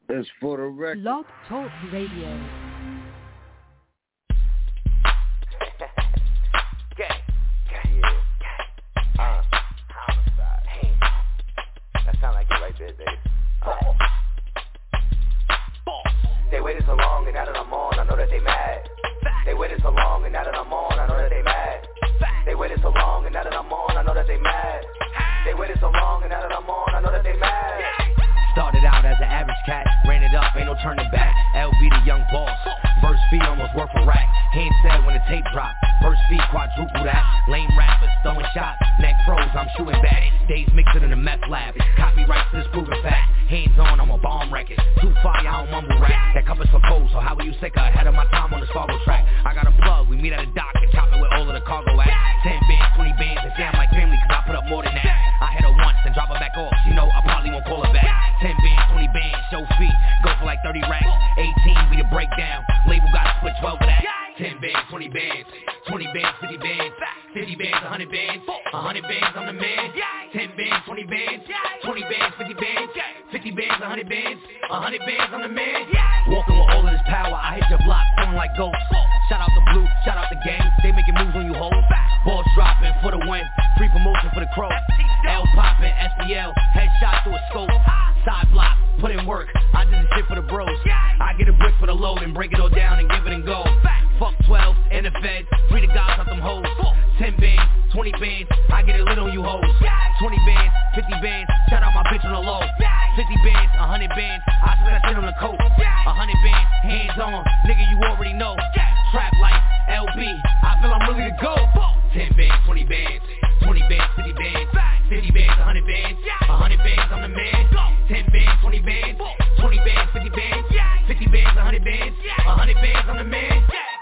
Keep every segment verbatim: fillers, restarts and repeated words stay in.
It's for the record. Blog Talk Radio. They waited so long and now that I'm on, I know that they mad. They waited so long and now that I'm on, I know that they mad. They waited so long and now that I'm on, I know that they mad. They waited so long and now that I'm on, I know that they mad. Started out as an average cat, ran it up, ain't no turning back. L B the young boss, first fee almost worth a rack. Hand said when the tape dropped, first fee quadruple that. Lame rappers, throwing shots, neck froze, I'm shooting back. Days mixing in the meth lab, copyright to this proven fact. Hands on, I'm a bomb record, too fire, I don't mumble rap. That cup is for cold, so how are you sicker? Ahead of my time on the Spargo track. I got a plug, we meet at a dock and chop it with all of the cargo at. Ten bands, twenty bands, and say I'm like family cause I put up more than that. I hit her once and drop her back off, you know I probably won't call her back. Ten bands, twenty bands, show fee, go for like thirty racks. Eighteen be the breakdown, label gotta split twelve of that. Ten bands, twenty bands, twenty bands, fifty bands, fifty bands, a hundred bands, a hundred bands, I'm the man. Ten bands, twenty bands, twenty bands, fifty bands, fifty bands, a hundred bands, a hundred bands, I'm the man. Walking with all of this power, I hit your block, feeling like ghosts. Shout out the Blue, shout out the gang, they making moves on you hoes. Balls dropping for the win, free promotion for the crow. L popping, S B L, headshot through a scope. Side block, put in work, I did the shit for the bros. I get a brick for the load and break it all down and give it and go. Fuck twelve, in the fed, free the guys out them hoes. Ten bands, twenty bands, I get it lit on you hoes. Twenty bands, fifty bands, shout out my bitch on the low. Fifty bands, a hundred bands, I spend that shit on the coat. A hundred bands, hands on, nigga you already know. Trap life, L B, I feel I'm ready to go. Ten bands, twenty bands, twenty bands, fifty bands, fifty bands, a hundred bands, a hundred bands, I'm the man. Ten bands, twenty bands, twenty bands, fifty bands, fifty bands, a hundred bands, a hundred bands, I'm the man.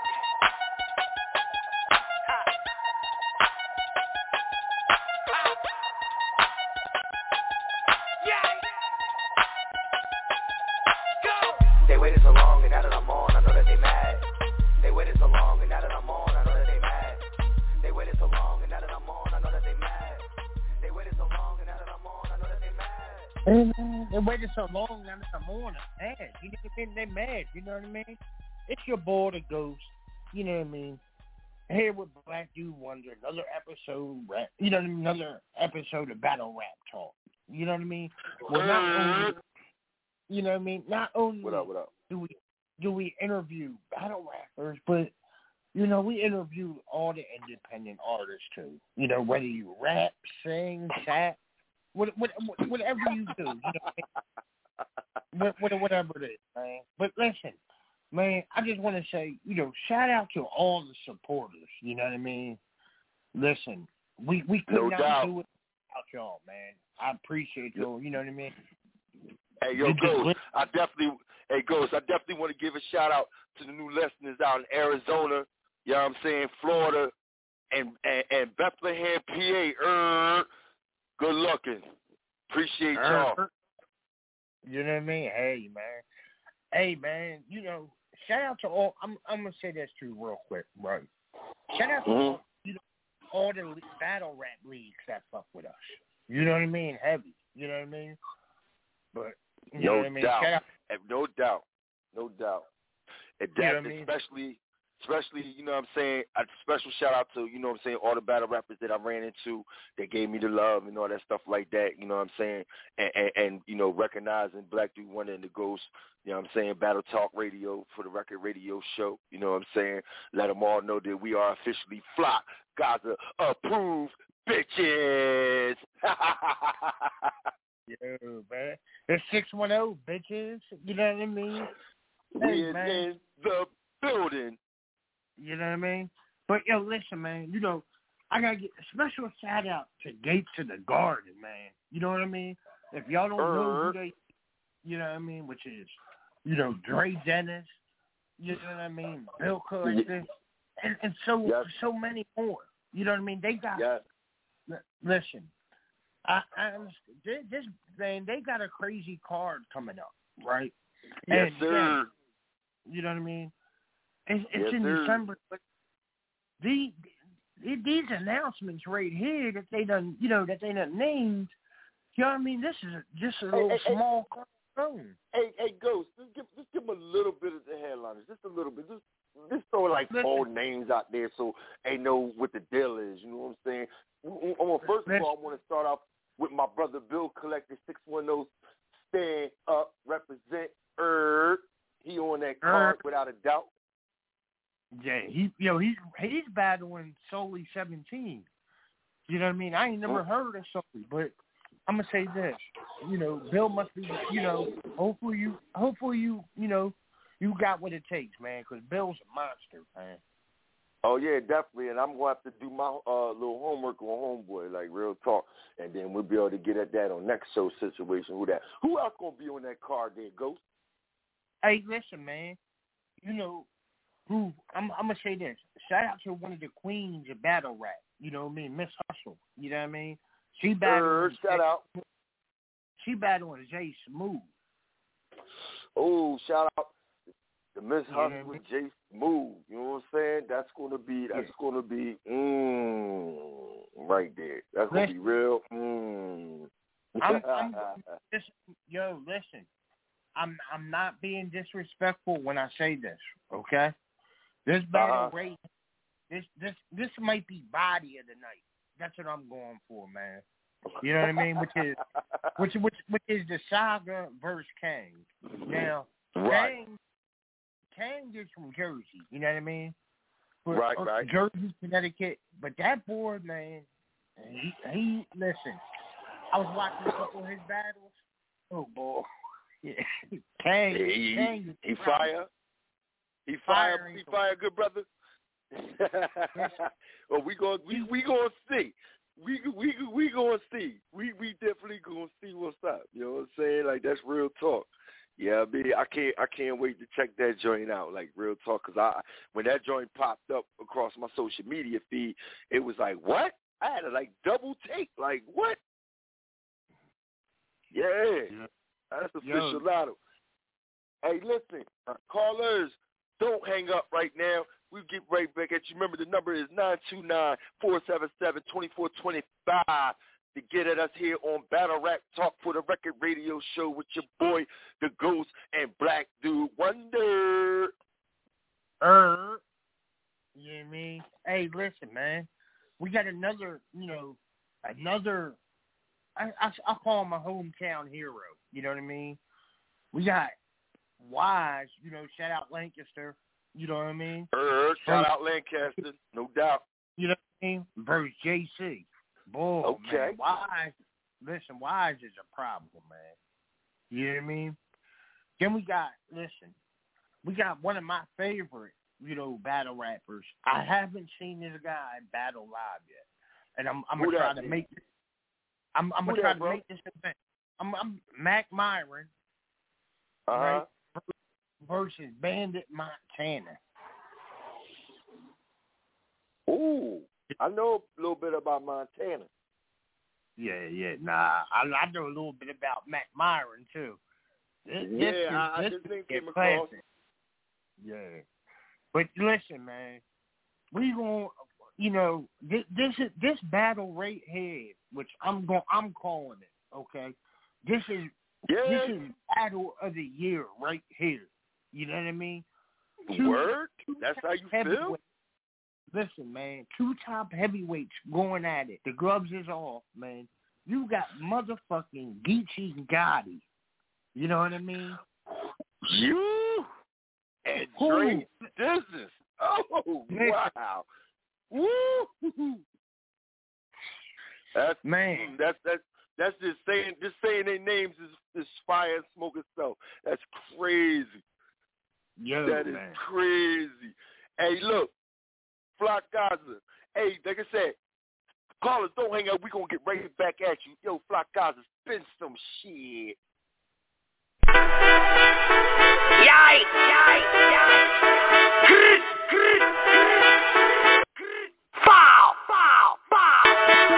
They waited so long and now that I'm on, I know that they mad. They waited so long and now that I'm on, I know that they mad. They waited so long and now that I'm on, I know that they mad. They waited so long and now that I'm on, I know that they mad. And they waited so long now that I'm on, I'm mad. You know what I mean? They mad, you know what I mean? It's your boy the Ghost, you know what I mean? Here with Black Dude Wonder, another episode, rap, you know what I mean? Another episode of Battle Rap Talk. You know what I mean? Well, not only, you know what I mean? Not only What up, what up? do we do we interview battle rappers, but you know we interview all the independent artists too. You know, whether you rap, sing, chat, what, what, whatever you do, you know, what, whatever it is, man. But listen, man, I just want to say, you know, shout out to all the supporters. You know what I mean? Listen, we we could No not doubt. do it without y'all, man. I appreciate y'all. You know what I mean? Hey, yo, Ghost, I definitely, hey, Ghost, I definitely want to give a shout out to the new listeners out in Arizona, you know what I'm saying, Florida, and and, and Bethlehem, P A. Er, good looking. Appreciate y'all. Er, you know what I mean? Hey, man. Hey, man, you know, shout out to all, I'm I'm going to say this too real quick, right? Shout out to Mm-hmm. all, you know, all the le- battle rap leagues that fuck with us. You know what I mean? Heavy. You know what I mean? But, you know No what I mean? doubt. Shout out. Eh, No doubt. No doubt. And You know that, what I mean? especially, especially, you know what I'm saying, a special shout out to, you know what I'm saying, all the battle rappers that I ran into that gave me the love and all that stuff like that, you know what I'm saying, and, and, and you know, recognizing Black Dude Wonder and the Ghost, you know what I'm saying, Battle Talk Radio for the Record Radio Show, you know what I'm saying, let them all know that we are officially Fly Gaza approved bitches. Yo, man. It's six one zero, bitches. You know what I mean? We Hey, is man. in the building. You know what I mean? But, yo, listen, man, you know, I got to get a special shout out to Gates of the Garden, man. You know what I mean? If y'all don't know who they, you know what I mean, which is, you know, Dre Dennis, you know what I mean, Bill Clinton, and, and so Yes. so many more. You know what I mean? They got, Yes. l- listen, I, I understand. This, this, man, they got a crazy card coming up, right? Yes, And, sir. yeah, you know what I mean? It's, it's Yes, in sir. December, but the, the these announcements right here that they done, you know, that they done named, you know what I mean? This is a, just a little hey, hey. small card Oh. Hey, hey, Ghost, just give, just give them a little bit of the headliners, just a little bit. Just, just throw like Listen. all names out there so they know what the deal is. You know what I'm saying? Well, first of all, I want to start off with my brother Bill Collector, six one zero, stand up, represent, er. He on that card without a doubt. Yeah, he, you know, he's he's battling Sully seventeen. You know what I mean? I ain't never oh. heard of Sully, but I'm gonna say this. You know, Bill must be. You know, hopefully you, hopefully you, you know, you got what it takes, man. Because Bill's a monster, man. Oh yeah, definitely. And I'm gonna have to do my uh, little homework on Homeboy, like real talk, and then we'll be able to get at that on next show situation. Who that? Who else gonna be on that card there, Ghost? Hey, listen, man. You know. Who I'm, I'm gonna say this. Shout out to one of the queens of battle rap. You know what I mean, Miss Hustle. You know what I mean? She battling. Uh, shout out. She battling Jay Smooth. Oh, shout out to Miss You Hustle with Jay Smooth. You know what I'm saying? That's gonna be. That's yeah. gonna be. Mm, right there. That's gonna listen, be real. Mm. I'm, I'm listen, yo, listen. I'm I'm not being disrespectful when I say this. Okay. This battle uh-huh. rate, this this this might be body of the night. That's what I'm going for, man. You know what I mean? Which is which which which is the Saga versus Kang. Now, right. Kang Kang is from Jersey. You know what I mean? For, right, right. Jersey, Connecticut. But that boy, man, he, he listen. I was watching a couple of his battles. Oh boy. Yeah. Kang, he, Kang, he fire. He fire. He fire, good brother. well, we going we we gonna see. We we we gonna see. We we definitely gonna see what's up. You know what I'm saying? Like that's real talk. Yeah, I mean, I can't I can't wait to check that joint out. Like real talk, because I when that joint popped up across my social media feed, it was like what? I had to like double take. Like what? Yeah. yeah. That's official lotto. Hey, listen, callers, don't hang up right now. We'll get right back at you. Remember, the number is nine two nine, four seven seven, two four two five to get at us here on Battle Rap Talk for the Record Radio Show with your boy, The Ghost, and Black Dude Wonder. Er, you know what I mean? Hey, listen, man. We got another, you know, another, I, I, I call him my hometown hero. You know what I mean? We got Wise, you know, shout out Lancaster. You know what I mean? Er, shout out Lancaster, no doubt. You know what I mean? Versus J C. Boy, okay. man, Wise, listen, Wise is a problem, man. You know what I mean? Then we got, listen, we got one of my favorite, you know, battle rappers. I haven't seen this guy battle live yet. And I'm, I'm going to try to make this, I'm, I'm going to try to make this event. I'm, I'm Mac Myron, uh-huh. right, versus Bandit Montana. Ooh, I know a little bit about Montana. Yeah, yeah, nah, I, I know a little bit about Mac Myron too. This, yeah, this is, I, I this just think is came across. Yeah, but listen, man, we gonna, you know, this this is this battle right here, which I'm going, I'm calling it. Okay. This is yeah. this is battle of the year right here. You know what I mean? Two, Word? Two That's how you feel? Listen, man, two top heavyweights going at it. The gloves is off, man. You got motherfucking Geechee Gotti. You know what I mean? You and Dre Business. Oh, wow. Woo! That's, man, that's that's that's just saying just saying their names is, is fire and smoke itself. That's crazy. Yo, that is man. crazy. Hey, look, Flock Gaza. Hey, like I said, callers, don't hang up. We're going to get right back at you. Yo, Flock Gaza, spin some shit. Yikes, yikes, yikes. Grr, grr, grr. Foul, foul, foul.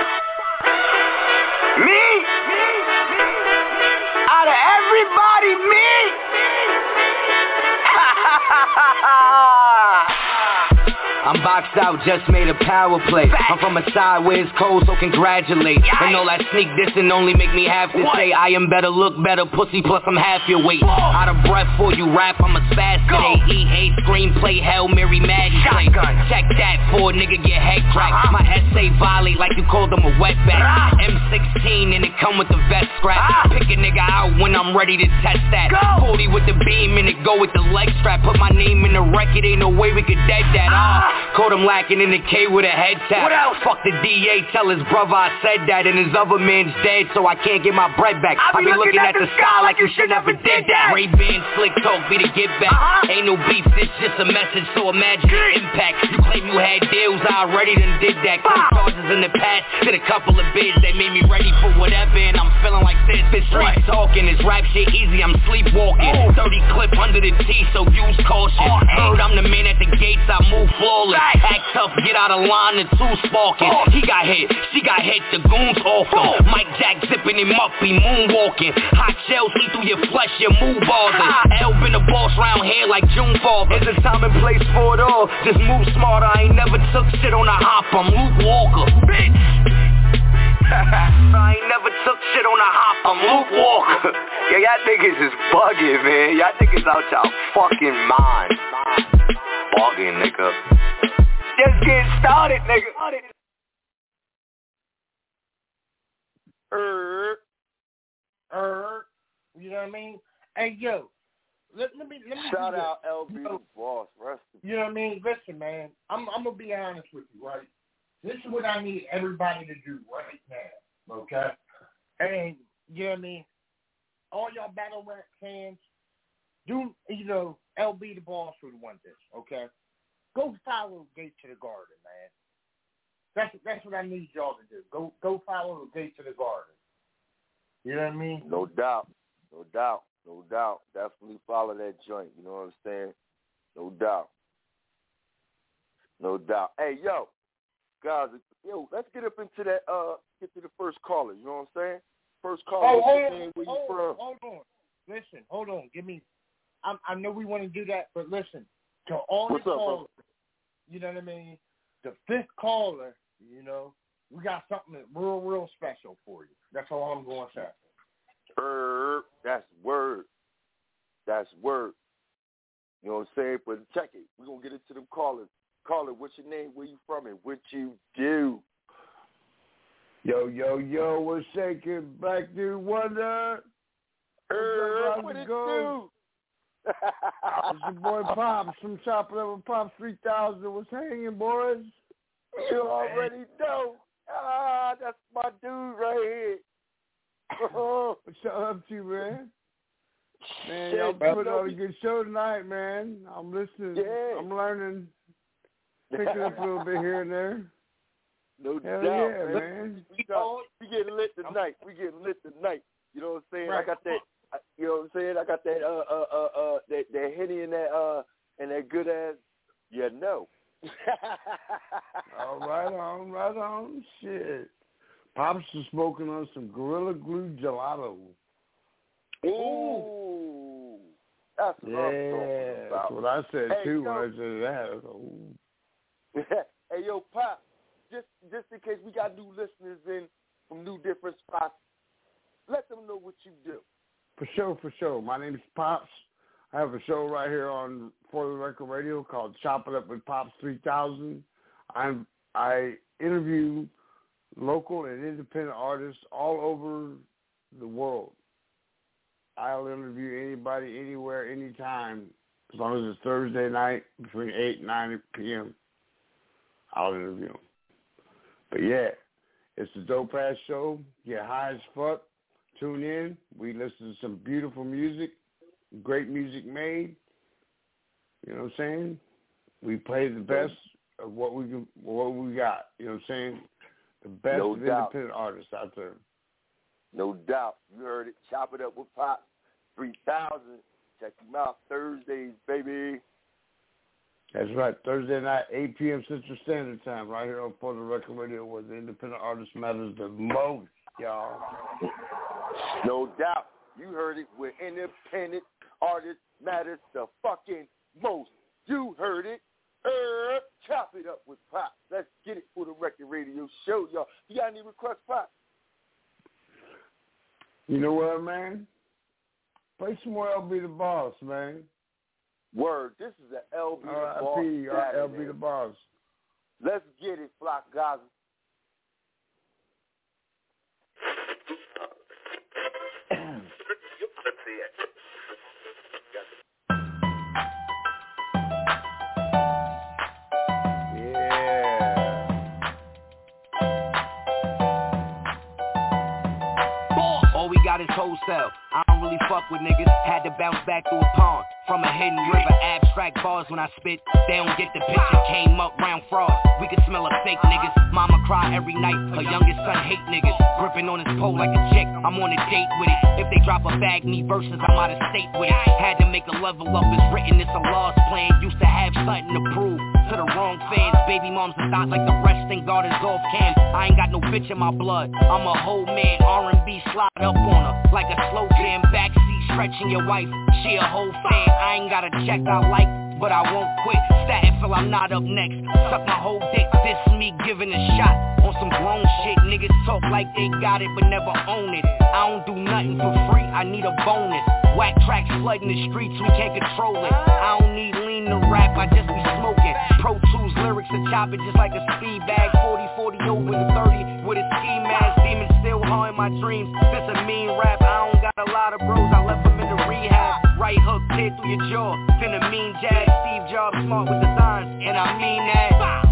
Me? Me? Me? Out of everybody, me? I'm about boxed out, just made a power play. I'm from a side where it's cold, so congratulate. And all that sneak dissing only make me have to say I am better, look better, pussy plus I'm half your weight. Out of breath for you rap, I'm a spaz today. Eat, hate, screenplay, Hail Mary, Maddie play. Check that for a nigga get head cracked. My essay violate like you called them a wetback. M sixteen and it come with the vest scrap. Pick a nigga out when I'm ready to test that. forty with the beam and it go with the leg strap. Put my name in the record, ain't no way we could dead that. Ah, caught him lacking in the K with a head tap. Fuck the D A, tell his brother I said that. And his other man's dead, so I can't get my bread back. I be, be looking, looking at, at the sky like you should never did that. Ray-Ban slick talk be the get back. Uh-huh. Ain't no beef, this just a message, so imagine the impact. You claim you had deals, I already done did that. Close charges in the past, did a couple of bids that made me ready for whatever. And I'm feeling like this, this street talking. This rap shit easy, I'm sleepwalking. Oh. thirty clip under the T, so use caution. Oh, heard I'm the man at the gates, I move flawless. Right. Act tough, get out of line, the two sparking. Oh. He got hit, she got hit, the goons off him. Oh. Mike Jack zipping him up, he moonwalking. Hot shells see through your flesh, your move bothers. L been the boss round here like June Father. It's a time and place for it all, just move smarter. I ain't never took shit on a hop, I'm Luke Walker. Bitch! I ain't never took shit on a hop, I'm Luke Walker. Yeah, y'all niggas is bugging, man. Y'all niggas out y'all fucking mind. Bugging, nigga. Just getting started, nigga. Er, er, you know what I mean? Hey, yo, let, let me let me shout out L B the boss, rest. You know what I mean? Listen, man, I'm I'm gonna be honest with you, right? This is what I need everybody to do right now, okay? And you know what I mean? All y'all battle rap fans, do you know L B the boss would want this, okay? Go follow Gate to the Garden, man. That's that's what I need y'all to do. Go go follow the Gate to the Garden. You know what I mean? No doubt. No doubt. No doubt. Definitely follow that joint. You know what I'm saying? No doubt. No doubt. Hey, yo, guys, yo, let's get up into that, uh, get to the first caller. You know what I'm saying? First caller. Oh, hold on. Where hold, you from? hold on. Listen, hold on. Give me, I, I know we want to do that, but listen, to all What's the up, callers, bro? you know what I mean? The fifth caller, you know, we got something real, real special for you. That's all I'm going to say. Er, that's word. That's word. You know what I'm saying? But check it. We're going to get into them callers. Caller, what's your name? Where you from? And what you do? Yo, yo, yo, what's shaking? Black Dude Wonder. Er, what it do? It's your boy Pops from Shop Level Pops three thousand. What's hanging, boys? You already know. Ah, that's my dude right here. What's up to, man? Man, Shit, y'all bro. put on a good show tonight, man. I'm listening. Yeah. I'm learning, picking up a little bit here and there. No Hell doubt, yeah, man. man. We, got, we getting lit tonight. We getting lit tonight. You know what I'm saying? Right. I got that. You know what I'm saying? I got that. Uh, uh, uh, uh that that Henny and that uh and that good ass. Yeah, no. All right on, right on. Shit. Pops is smoking on some Gorilla Glue gelato. Ooh, that's what yeah, I'm talking about. That's what I said hey, too yo. when I said that. I was like, ooh. Hey, yo, Pop, just just in case we got new listeners in from new different spots, let them know what you do. For sure, for sure. My name is Pops. I have a show right here on For the Record Radio called Chop It Up with Pops three thousand. I'm I interview local and independent artists all over the world. I'll interview anybody, anywhere, anytime, as long as it's Thursday night between eight and nine p.m. I'll interview them. But yeah, it's a dope-ass show. Get high as fuck. Tune in. We listen to some beautiful music, great music made. You know what I'm saying? We play the best of what we can, what we got. You know what I'm saying? The best No of doubt. independent artists out there. No doubt. You heard it. Chop It Up with Pop three thousand. Check them out Thursdays, baby. That's right. Thursday night, eight p.m. Central Standard Time, right here on For the Record Radio, where the independent artist matters the most, y'all. No doubt. You heard it. Where independent artists matters the fucking most. You heard it. Uh, Chop it up with Pop. Let's get it for the Record Radio Show, y'all. You got any requests, Pop? You know what, man? Play some more L B the Boss, man. Word. This is an L B the Boss. R I P L B the Boss. Let's get it, Flock Gaza. His wholesale. I don't really fuck with niggas. Had to bounce back through a pond from a hidden river. Abstract bars when I spit. They don't get the picture. Came up round fraud. We could smell a fake niggas. Mama cry every night. Her youngest son hate niggas. Gripping on his pole like a chick. I'm on a date with it. If they drop a bag me versus, I'm out of state with it. Had to make a level up. It's written. It's a lost plan. Used to have something to prove to the wrong fans. Baby moms are not like the rest. Thank God is off cam. I ain't got no bitch in my blood. I'm a whole man. R and B slide up on her like a slow jam. Backseat stretching your wife. She a whole fan. I ain't got a check I like, but I won't quit. Statin' till I'm not up next. Suck my whole dick. This me giving a shot on some grown shit. Niggas talk like they got it but never own it. I don't do nothing for free. I need a bonus. Whack tracks flooding the streets. We can't control it. I don't need lean to rap. I just be smoking. Pro Tools lyrics to chop it just like a speed bag. forty forty over the thirty with a ski mask. Demons still haunting my dreams. This a mean rap. I don't got a lot of bros. I left them in the rehab. Right hook tear through your jaw. Finna mean jazz. Steve Jobs smart with designs, and I mean that.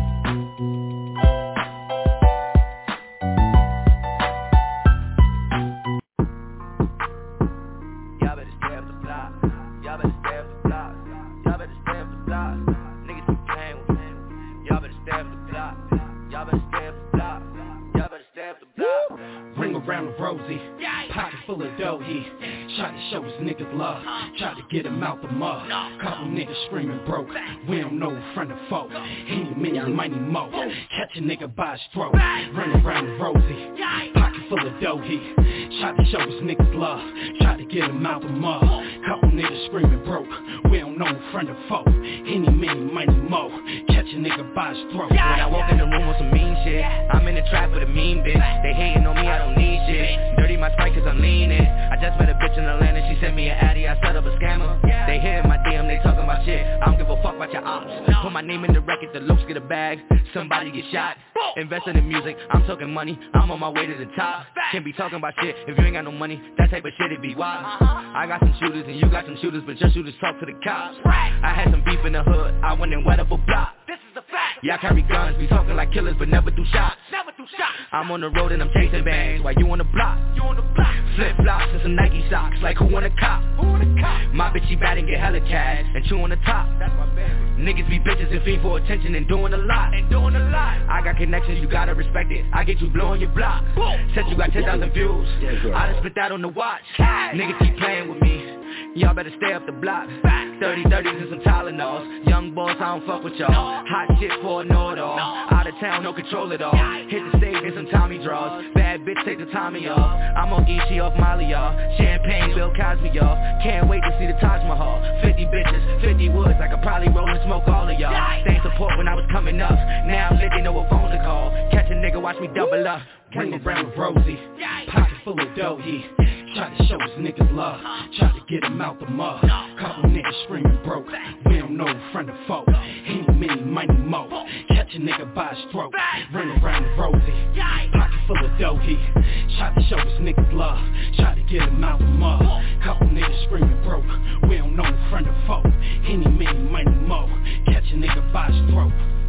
Y'all better stay up the block. Y'all better stay up the block. Y'all better stay up the block. Niggas keep playing with me. Y'all better stay up the block. Y'all better stay up the block. Y'all better stay up the block. Ring around the rosy, pocket full of dough, he tried to show his niggas love, tried to get him out the mud. Couple niggas screaming broke, we don't know friend or foe. Any minute, mighty mo, catch a nigga by his throat. Ring around the rosy, pocket full of dough, he tried to show his niggas love, tried to get him out the mud. Couple niggas screaming broke, we don't know friend or foe. Any minute, mighty mo, catch a nigga by his throat. When I walk in the room with some mean shit, I'm in the trap with a mean bitch. They hating on me, I don't need shit. Dirty my sprite cause I'm leaning. I just met a bitch in Atlanta, she sent me an addy, I set up a scammer. They hit my D M, they talking about shit. I don't give a fuck about your ops. Put my name in the record, the looks get a bag. Somebody get shot. Invested in music, I'm talking money. I'm on my way to the top. Can't be talking about shit if you ain't got no money. That type of shit, it be wild. I got some shooters and you got some shooters, but your shooters talk to the cops. I had some beef in the hood, I went and wet up a block. This is a fact. Y'all carry guns, be talking like killers, but never do shots. Never do shots. I'm on the road and I'm chasing bangs while you on the block. You on the block. Flip flops and some Nike socks, like who wanna cop? Who wanna cop? My bitch she bad and get hella cash and chew on the top. That's my baby. Niggas be bitches and fiend for attention and doing a lot. And doing a lot. I got connections, you gotta respect it. I get you blowing your block. Boom. Said you got ten thousand views. I just spit that on the watch. Niggas keep playing with me. Y'all better stay up the block. thirty thirties and some Tylenols. Young boys, I don't fuck with y'all. Hot shit for a know-it-all. Out of town, no control at all. Hit the stage in some Tommy draws. Bad bitch, take the Tommy off. I'm on Ishi off Molly, y'all. Champagne, Bill Cosby, y'all. Can't wait to see the Taj Mahal. fifty bitches, fifty woods. I could probably roll and smoke all of y'all. Staying support when I was coming up. Now I'm lit, they know what phone to call. Catch a nigga, watch me double up. Ring around with Rosie, pocket full of dough, he tried to show his niggas love, tried to get him out the mud. Couple niggas screaming broke, we don't know friend or foe. Any mini, mighty mo, catch a nigga by his throat. Ring around with Rosie, pocket full of dough, he tried to show his niggas love, tried to get him out the mud. Couple niggas screaming broke, we don't know friend or foe. Any mini, mighty mo, catch a nigga by his throat.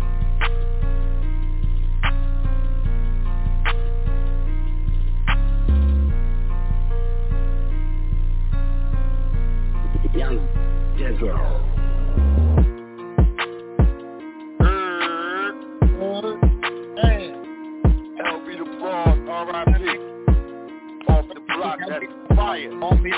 Young Jezreel. L B the Boss, R I P Off the block, that's fire. On me.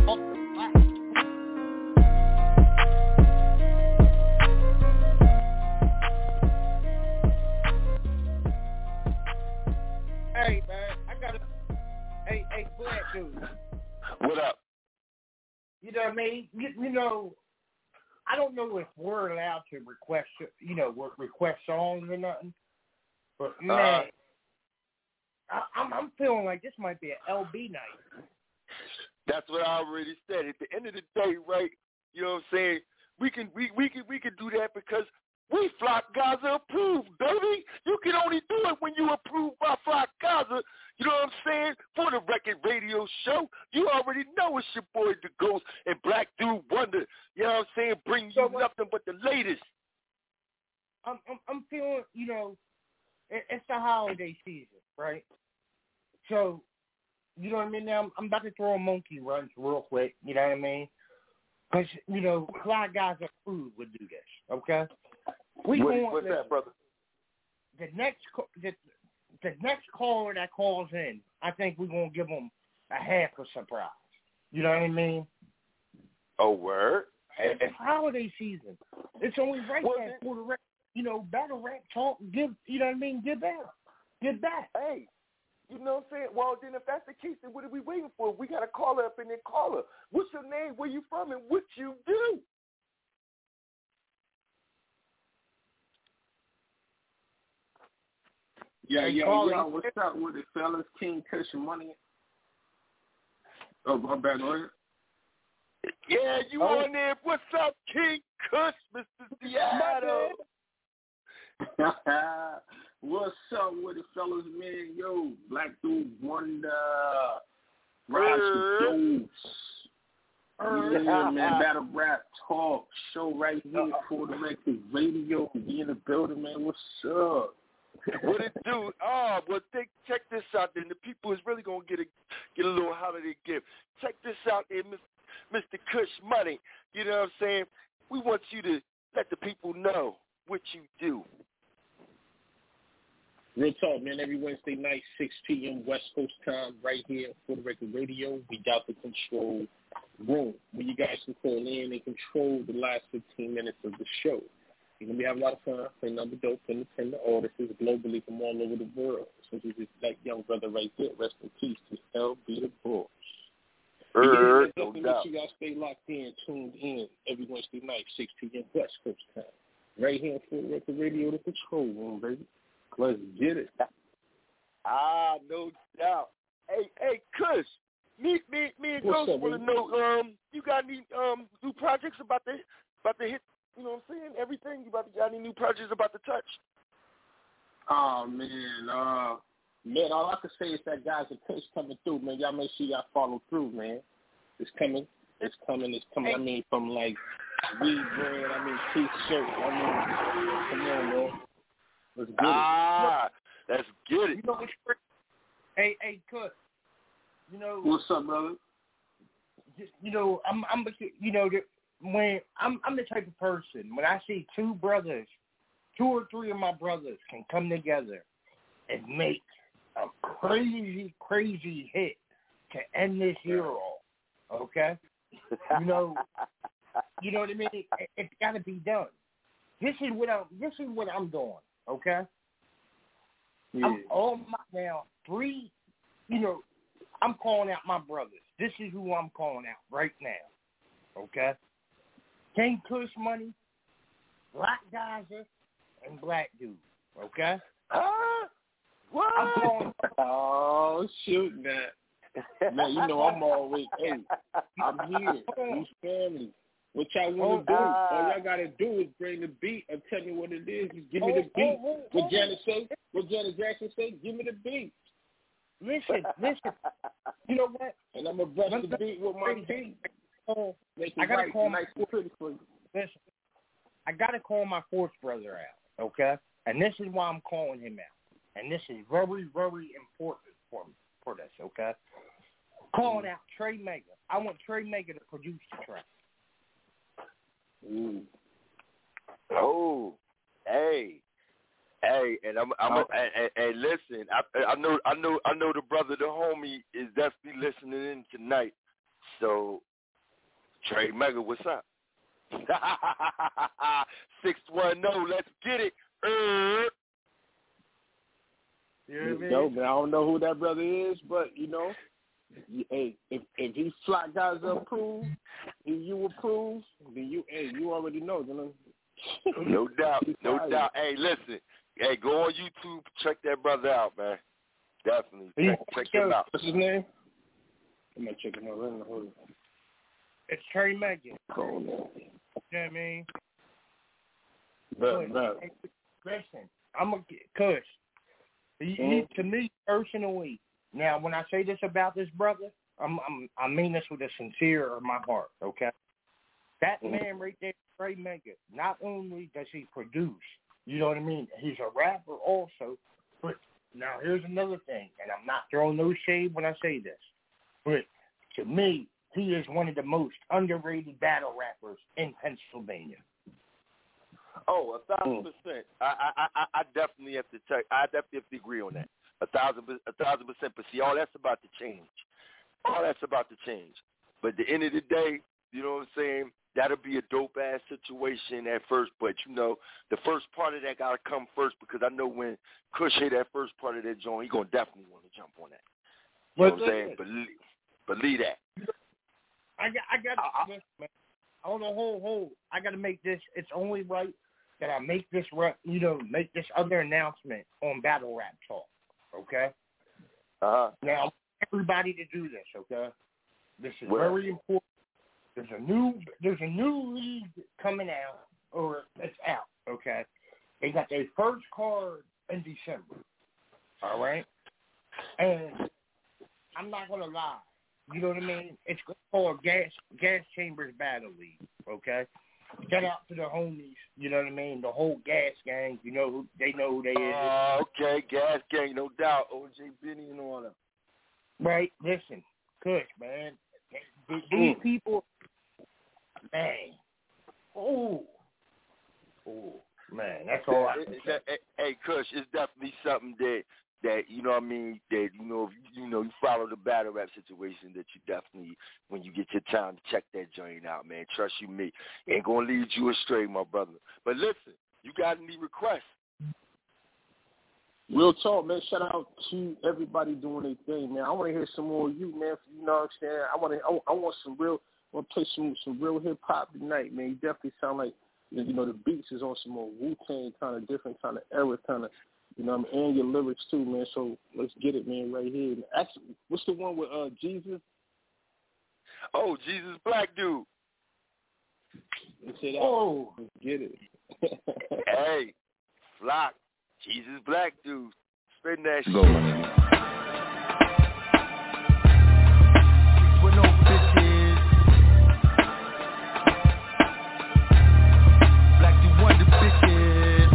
Hey man, I got a hey hey black dude. What up? You know what I mean? You, you know, I don't know if we're allowed to request, you know, request songs or nothing. But man, uh, I, I'm I'm feeling like this might be an L B night. That's what I already said. At the end of the day, right? You know what I'm saying? We can we we can we can do that because we Flock Gaza approved, baby. You can only do it when you approved by Flock Gaza. You know what I'm saying? For the Record Radio Show, you already know it's your boy the Ghost and Black Dude Wonder. You know what I'm saying? Bring you so, nothing but the latest. I'm I'm, I'm feeling, you know, it, it's the holiday season, right? So, you know what I mean? Now I'm, I'm about to throw a monkey wrench real quick. You know what I mean? Because you know, Flock Gaza approved would do this. Okay. We what, want what's the, that, brother? The next the, the next caller that calls in, I think we're gonna give them a half a surprise. You know what I mean? Oh, word! It's holiday season. It's only right well, that for the rap, you know, battle rap talk. Give you know what I mean? Give back, give back. Hey, you know what I'm saying? Well, then if that's the case, then what are we waiting for? We got to call her up and then call her. What's your name? Where you from? And what you do? Yeah, yo, yo, what's up with it, fellas? King Kush Money. Oh, my bad, go ahead. Yeah, you oh. on there. What's up, King Kush, Mister Seattle? What's up with it, fellas, man? Yo, Black Dude Wonder. Rise the Ghost. Yeah, man, Battle Rap Talk show right here for the Record Radio. Be in the building, man. What's up? What it do? Oh, well, think, check this out. Then the people is really gonna get a get a little holiday gift. Check this out, there, Mister Kush Money. You know what I'm saying? We want you to let the people know what you do. Real talk, man. Every Wednesday night, six p.m. West Coast time, right here for the Record Radio. We got the control room where you guys can call in and control the last fifteen minutes of the show. You're going to be having a lot of fun, playing number dope, independent artists globally from all over the world. So this is that young brother right there. Rest in peace to L B the Bull. Uh, yeah, no definitely doubt. You guys stay locked in, tuned in every Wednesday night, six p.m. West Coast time. Right here for the Record Radio, the control room, baby. Let's get it. Ah, no doubt. Hey, hey, Kush, me, me, me and What's Ghost want to know, um, you got any um new projects about to about to hit? You know what I'm saying? Everything. You about to got any new projects about to touch? Oh man, uh, man, all I can say is that guys are push coming through, man. Y'all make sure y'all follow through, man. It's coming. It's coming. It's coming. I mean, from like weed brand. I mean, t-shirt. I mean, come on, man. Let's get ah, it. Let's get it. You know, hey, hey, Kush. You know what's up, brother? Just, you know, I'm, I'm, you know, when I'm, I'm the type of person when I see two brothers, two or three of my brothers can come together and make a crazy, crazy hit to end this year off. Okay, you know, you know what I mean. It, it's got to be done. This is what I'm. This is what I'm doing. Okay. Yeah. I'm all my now three. You know, I'm calling out my brothers. This is who I'm calling out right now. Okay. King Kush Money, Black Gaza, and Black Dude. Okay. Huh? What? I'm calling. Oh shoot, that. Man, you know I'm always. Hey, I'm here. We family. What y'all want to do? Uh, All y'all got to do is bring the beat and tell me what it is. Just give me the beat. Oh, oh, oh, what Janet say? What Janet Jackson say? Give me the beat. Listen, listen. You know what? And I'm going to brush the beat with my beat. Oh, Make it I gotta right, call nice my and pretty for you. Listen, I got to call my fourth brother out, okay? And this is why I'm calling him out. And this is very, very important for me, for this, okay? Calling out Trey Mega. I want Trey Mega to produce the track. Ooh. Oh, hey, hey, and I'm, I'm, oh. a, and, and listen, I, I know, I know, I know the brother, the homie, is definitely listening in tonight. So, Trey Mega, what's up? Six one zero, let's get it. Uh. You know, man, I don't know who that brother is, but you know. Hey, if if he Flock Gaza approve, if you approve, then you, hey, you already know, you know. No doubt, no doubt. Hey, listen, hey, go on YouTube, check that brother out, man. Definitely, check, check him out. What's his name? I'm gonna check him out. Right now. It's Trey Megan. Cool, man. You know what I mean? But, but. Listen, I'm a Kush. He, he, to me personally, now when I say this about this brother, I'm, I'm I mean this with a sincere of my heart. Okay, that man right there, Trey Megan. Not only does he produce, you know what I mean. He's a rapper also. But now here's another thing, and I'm not throwing no shade when I say this, but to me, he is one of the most underrated battle rappers in Pennsylvania. Oh, a thousand percent. I, I, I, I definitely have to check. I definitely have to agree on that. A thousand, a thousand percent. But see, all that's about to change. All that's about to change. But at the end of the day, you know what I'm saying? That'll be a dope ass situation at first. But you know, the first part of that gotta come first because I know when Kush hit that first part of that joint, he gonna definitely want to jump on that. You know what I'm saying? Believe, believe that. I got, I got, uh, listen, man. On the whole, whole, I got to make this. It's only right that I make this, you know, make this other announcement on Battle Rap Talk. Okay. Uh huh. Now, everybody to do this. Okay. This is Where? very important. There's a new, there's a new league coming out, or it's out. Okay. They got their first card in December. All right. And I'm not gonna lie. You know what I mean? It's called Gas Gas Chambers Battle League, okay? Shout out to the homies, you know what I mean? The whole Gas Gang, you know, who they know who they is. Oh, uh, okay, Gas Gang, no doubt. O J Benny and all that. Right, listen, Kush, man. These mm. people, man, oh, oh, man, that's all I can say. Hey, hey, Kush, it's definitely something that, that, you know what I mean, that, you know, if you, you know, you follow the battle rap situation, that you definitely, when you get your time to check that joint out, man, trust you me, ain't going to lead you astray, my brother. But listen, you got any requests? Real talk, man. Shout out to everybody doing their thing, man. I want to hear some more of you, man. You know what I'm saying? I want to, I, I want some real, I want to play some, some real hip-hop tonight, man. You definitely sound like, you know, the beats is on some more Wu-Tang kind of different kind of era kind of, you know what I mean, and your lyrics too, man. So let's get it, man, right here. Actually, what's the one with uh, Jesus? Oh, Jesus Black Dude. Let's say that. Oh, let's get it. Hey, Flock, Jesus Black Dude. Spin that shit. Go, with no bitches. Black Dude wonder bitches.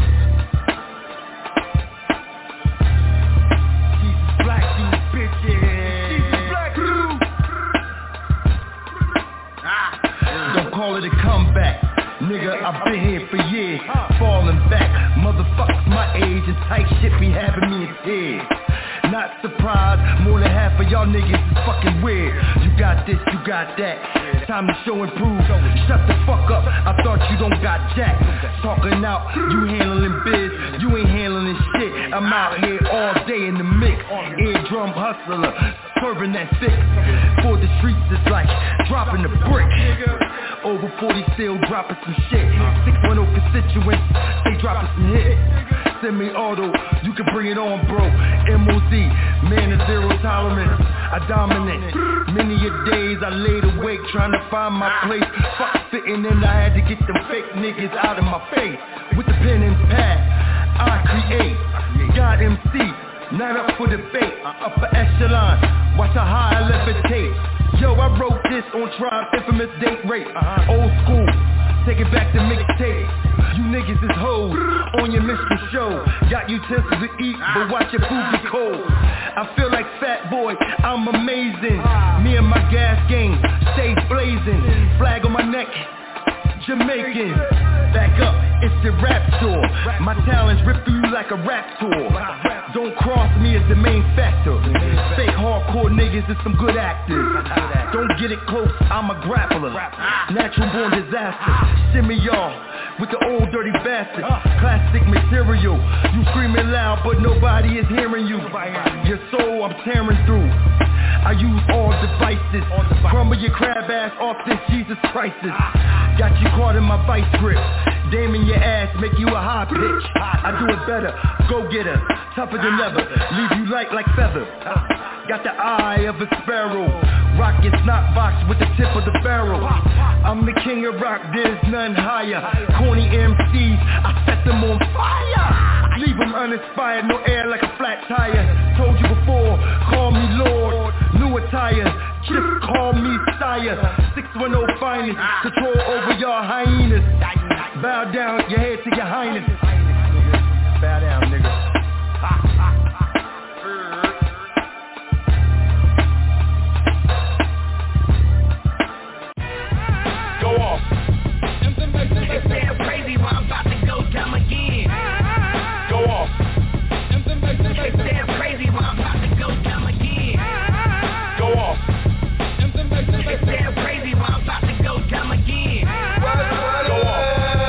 Call it a comeback, nigga, I've been here for years, falling back, motherfuckers my age and tight shit be having me in tears. Not surprised, more than half of y'all niggas is fucking weird. You got this, you got that, time to show and prove. Shut the fuck up, I thought you don't got jack. Talking out, you handling biz, you ain't handling shit. I'm out here all day in the mix, eardrum hustler, serving that thick. For the streets it's like dropping a brick. Over forty still dropping some shit. six one oh constituents, they dropping some hits. Semi-auto, you can bring it on, bro. M O Z, man of zero tolerance, I dominate. Many a days I laid awake trying to find my place. Fuck fitting in, I had to get them fake niggas out of my face. With the pen and pad, I create. God M C, not up for debate. Upper echelon, watch how high I levitate. Yo, I wrote this on Tribe, infamous date rape. Uh-huh. Old school, take it back to mixtape. You niggas is hoes on your mystery show. Got utensils to eat, but watch your food be cold. I feel like Fat Boy, I'm amazing. Me and my gas gang, stay blazing. Flag on my neck, Jamaican. Back up, it's the rap tour. My talents rip through you like a rap tour. Don't cross me as the main factor. Fake hardcore niggas is some good actors. Don't get it close, I'm a grappler. Natural born disaster. Shimmy y'all with the old dirty bastard. Classic material. You screaming loud but nobody is hearing you. Your soul I'm tearing through. I use all devices. Crumble your crab ass off this Jesus crisis. Got you caught in my vice grip. Dame in your ass, make you a high pitch. I do it better, go get her, tougher than ever. Leave you light like feather. Got the eye of a sparrow. Rockets not box with the tip of the barrel. I'm the king of rock, there's none higher. Corny M Cs, I set them on fire. Leave them uninspired, no air like a flat tire. Told you before, call me Lord. New attire, just call me sire. six one oh finest, control over your hyenas. Bow down your head to your highness. Bow down, nigga. It's damn crazy where I'm about to go dumb again. Go off. It's damn crazy where I'm about to go dumb again. Go off. It's damn crazy where I'm about to go dumb again. Go off.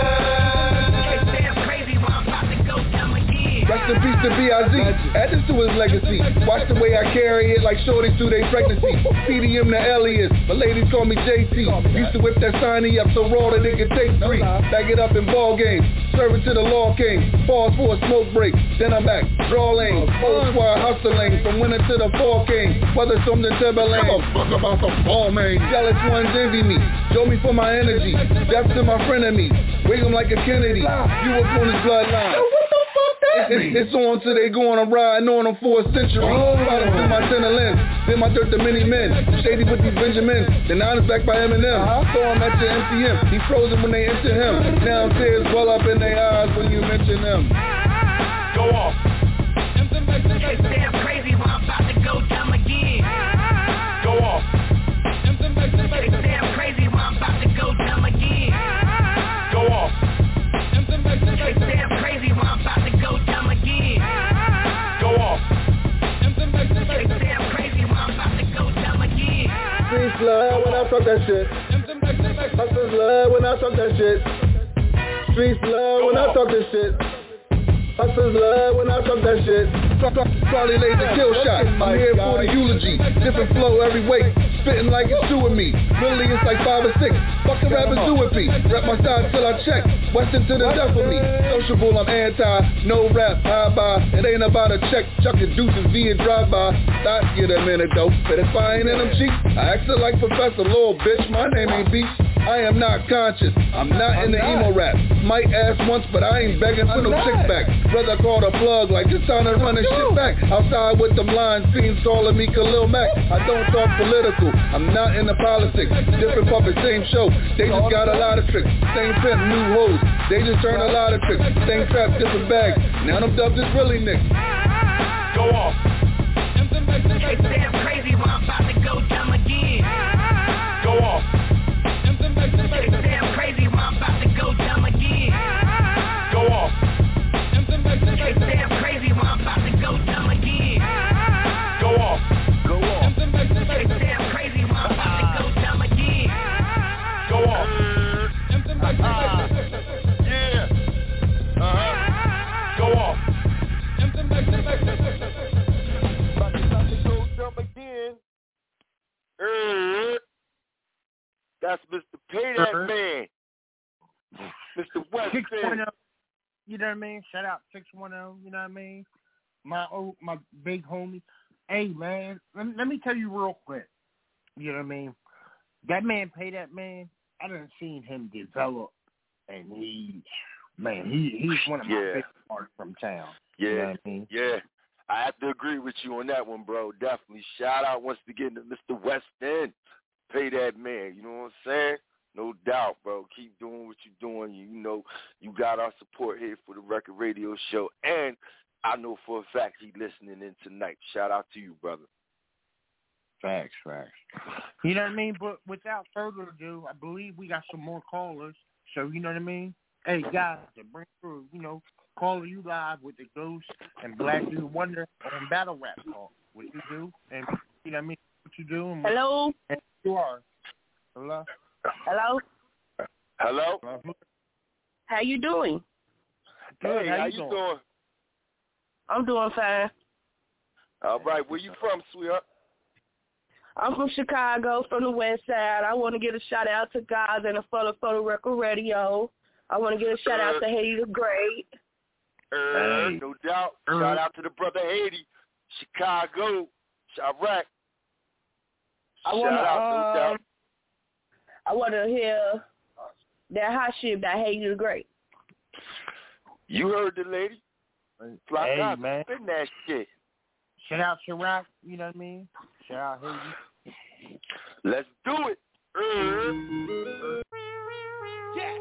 It's damn crazy where I'm about to go dumb again. Rest in peace to B I Z. Add this to his legacy. Watch the way I carry it like shorties through their pregnancy. P D M the alias, but ladies call me J T. Used to whip that signy up so raw that it could take three. Back it up in ball games. Serve it to the law king. Pause for a smoke break. Then I'm back. Draw lane. Old squad hustling. From winter to the fall king. Whether some the Timberland. Give a fuck about the ball, man. Jealous ones envy me. Show me for my energy. Death to my frenemies. Wig 'em like a Kennedy. You up on his bloodline. It's, it's on till they go on a ride, on them for a century. Oh. Bottom to my tenor lens, then my dirt to many men. I'm shady with these Benjamins, the nine is backed by Eminem. Uh-huh. Throw him at your M C M, he frozen when they enter him. Now tears well up in their eyes when you mention them. Go off. It's damn crazy where I'm about to go dumb again. Go off. It's damn crazy where I'm about to go dumb again. Go off. It's damn crazy where I'm about to go dumb again. Go off. It's damn crazy where I'm about to go dumb again. Streets love when I talk that shit. Hustlers love when I talk that shit. Streets love when I talk this shit. Hustlers love when I talk that shit. Probably laid the kill shot. I'm here for the eulogy. Different flow every weight. Spitting like it's two of me. Really it's like five or six. Fuck the rappers do with me. Rap my style till I check. Western to the death of me. Sociable, I'm anti. No rap, high by. It ain't about a check. Chucking deuces via drive-by. Thought get a minute though. But if I ain't in them cheeks, I act like Professor Lord, bitch. My name ain't Beach. I am not conscious. I'm not in the emo rap. Might ask once, but I ain't begging for no chick back. Brother called a plug like it's time to run this shit back. Outside with them lines, fiends calling me Khalil Mack. I don't talk political. I'm not into politics. Different puppet, same show. They just got a lot of tricks. Same pimp, new hoes. They just turn a lot of tricks. Same trap, different bags. Now them dubs is really niggas. Go off. It's damn crazy where I'm about to go dumb again. Go off. It's damn crazy where I'm about to go dumb again. Go off. It's damn crazy where I'm about to go dumb again. Go off. Go off. It's damn crazy where I'm about to go dumb again. Go off. Uh-huh. Yeah. Uh-huh. Go off. About to go dumb again. Uh, that's Mister Pay That uh-huh. Man. Mister Weston. You know what I mean? Shout out six one zero, you know what I mean? My old, my big homie. Hey, man, let me, let me tell you real quick. You know what I mean? That man, Pay That Man, I done seen him develop, and he, man, he he's one of my yeah. big artists from town. Yeah, you know what I mean? yeah. I have to agree with you on that one, bro. Definitely. Shout out once again to Mister Weston. Pay That Man, you know what I'm saying? No doubt, bro. Keep doing what you're doing. You, you know, you got our support here for the Record Radio Show. And I know for a fact he's listening in tonight. Shout out to you, brother. Facts, facts. You know what I mean? But without further ado, I believe we got some more callers. So, you know what I mean? Hey, guys, to bring through, you know, calling you live with the Ghost and Black Dude Wonder on Battle Rap Talk. What you do, and, you know what I mean? What you do. And Hello? And you are. Hello? Hello? Hello? How you doing? Hey, how, how you doing? doing? I'm doing fine. All right, where you from, sweetheart? I'm from Chicago, from the West Side. I want to get a shout out to guys and the Fuller Photo Record Radio. I want to get a shout out to Haiti the Great. Uh, hey. No doubt. Uh, shout out to the brother Haiti, Chicago, Chirac. I want to. Um, no doubt. I want to hear that hot shit by Haiti the Great. You heard the lady. Fly hey, God, man. spin that shit. Shout out Chirac, you know what I mean? Shout out Haiti. Let's do it. Uh. Yeah.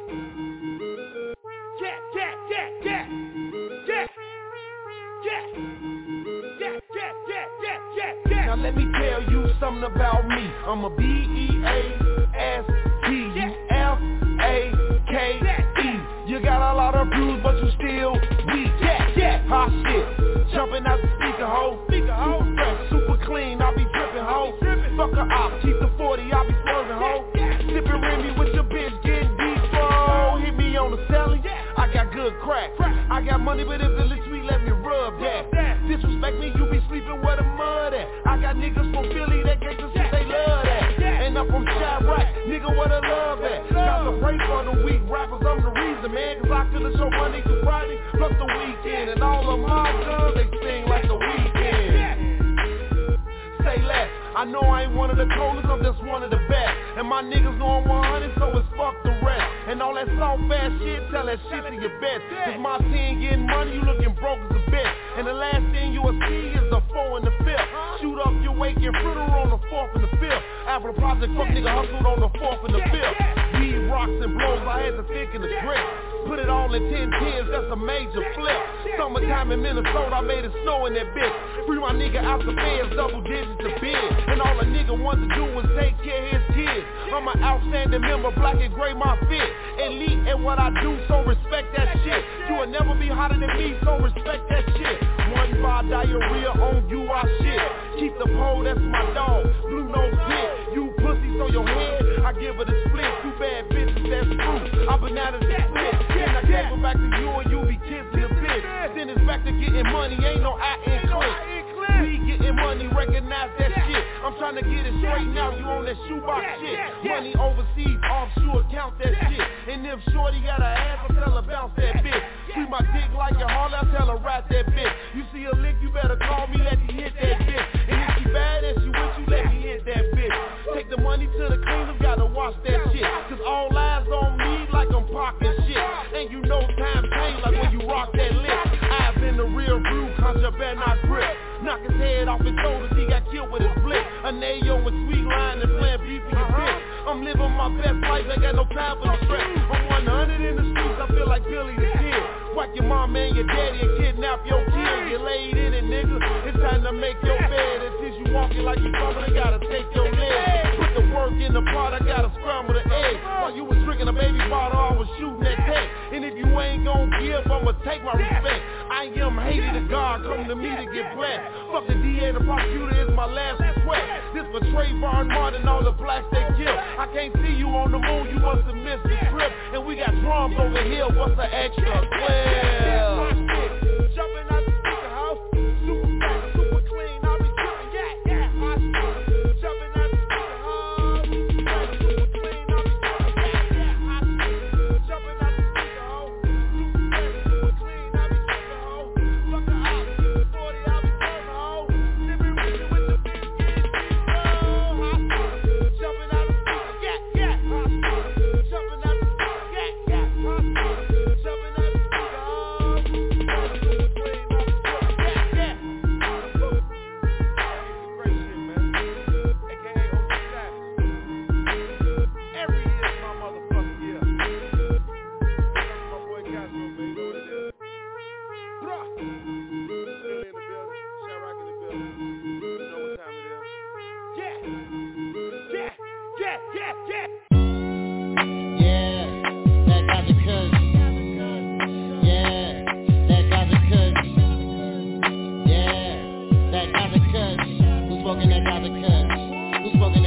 Yeah, yeah, yeah, yeah. Yeah. Yeah. Yeah, yeah, yeah, yeah, yeah, yeah. Now let me tell you something about me. I'm a B E A S T U F A K E. You got a lot of views, but you still weak. Yeah, yeah. Hot shit. Jumping out the speaker, ho. Speaker, ho. Super fresh, super clean. I be dripping, ho. Fuck a op, keep the forty. I be swerving, ho. Sipping Remy with your bitch, getting deep, bro. Hit me on the celly. I got good crack. I got money, but if it looks sweet, let me rub that. Disrespect me, you be sleeping where the mud at. I got niggas from Philly that get to see they love that. And I'm from Chirac, nigga, where the love at. Got to pray for the weak rappers, I'm the reason, man. Cause I could've show Monday through Friday, plus the weekend. And all of my guns, they sing like the weekend. Say less. I know I ain't one of the coldest, I'm just one of the best. And my niggas know I'm one hundred, so it's fuck the rest. And all that soft ass shit, tell that shit to your best. Cause my team getting money, you looking broke as a bitch. And the last thing you will see is the four and the fifth. Shoot up your wake and fritter on the fourth and the fifth. After the project, fuck nigga hustled on the fourth and the fifth. Weed rocks and blows, I had to think in the grip. Put it all in ten tens, that's a major flip. Summertime in Minnesota, I made it snow in that bitch. Free my nigga out the feds, double digits to bid. And all a nigga wants to do is take care of his kids. I'm an outstanding member, black and gray my fit. Elite at what I do, so respect that shit. You will never be hotter than me, so respect that shit. One bar diarrhea on you, I shit. Keep the pole, that's my dog. Blue nose dick, you pussies on your head, I give it a split. Two bad bitches, that's true. I bananas and split. And I gave it back to you and you be kissing a bitch. Then it's back to getting money, ain't no I in click. We getting money, recognize that shit. I'm trying to get it straight now, you on that shoebox shit. Money overseas, offshore, count that shit. And if shorty got a ass, I tell her bounce that bitch. Treat my dick like a Harley, I tell her ride that bitch. You see a lick, you better call me, let me hit that bitch. And if she bad and she with you, let me hit that bitch. Take the money to the cleaners, gotta watch that shit. Cause all eyes on me like I'm parking shit. And you know time change like when you rock that lick. Eyes in the rear view, contra better not grip. Knock his head off his shoulders, he got killed with his flick. A Nayo with sweet line and playing beef in your bitch. I'm living my best life, ain't got no time for the stress. I'm one hundred in the streets, I feel like Billy the Kid. Whack your mom and your daddy and kidnap your kid. You laid in it, nigga, it's time to make your bed. And since you walking like you coming, I gotta take your leg. Put the work in the pot, I gotta scramble the egg. While you was drinking a baby bottle, I was shooting that tech. And if you ain't gon' give, I'ma take my respect. I am Haiti the God, come to me to get blessed. Fuck the D A, the prosecutor is my last request. This for Trayvon Martin, all the blacks they kill. I can't see you on the moon, you must have missed the trip. And we got drums over here, what's the extra twelve? Jumping out the speaker house, super fast, super clean, I be tripping, yeah, yeah, hot shit. Jumping out the speaker house, super clean, I be tripping, yeah, yeah, hot shit. Jumping out the speaker house, super fast, super clean, I be tripping, ho. Fuck the op, keep the forty, I be serving, ho. Sipping Remy with the bitch, getting deep, oh, hot shit. Jumping out the speaker, yeah, yeah, hot shit. Jumping out the speaker, yeah, yeah, hot shit. Jumping out the speaker, oh.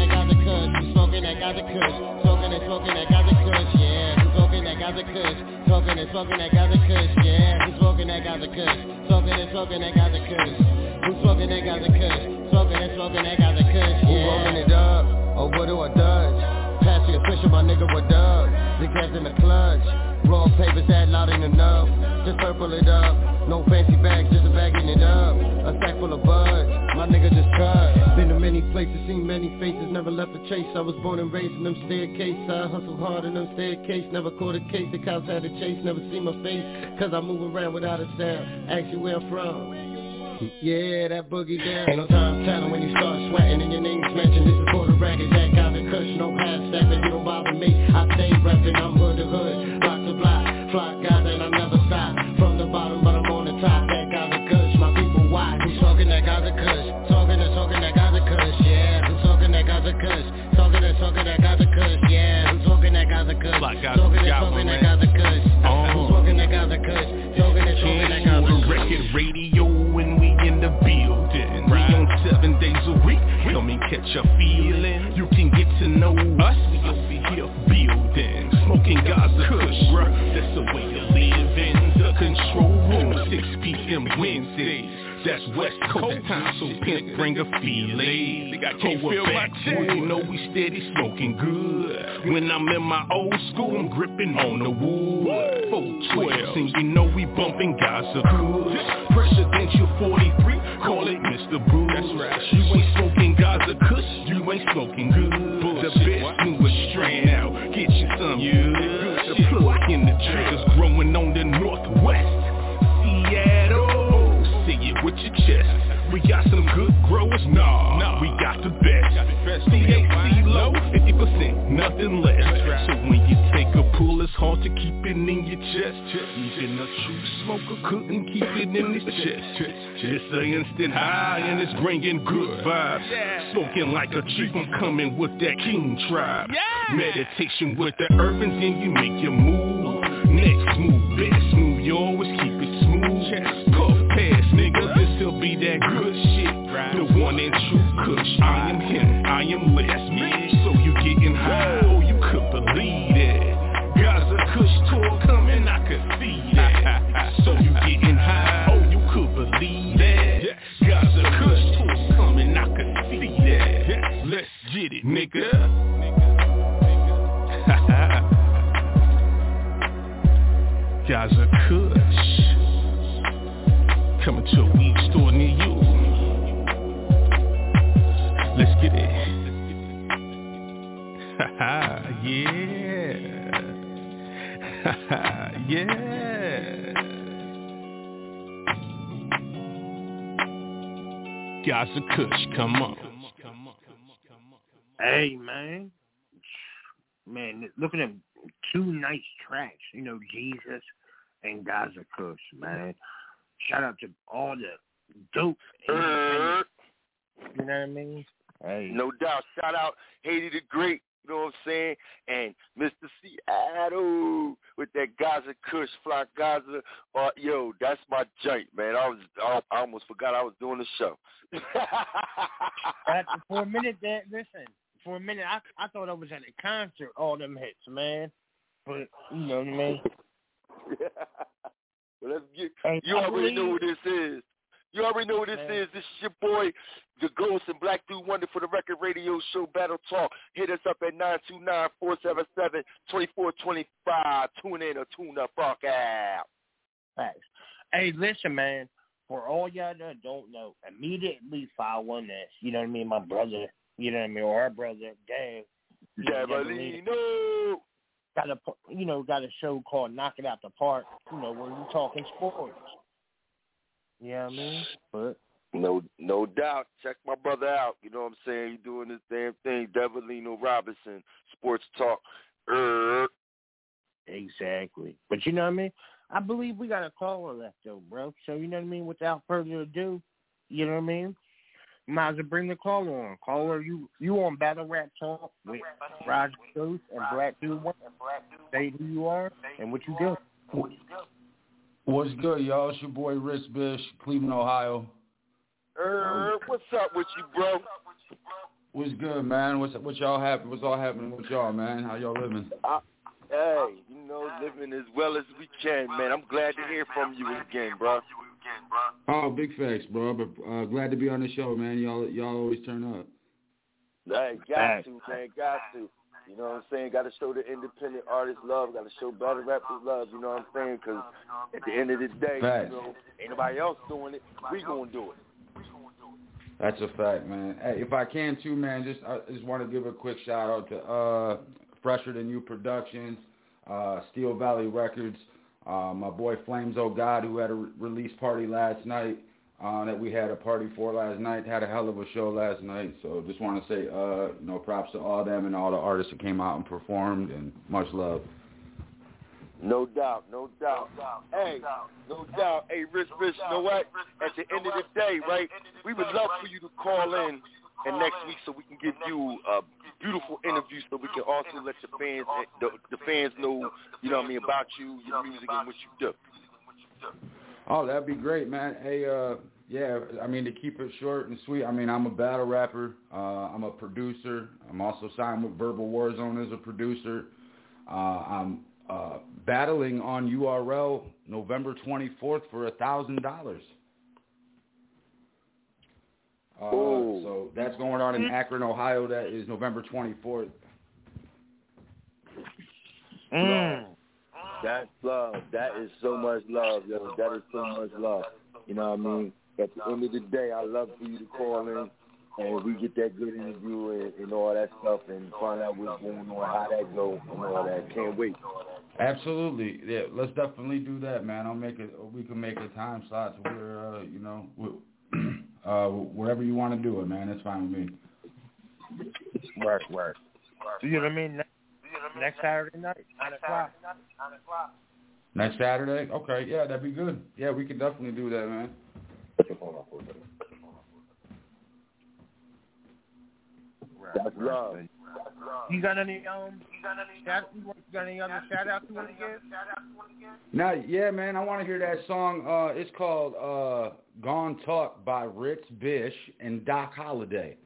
Smoking that Gaza Kush, Smoking and smoking that Gaza Kush, yeah. Who's smoking that Gaza Kush? Smoking and smoking that Gaza Kush. Who's smoking that Gaza Kush? Smoking and smoking that Gaza Kush, yeah. Who rolling it up? Or what do I dodge? Pass the official, my nigga, what up? The gas in the clutch. Raw papers that loud ain't enough. Just purple it up. No fancy bags, just a bagging it up. A sack full of buds. My nigga just cut. Been to many places, seen many faces. Never left a chase. I was born and raised in them staircases. I hustled hard in them staircases. Never caught a case. The cops had to chase. Never see my face. Cause I move around without a sound. Ask you where I'm from. Yeah, that boogie down. Ain't no time telling when you start sweating and your name's mentioned. This is for the record, that got the cush, no half stepping. You don't bother me, I stay reppin'. I'm hood to hood, block to block, flock guys and I never stop. From the bottom, but I'm on the top. That got the kush, my people watch. Who's talking that got the kush? Talking and talking that got the kush, yeah. Who's talking that got the kush? Talking and talking that got the kush, yeah. Who's talking that got the kush? Talking and talking that got the kush. Who's talking that got the kush? Talking and talking that got the kush. Record radio when we in the building. We on seven days a week. Come and catch a feeling. You can get to know us. We over here building, smoking Gaza Kush, bruh. That's the way you live in the control room. six p.m. Wednesdays. That's West Coast time, so pimp bring a feeling. Think I can't feel my chest. You know we steady smoking good. When I'm in my old school, I'm gripping on the wood. four twelve, and you know we bumping Gaza Kush. Presidential forty-three, call it Mister Bruce. That's right. You ain't smoking Gaza Kush, you ain't smoking good. The best newest strain out, get you some. Yeah. The plug in the triggers growing on the northwest. Seattle. Say it with your chest. We got some good growers, nah, nah. We got the best. C H C low, fifty percent, nothing less. Right. So when you take a pull, it's hard to keep it in your chest. Even a true smoker couldn't keep it in his chest. It's an instant high and it's bringing good vibes. Yeah. Smoking like a chief, I'm coming with that king tribe. Yeah. Meditation with the urbans and you make your move. Next move, best move, you always keep it smooth. Puff pass, nigga, this'll be that good shit. The one and true Kush, I am him, I am less me. So you getting high, oh you could believe it. Gaza Kush tour coming, I could see that. So you getting high, oh you could believe that. Gaza Kush tour coming, I could see that. Let's get it, nigga. Gaza Kush coming to a weed store near you. Let's get it. Haha, yeah. Haha, yeah. Gaza Kush, come on. Hey, man. Man, look at them two nice tracks, you know, Jesus and Gaza Kush, man. Shout out to all the dope. Uh, you know what I mean? Hey. No doubt. Shout out Haiti the Great, you know what I'm saying? And Mister Seattle with that Gaza Kush, Flock Gaza. Uh, yo, that's my joint, man. I was, I, I almost forgot I was doing the show. For a minute, there, listen. For a minute, I I thought I was at a concert. All them hits, man. But you know what I mean. Well, let's get. And you I already believe, know who this is. You already know who this man. is. This is your boy, the Ghost and Black Dude Wonder for the Record Radio Show Battle Talk. Hit us up at nine two nine, four seven seven, two four two five. Tune in or tune the fuck out. Thanks. Hey, listen, man. For all y'all that don't know, immediately follow on this. You know what I mean? My brother. You know what I mean? Or our brother, Dave. Jabalino. Got a, you know, got a show called Knock It Out the Park, you know, where you talking sports. You know what I mean? But no no doubt. Check my brother out. You know what I'm saying? He's doing this damn thing. Devilino Robinson, Sports Talk. Er. Exactly. But you know what I mean? I believe we got a caller left, though, bro. So, you know what I mean? Without further ado, you know what I mean? Might as well bring the caller on. Caller, you you on Battle Rap Talk with Roger Ghost and Black Dude One. Say who you are and what you do. What's good, y'all? It's your boy Rich Bish, Cleveland, Ohio. Er, what's up with you, bro? What's good, man? What's what y'all happen? What's all happening with y'all, man? How y'all living? Uh, hey, you know, living living as well as we can, man. I'm glad to hear from you again, bro. Oh, big facts, bro. But uh, glad to be on the show, man. Y'all, y'all always turn up. Hey, got to, man, got to. You know what I'm saying? Got to show the independent artists love. Got to show battle rappers love. You know what I'm saying? Because at the end of the day, Facts. you know, ain't nobody else doing it. We gonna do it. That's a fact, man. Hey, if I can too, man, just I just want to give a quick shout out to uh, Fresher Than You Productions, uh, Steel Valley Records, uh, my boy Flames Oh God, who had a re- release party last night. Uh, that we had a party for last night, had a hell of a show last night. So just want to say, uh, you know, props to all them and all the artists that came out and performed, and much love. No doubt, no doubt. Hey, no doubt. Hey, Rich, Rich, you know what? At the end of the day, right, we would love for you to call in and next week so we can give you a beautiful interview so we can also let the fans the, the fans know, you know what I mean, about you, your music, and what you do. Oh, that'd be great, man. Hey, uh, yeah, I mean, to keep it short and sweet, I mean, I'm a battle rapper. Uh, I'm a producer. I'm also signed with Verbal Warzone as a producer. Uh, I'm uh, battling on U R L November twenty-fourth for one thousand dollars. Uh, so that's going on in Akron, Ohio. That is November twenty-fourth. Mm. That's love. That is so much love, yo. That is so much love. You know what I mean? At the end of the day, I love for you to call in and we get that good interview and, and all that stuff and find out what's going on, how that goes and all that. Can't wait. Absolutely. Yeah, let's definitely do that, man. I'll make it. We can make a time slot to where, uh, you know, uh, wherever you want to do it, man. That's fine with me. Work, work. So you know what I mean? Next Saturday night, nine o'clock. Next Saturday? Okay, yeah, that'd be good. Yeah, we could definitely do that, man. That's love. You got any um? You got any shout? You got any other shout outs you want to give? Now, yeah, man, I want to hear that song. Uh, it's called uh, "Gone Talk" by Ritz Bish and Doc Holliday.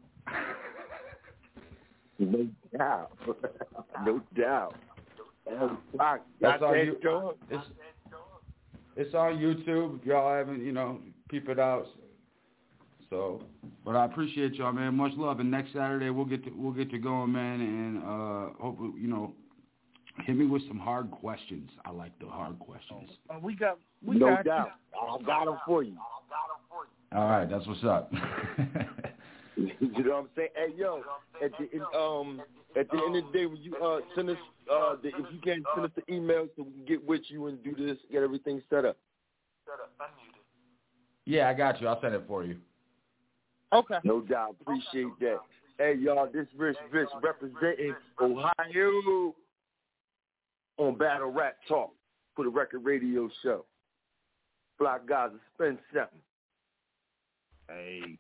No doubt. No doubt. That's, That's on you, it's, it's on YouTube. If y'all haven't, you know, peep it out. So, but I appreciate y'all, man. Much love. And next Saturday we'll get to we'll get to going, man. And uh, hopefully, you know, hit me with some hard questions. I like the hard questions. Oh, we got we no got doubt. I got them for you. All right, that's what's up. You know what I'm saying? Hey, yo, at the um, at the end of the day, when you uh send us uh, the, if you can send us the email so we can get with you and do this, get everything set up. Set up, unmuted. Yeah, I got you. I'll send it for you. Okay. No doubt. Appreciate that. Hey, y'all, this Rich Rich representing Ohio on Battle Rap Talk for the Record Radio Show. Block Gaza, spend something. Hey.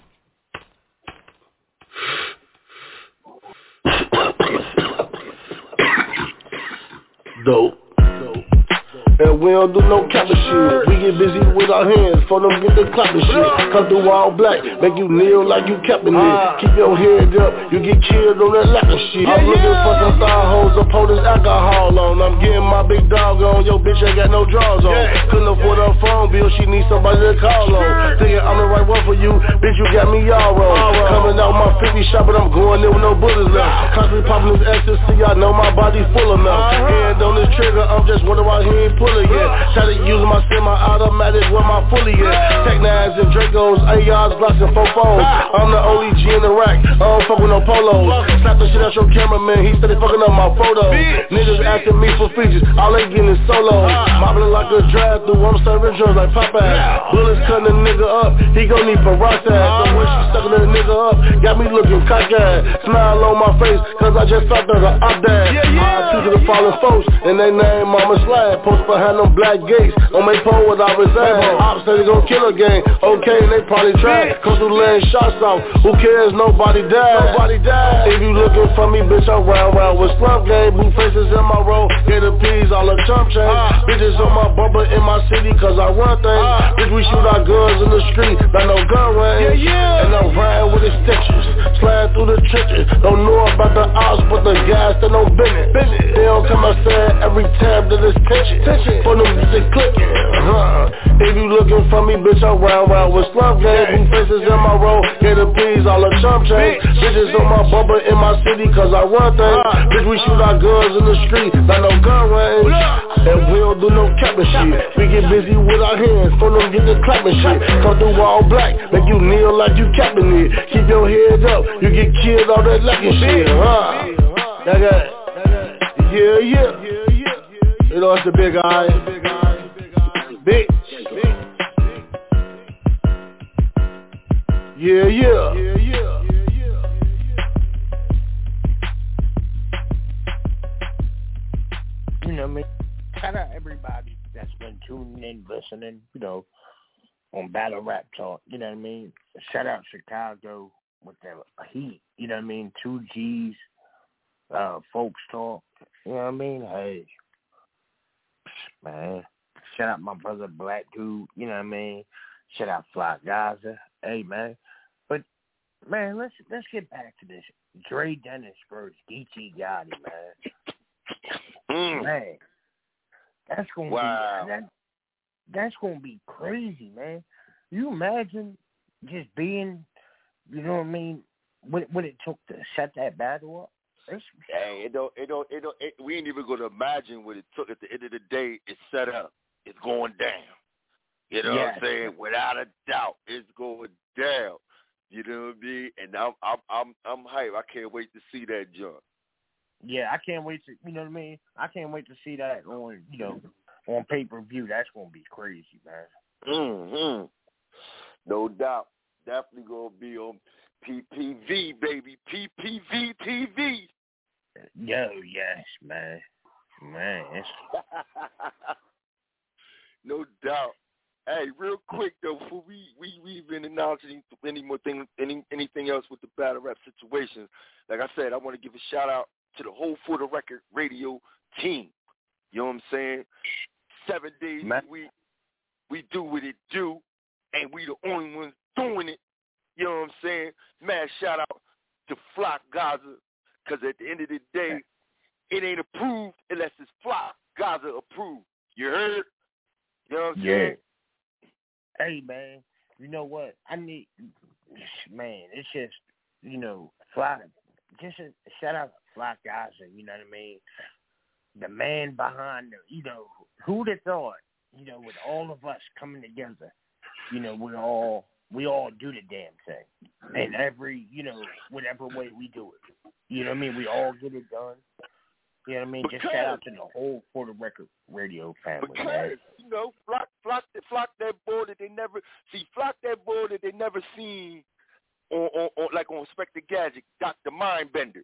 Dope. And we don't do no capping shit. We get busy with our hands, for them get the clapping shit. Come through all black, make you kneel like you capping it. Keep your head up, you get killed on that lapping shit. I'm looking for some thigh hoes, up hold this alcohol on. I'm getting my big dog on, yo bitch ain't got no drawers on. Couldn't afford her phone bill, she needs somebody to call on. Thinking I'm the right one for you, bitch you got me all wrong. Coming out my fifty shot, but I'm going there with no bullets left. Constantly popping this ecstasy, I know my body full of mouth. Hand on this trigger, I'm just wondering why he ain't pull it yet. Try to use my semi-automatic where my fully is. Tech nines and Dracos, A Rs, blocks and fofos. I'm the only G in the rack, I don't fuck with no polos. Slap the shit out your cameraman, he steady fucking up my photos. Niggas asking me for features, all they getting is solos. Mobbling like a drive-through, I'm serving drugs like Popeye. Bullets cutting a nigga up, he gon' need peroxide. The way she sucking a nigga up, got me looking cockeyed. Smile on my face, cause I just felt like an op dad. I to the fallen folks, and they name Mama Slab. Post behind them black gates, on my pole with I reside. Ops say they gon' kill a gang, okay, they probably try. Come through laying shots off, who cares, nobody died. Nobody died. If you looking for me, bitch, I'm round round with slump game. Blue faces in my road, get the peas, all the chump chains. Uh, Bitches on my bumper in my city, cause I run things. Uh, bitch, we shoot our guns in the street, not no gun range. Yeah, yeah. And I'm riding with extensions, sliding through the trenches. Don't know about the ops, but the guys that know business. They don't come outside every time after this tension. For them music clicking. Uh-huh. If you looking for me, bitch, I'm round round with slump gang. Blue faces in my road, get a please, all the chump change. Bitches on my bumper in my city, cause I run things. Bitch, we shoot our guns in the street, not no gun range. And we don't do no capping shit. We get busy with our hands, for them get the clapping shit. Come through all black, make you kneel like you capping it. Keep your head up, you get killed all that lacking shit, huh? That guy, yeah, yeah. You know it's the big eye. Big. Yeah, yeah. Yeah, yeah. You know, I mean, shout out everybody that's been tuning in, listening, you know, on Battle Rap Talk, you know what I mean? Shout out Chicago with the heat, you know what I mean? Two G's, uh, Folks Talk, you know what I mean? Hey, man, shout out my brother Black Dude, you know what I mean? Shout out Fly Gaza, hey, man. But, man, let's let's get back to this. Dre Dennis versus D T Gotti, man. Mm. Man, that's gonna wow. be that, that's gonna be crazy, man. You imagine just being, you know what I mean, what what it took to set that battle up. It's, hey, it don't, it don't, it don't. It, we ain't even gonna imagine what it took. At the end of the day, it's set up. It's going down. You know yes. what I'm saying? Without a doubt, it's going down. You know what I mean? And I'm, I'm, I'm, I'm hyped. I can't wait to see that jump. Yeah, I can't wait to, you know what I mean? I can't wait to see that on, you know, on pay-per-view. That's going to be crazy, man. Mm-hmm. No doubt. Definitely going to be on P P V, baby. P P V T V. Yo, yes, man. Man. No doubt. Hey, real quick, though, before we, we, we even announce any, any more thing, any, anything else with the battle rap situation, like I said, I want to give a shout-out to the whole For the Record radio team. You know what I'm saying? Seven days Man. a week, we do what it do, and we the only ones doing it. You know what I'm saying? Mad shout-out to Flock Gaza, because at the end of the day, it ain't approved unless it's Flock Gaza approved. You heard? You know what I'm yeah. saying? Hey, man, you know what? I need, man, it's just, you know, Fly, just a shout out to Fly Gaza, you know what I mean? The man behind the, you know, who'd have thought, you know, with all of us coming together, you know, we all, we all do the damn thing. And every, you know, whatever way we do it. You know what I mean? We all get it done. You know what I mean? Because, just shout out to the whole For the Record radio family. Because, man. you know, flock, flock, flock that board that they never, see, flock that board that they never seen on, on, on like on Inspector Gadget, Doctor Mindbender.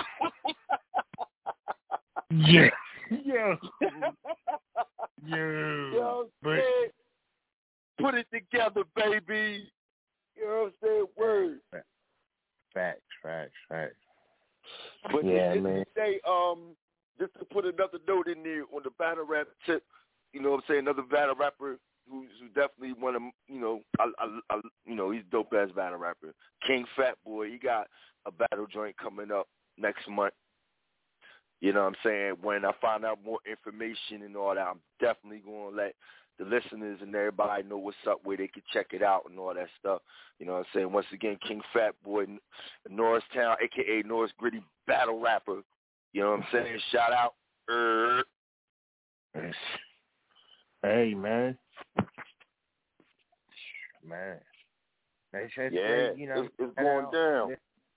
yeah. Yeah. yeah. You know but, what I'm saying? Put it together, baby. You know what I'm saying? Word. Facts, facts, facts. But yeah, this, man. This day, um, just to put another note in there on the battle rap tip, you know what I'm saying? Another battle rapper who's who definitely one of, you know, I, I, I, you know, he's dope ass battle rapper. King Fat Boy, he got a battle joint coming up next month. You know what I'm saying? When I find out more information and all that, I'm definitely going to let the listeners and everybody know what's up, where they can check it out and all that stuff. You know what I'm saying? Once again, King Fat Boy, Norristown, a k a. Norris Gritty Battle Rapper. You know what I'm saying? Shout out. Er. Hey, man. Man. That's, that's yeah, great, you know, it's, it's going down.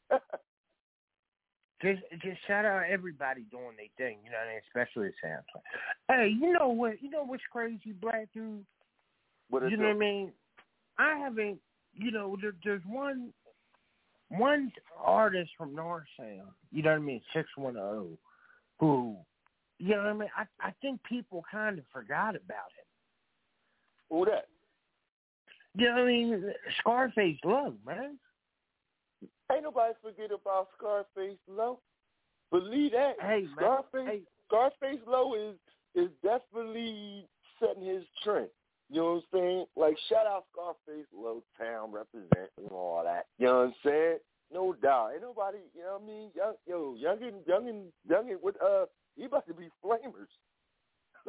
Just, just shout out everybody doing their thing, you know what I mean? Especially the SoundCloud. Hey, you know what? You know what's crazy, Black Dude? What is you know it? what I mean? I haven't, you know, there, there's one, one artist from Norristown, you know what I mean, six one zero, who, you know what I mean? I, I think people kind of forgot about him. Who that? You know what I mean? Scarface Low, man. Ain't nobody forget about Scarface Low. Believe that. Hey, man. Scarface, hey. Scarface Low is is definitely setting his trend. You know what I'm saying? Like, shout out Scarface Low, town represent and all that. You know what I'm saying? No doubt. Ain't nobody, you know what I mean? Young, yo, youngin, youngin, youngin with, uh, he about to be flamers.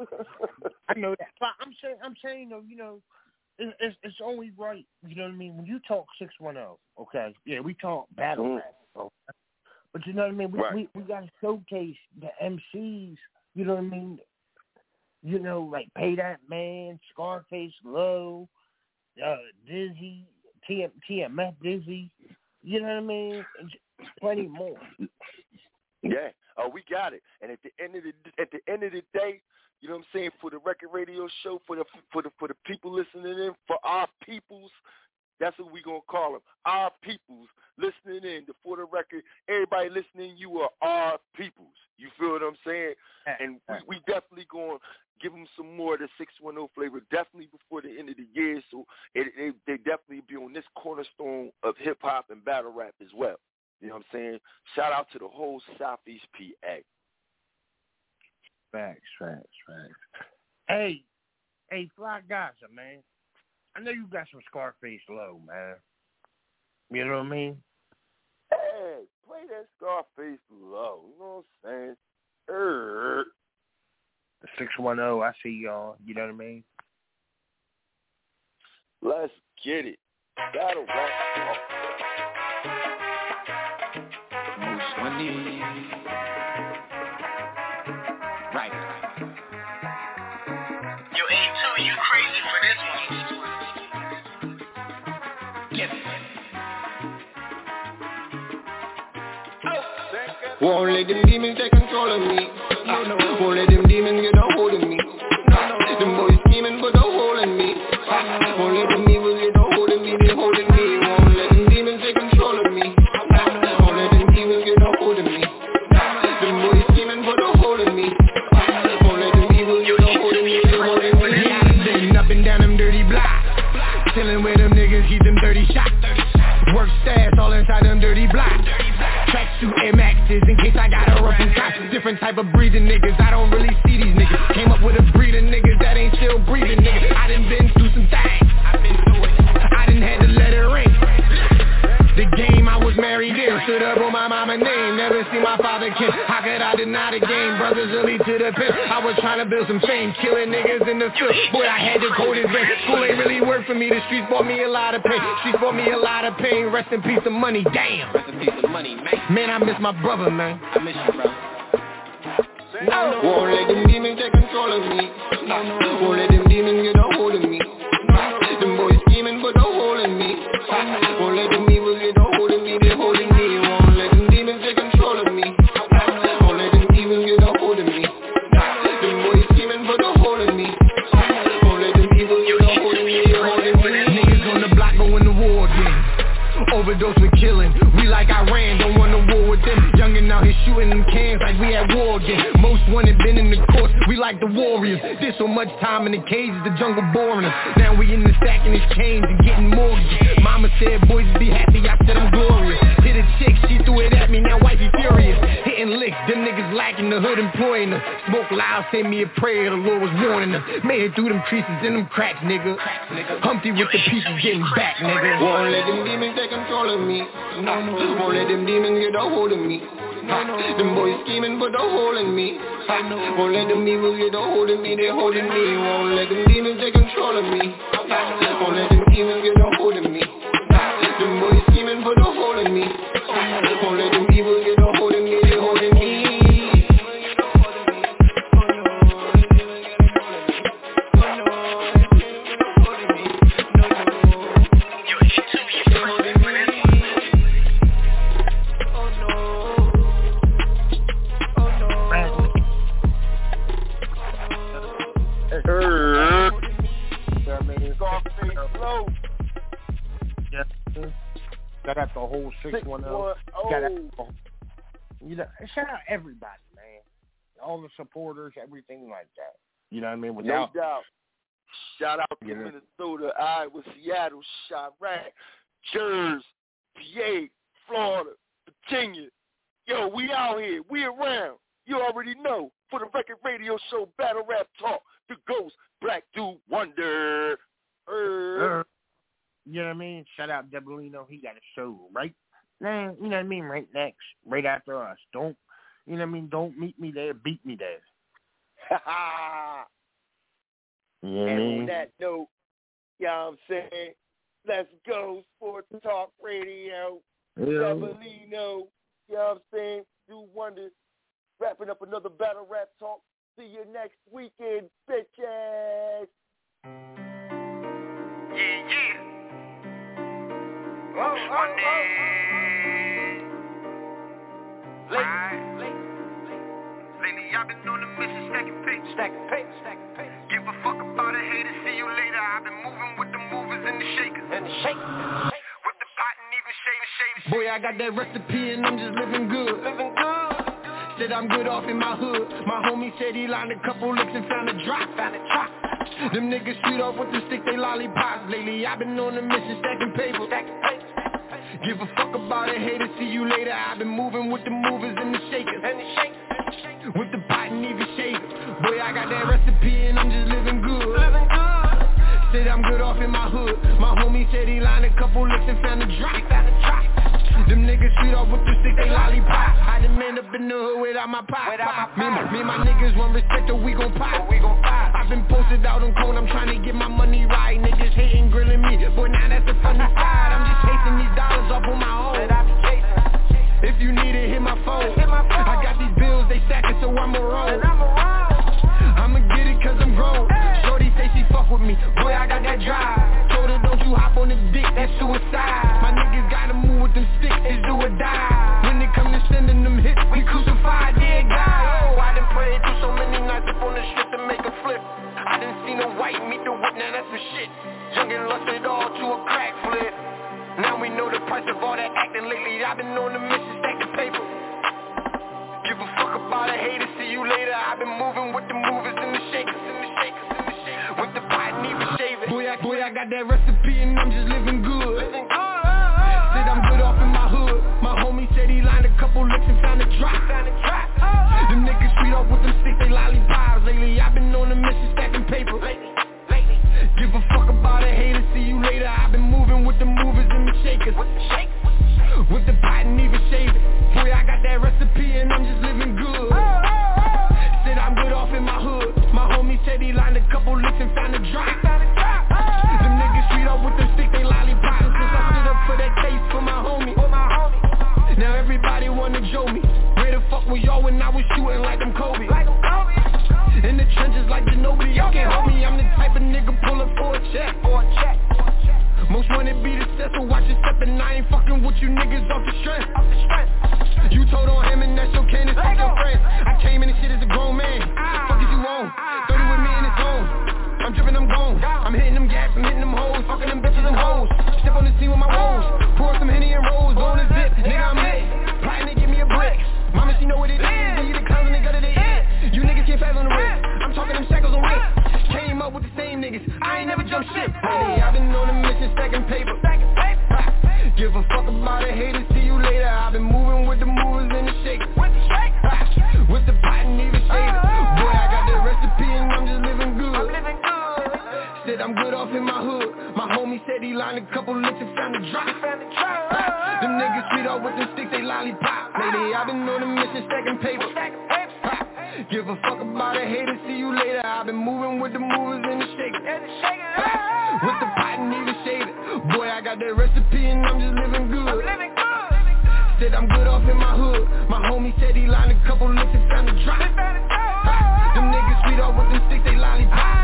I know that. But I'm saying, I'm saying, though, you know, it, it's it's only right. You know what I mean? When you talk six one zero, okay, yeah, we talk battle Mm. rap, okay? But you know what I mean? We Right. we, we got to showcase the M Cs. You know what I mean? You know, like Pay That Man, Scarface, Low, uh, Dizzy, T M F Dizzy. You know what I mean? And plenty more. Yeah. Oh, we got it. And at the end of the at the end of the day, you know what I'm saying, for the record radio show, for the for the for the people listening in, for our peoples, that's what we gonna call them. Our peoples listening in. The For the Record, everybody listening, you are our peoples. You feel what I'm saying? And we, we definitely gonna give them some more of the six one zero flavor, definitely before the end of the year. So it, it, they definitely be on this cornerstone of hip hop and battle rap as well. You know what I'm saying? Shout out to the whole Southeast P A. Facts, facts, facts. Hey, hey, Fly Gaza, man. I know you got some Scarface Low, man. You know what I mean? Hey, play that Scarface Low. You know what I'm saying? Er. The six one zero, I see y'all. You know what I mean? Let's get it. Battle rap talk. Most money. Right. Yo, A two, you crazy for this one. Get it. Won't let them demons take control of me. No, no. Won't let them demons get a hold of me. No, no. Them boys scheming but don't hold in me. Won't let them evil get a hold of me. They holding me. Won't let them demons take control of me. Won't let them evil get a hold of me. Them boys scheming but don't hold in me. Won't let them evil get a hold of me. They holding me. Been up and down them dirty blocks. Chillin' with them niggas, keep them dirty shots. Work stats all inside them dirty blocks. Tracksuit Air Maxes in case I got a rough and cops. Different type of breeding niggas, I don't really see these niggas. Came up with a breed of niggas that ain't still breathing niggas. I done been through some things, I done had to let it ring. The game I was married in, stood up on my mama name. Never see my father kiss, how could I deny the game? Brothers early to the pit, I was trying to build some fame. Killing niggas in the field, boy I had the coldest vein. School ain't really work for me, the streets brought me a lot of pain. Streets brought me a lot of pain, rest in peace of money, damn. Rest in peace of money, man. Man, I miss my brother, man. I miss you, bro. No, no. Won't let them demons take control of me. No, no. Won't let them demons get a hold of me. No, no. Them boys scheming but don't hold in me. Won't let them evil get a hold of me. They holding me. Won't let them demons take control of me. Won't let them evil get a hold of me. Them boys scheming but don't hold in me. Won't let them evil get a hold of me. They holding me. Niggas on the block going to war again. Overdose with killing. We like Iran, don't want no war with them. Youngin' out here shooting them cans like we at war again. Most wanted been in the courts, we like the warriors. Did so much time in the cages, the jungle boring us. Now we in the stacking his chains and getting mortgages. Mama said, boys be happy, I said I'm glorious. Hit a chick, she threw it at me, now wifey furious. Hitting licks, them niggas lacking the hood employing us. Smoke loud, send me a prayer, the Lord was warning us. Made it through them creases and them cracks, nigga. Humpty with the pieces getting back, nigga. Won't let them demons take control of me. No, no. Won't let them demons get a hold of me. No, no. Them boys scheming but don't hold in me. Won't let them evil get a hold of me. They holding me. Won't let them demons take control of me. Won't let them evil get a hold of me. Them boys scheming but don't hold in me. Won't let them evil get a hold of me. They holding me. Shout out the whole six one zero. Shout out, you know, shout out everybody, man. All the supporters, everything like that. You know what I mean? Without, no doubt. Shout out to you know, Minnesota, Iowa, Seattle, Chirac, Jersey, P A, Florida, Virginia. Yo, we out here. We around. You already know. For the Record Radio Show, Battle Rap Talk, the Ghost, Black Dude Wonder. Er. uh, You know what I mean? Shout out Debolino. He got a show right now. You know what I mean? Right next, right after us. Don't, you know what I mean? Don't meet me there. Beat me there. Yeah, and man. on that note, you know what I'm saying, let's go Sports Talk Radio. Yeah. Revelino, you know what I'm saying, do wonders. Wrapping up another Battle Rap Talk. See you next weekend, bitches. Yeah, yeah. Oh, oh, oh. Lately, lately, I've been on a mission, stacking paper, stacking paper, stacking paper. Give a fuck about a hater, see you later. I've been moving with the movers and the shakers, and the shakers, with the pot and even shaving, shaving. Boy, I got that recipe and I'm just living good, living good. Said I'm good off in my hood. My homie said he lined a couple licks and found a drop, found a drop. Them niggas shoot off with the stick, they lollipops. Lately, I've been on a mission, stacking paper, stacking paper. Give a fuck about a hater, see you later. I've been moving with the movers and the shakers, and the shakers, with the pot and even shaver. Boy, I got that recipe and I'm just living good, living good. Said I'm good off in my hood. My homie said he lined a couple licks and found a drop, he found a drop. Them niggas shoot off with the stick, they lollipop. I done man up in the hood without my pop. Without my me, my, me and my niggas want respect or we gon' pop. We gon' pop. I've been posted out on cone, I'm trying to get my money right. Niggas hating, grilling me, boy now that's the funny side. I'm just chasing these dollars off on my own. If you need it, hit my phone. I got these bills, they stacking, so I'ma roll. I'ma get it cause I'm grown. Shorty say she fuck with me, boy I got that drive. Told her don't you hop on the dick, that's suicide. My niggas gotta move with them sticks, it's do or die. When it come to sending them hits, we crucify dead guy. Oh, I done prayed through so many nights up on the strip to make a flip. I done seen a white meet the whip, now that's some shit. Young and lusted all to a crack flip. Now we know the price of all that acting. Lately I've been on the mission, stacking paper. Give a fuck about a hater, see you later. I've been moving with the movers and the shakers, and the shakers, and the shakers, with the pot and even shaving. Boy, I, boy, I got that recipe and I'm just living good, living good. Said I'm good off in my hood. My homie said he lined a couple licks and found a drop, found a drop. Them niggas sweet off with them sticks, they lollipops. Lately I've been on a mission, stacking paper. Lately, lately. Give a fuck about a hater, see you later. I've been moving with the movers and the shakers, with the shakers, with the pot and even shaving. Boy, I got that recipe and I'm just living good. Said I'm good off in my hood. My homie said he lined a couple licks and found a drop. Them niggas sweet off with the stick, they lollipops. Since I stood up for that case for my homie, now everybody wanna joke me. Where the fuck was y'all when I was shooting like I'm Kobe? In the trenches like Ginobili, y'all can't hold me. I'm the type of nigga pull up for a check. Most wanted be the set, so watch your step. And I ain't fucking with you niggas off the strength. You told on him and that's your can, it's fuck your friends. I came in and shit as a grown man. Fuck is you on? thirty with me in his home. I'm dripping, I'm gone. I'm hitting them gas, I'm hitting them hoes. Fucking them bitches and hoes. Step on the scene with my woes. Pour some Henny and Rose, blowing a zip. Nigga, I'm lit. Plotting to give me a brick. Mama, she know what it is. They either clowns and they gutter they it. You niggas can't fast on the wrist. I'm talking them shackles on wrist. Came up with the same niggas. I ain't never jumped ship. Hey, I've been on a mission, stacking paper. Give a fuck about a hater, see you later. I've been moving with the movers and the shakers, with the shakers, with the pot and even shaving. Boy, I got that recipe and I'm just living good. I'm living good. Said I'm good off in my hood. My homie said he lined a couple licks and found a drop. Found a drop. Them niggas sweet off with them sticks, they lollipop. Lately I've been on a mission, stacking paper. Give a fuck about a hater, see you later. I've been moving with the movers and the shakers, with the pot and even shaving. Boy, I got that recipe and I'm just living good. I'm living good. Said I'm good off in my hood. My homie said he lined a couple licks and found a drop. Them niggas sweet off with them sticks, they lollipop.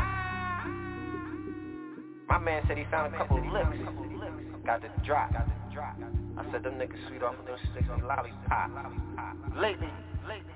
My man said he found a couple licks. Got the drop. I said them niggas sweet off with them sticks, they lollipop. Lately, lately.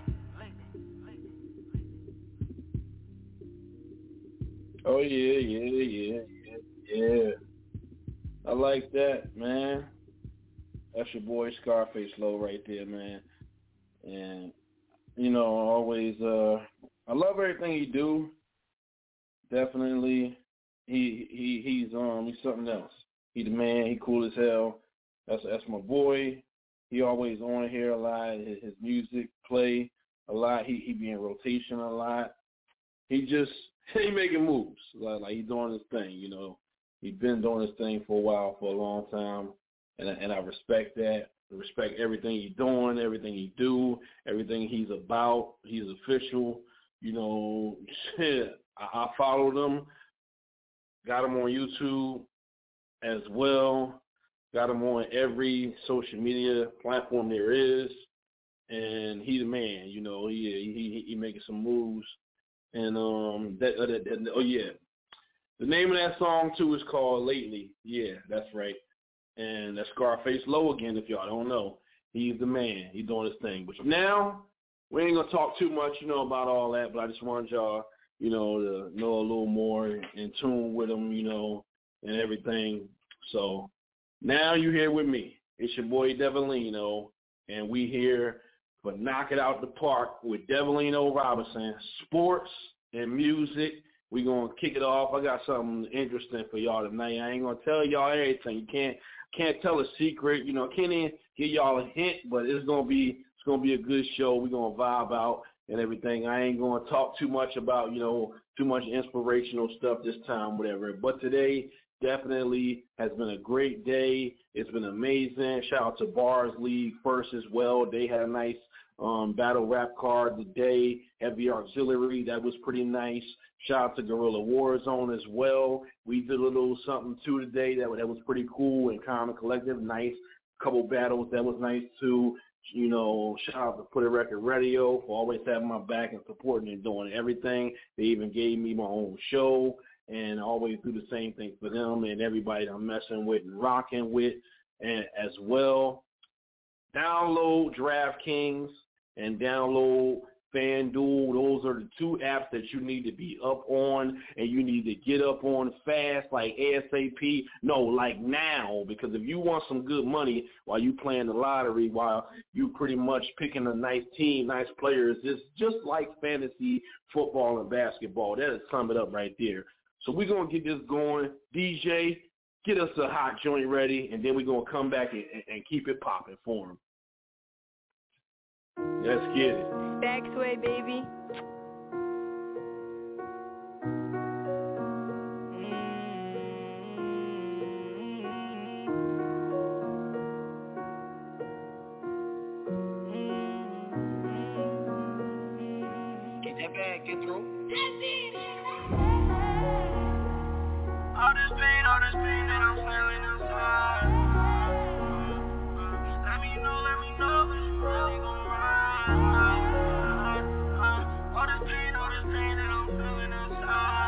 Oh yeah, yeah, yeah, yeah, yeah. I like that, man. That's your boy Scarface Low right there, man. And you know, always uh I love everything he do. Definitely he he he's um he's something else. He the man, he cool as hell. That's that's my boy. He always on here a lot. His, his music play a lot. He he be in rotation a lot. He just he making moves. Like, like he's doing his thing, you know. He's been doing his thing for a while, for a long time, and and I respect that. I respect everything he's doing, everything he do, everything he's about. He's official, you know. Shit, I, I, I followed him, got him on YouTube as well, got him on every social media platform there is, and he's the man. You know, he he he making some moves, and um that, that, that oh yeah, the name of that song too is called Lately. Yeah, that's right, and that's Scarface Low again. If y'all don't know, he's the man. He's doing his thing. But now we ain't gonna talk too much, you know, about all that. But I just wanted y'all, you know, to know a little more in tune with him, you know, and everything. So now you here with me. It's your boy Devolino, and we here for Knock It Out the Park with Devolino Robinson. Sports and music. We gonna kick it off. I got something interesting for y'all tonight. I ain't gonna tell y'all everything. You can't can't tell a secret. You know, can't even give y'all a hint, but it's gonna be it's gonna be a good show. We're gonna vibe out and everything. I ain't gonna talk too much about, you know, too much inspirational stuff this time, whatever. But today definitely has been a great day. It's been amazing. Shout out to Bars League first as well. They had a nice um, battle rap card today. Heavy Auxiliary, that was pretty nice. Shout out to Guerrilla Warzone as well. We did a little something too today that, that was pretty cool. And Common Collective, nice. Couple battles, that was nice too. You know, shout out to Put It Record Radio for always having my back and supporting and doing everything. They even gave me my own show, and I always do the same thing for them and everybody I'm messing with and rocking with and as well. Download DraftKings and download FanDuel. Those are the two apps that you need to be up on, and you need to get up on fast, like ASAP. No, like now, because if you want some good money while you playing the lottery, while you pretty much picking a nice team, nice players, it's just like fantasy football and basketball. That'll sum it up right there. So we're going to get this going. D J, get us a hot joint ready, and then we're going to come back and, and keep it popping for him. Let's get it. Back sway, baby. Get that bag, get through. All this pain, all this pain that I'm feeling inside. Let me know, let me know that you really gon' ride. All this pain, all this pain that I'm feeling inside.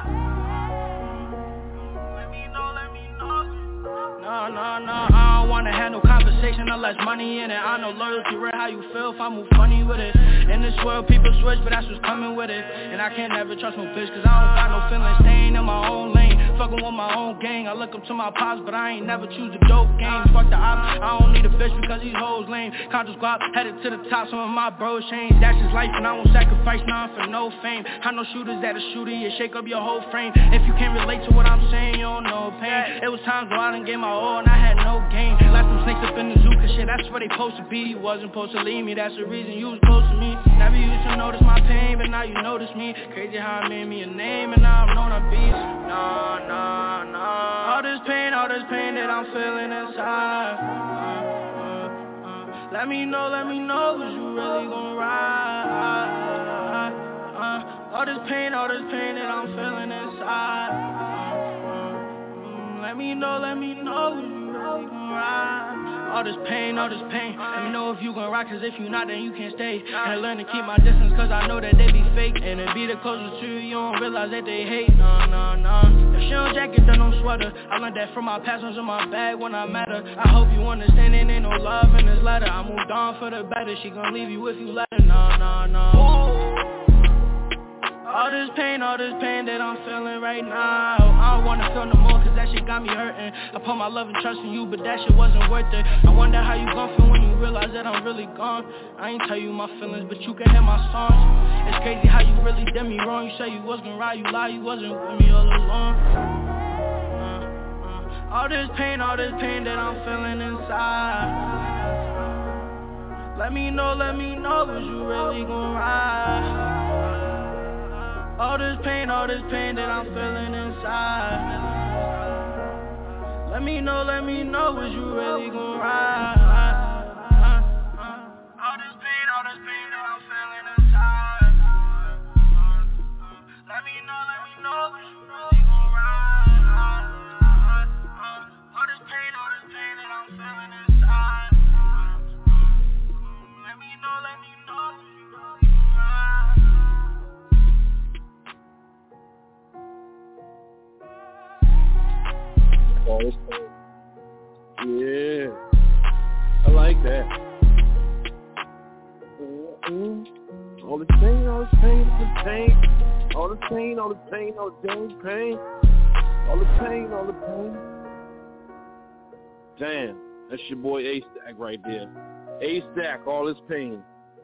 Let me know, let me know. No, no, no, I don't wanna have no conversation unless money in it. I know loyalty, real how you feel if I move funny with it. In this world, people switch, but that's what's coming with it. And I can't never trust no bitch, cause I don't got no feelings. Staying in my own lane, fucking with my own gang. I look up to my pops, but I ain't never choose a dope game. Fuck the ops, I don't need a bitch because these hoes lame. Conscious squad, headed to the top, some of my bros change. That's just life and I won't sacrifice none for no fame. I know shooters that a shooter, you shake up your whole frame. If you can't relate to what I'm saying, you don't know pain. It was times where I done gave my all and I had no gain. Left some snakes up in the zoo, cause shit, that's where they supposed to be. You wasn't supposed to leave me, that's the reason you was close to me. Never used to notice my pain, but now you notice me. Crazy how I made me a name, and now I'm known a beast. Nah, nah, nah. All this pain, all this pain that I'm feeling inside. uh, uh, uh. Let me know, let me know, cause you really gon' ride. uh, All this pain, all this pain that I'm feeling inside. uh, uh, Let me know, let me know, cause you really gon' ride. All this pain, all this pain. Let me know if you gon' rock, cause if you not, then you can't stay. And I learn to keep my distance, cause I know that they be fake. And it be the closest to you, you don't realize that they hate. Nah, nah, nah. If she don't jacket, then don't sweater. I learned that from my past ones in my bag when I met her. I hope you understand it ain't no love in this letter. I moved on for the better, she gon' leave you if you let her. Nah, nah, nah. All this pain, all this pain that I'm feeling right now, I don't wanna feel no more cause that shit got me hurting. I put my love and trust in you, but that shit wasn't worth it. I wonder how you gon' feel when you realize that I'm really gone. I ain't tell you my feelings, but you can hear my songs. It's crazy how you really did me wrong. You say you was gonna ride, you lie, you wasn't with me all along. uh, uh, All this pain, all this pain that I'm feeling inside. Let me know, let me know, cause you really gon' ride. All this pain, all this pain that I'm feeling inside. Let me know, let me know, was you really gon' ride? All this pain, all this pain that I'm feeling inside. Let me know, let me know we gon' ride. All this pain, all this pain that I'm feeling inside. Let me know, let me know we gon' ride. All this pain. Yeah, I like that. Mm-hmm. All the pain, all the pain, all the pain, all the pain, all the pain, all the damn pain, all the pain, all the pain. Damn, that's your boy A-Stack right there. A-Stack, all this pain.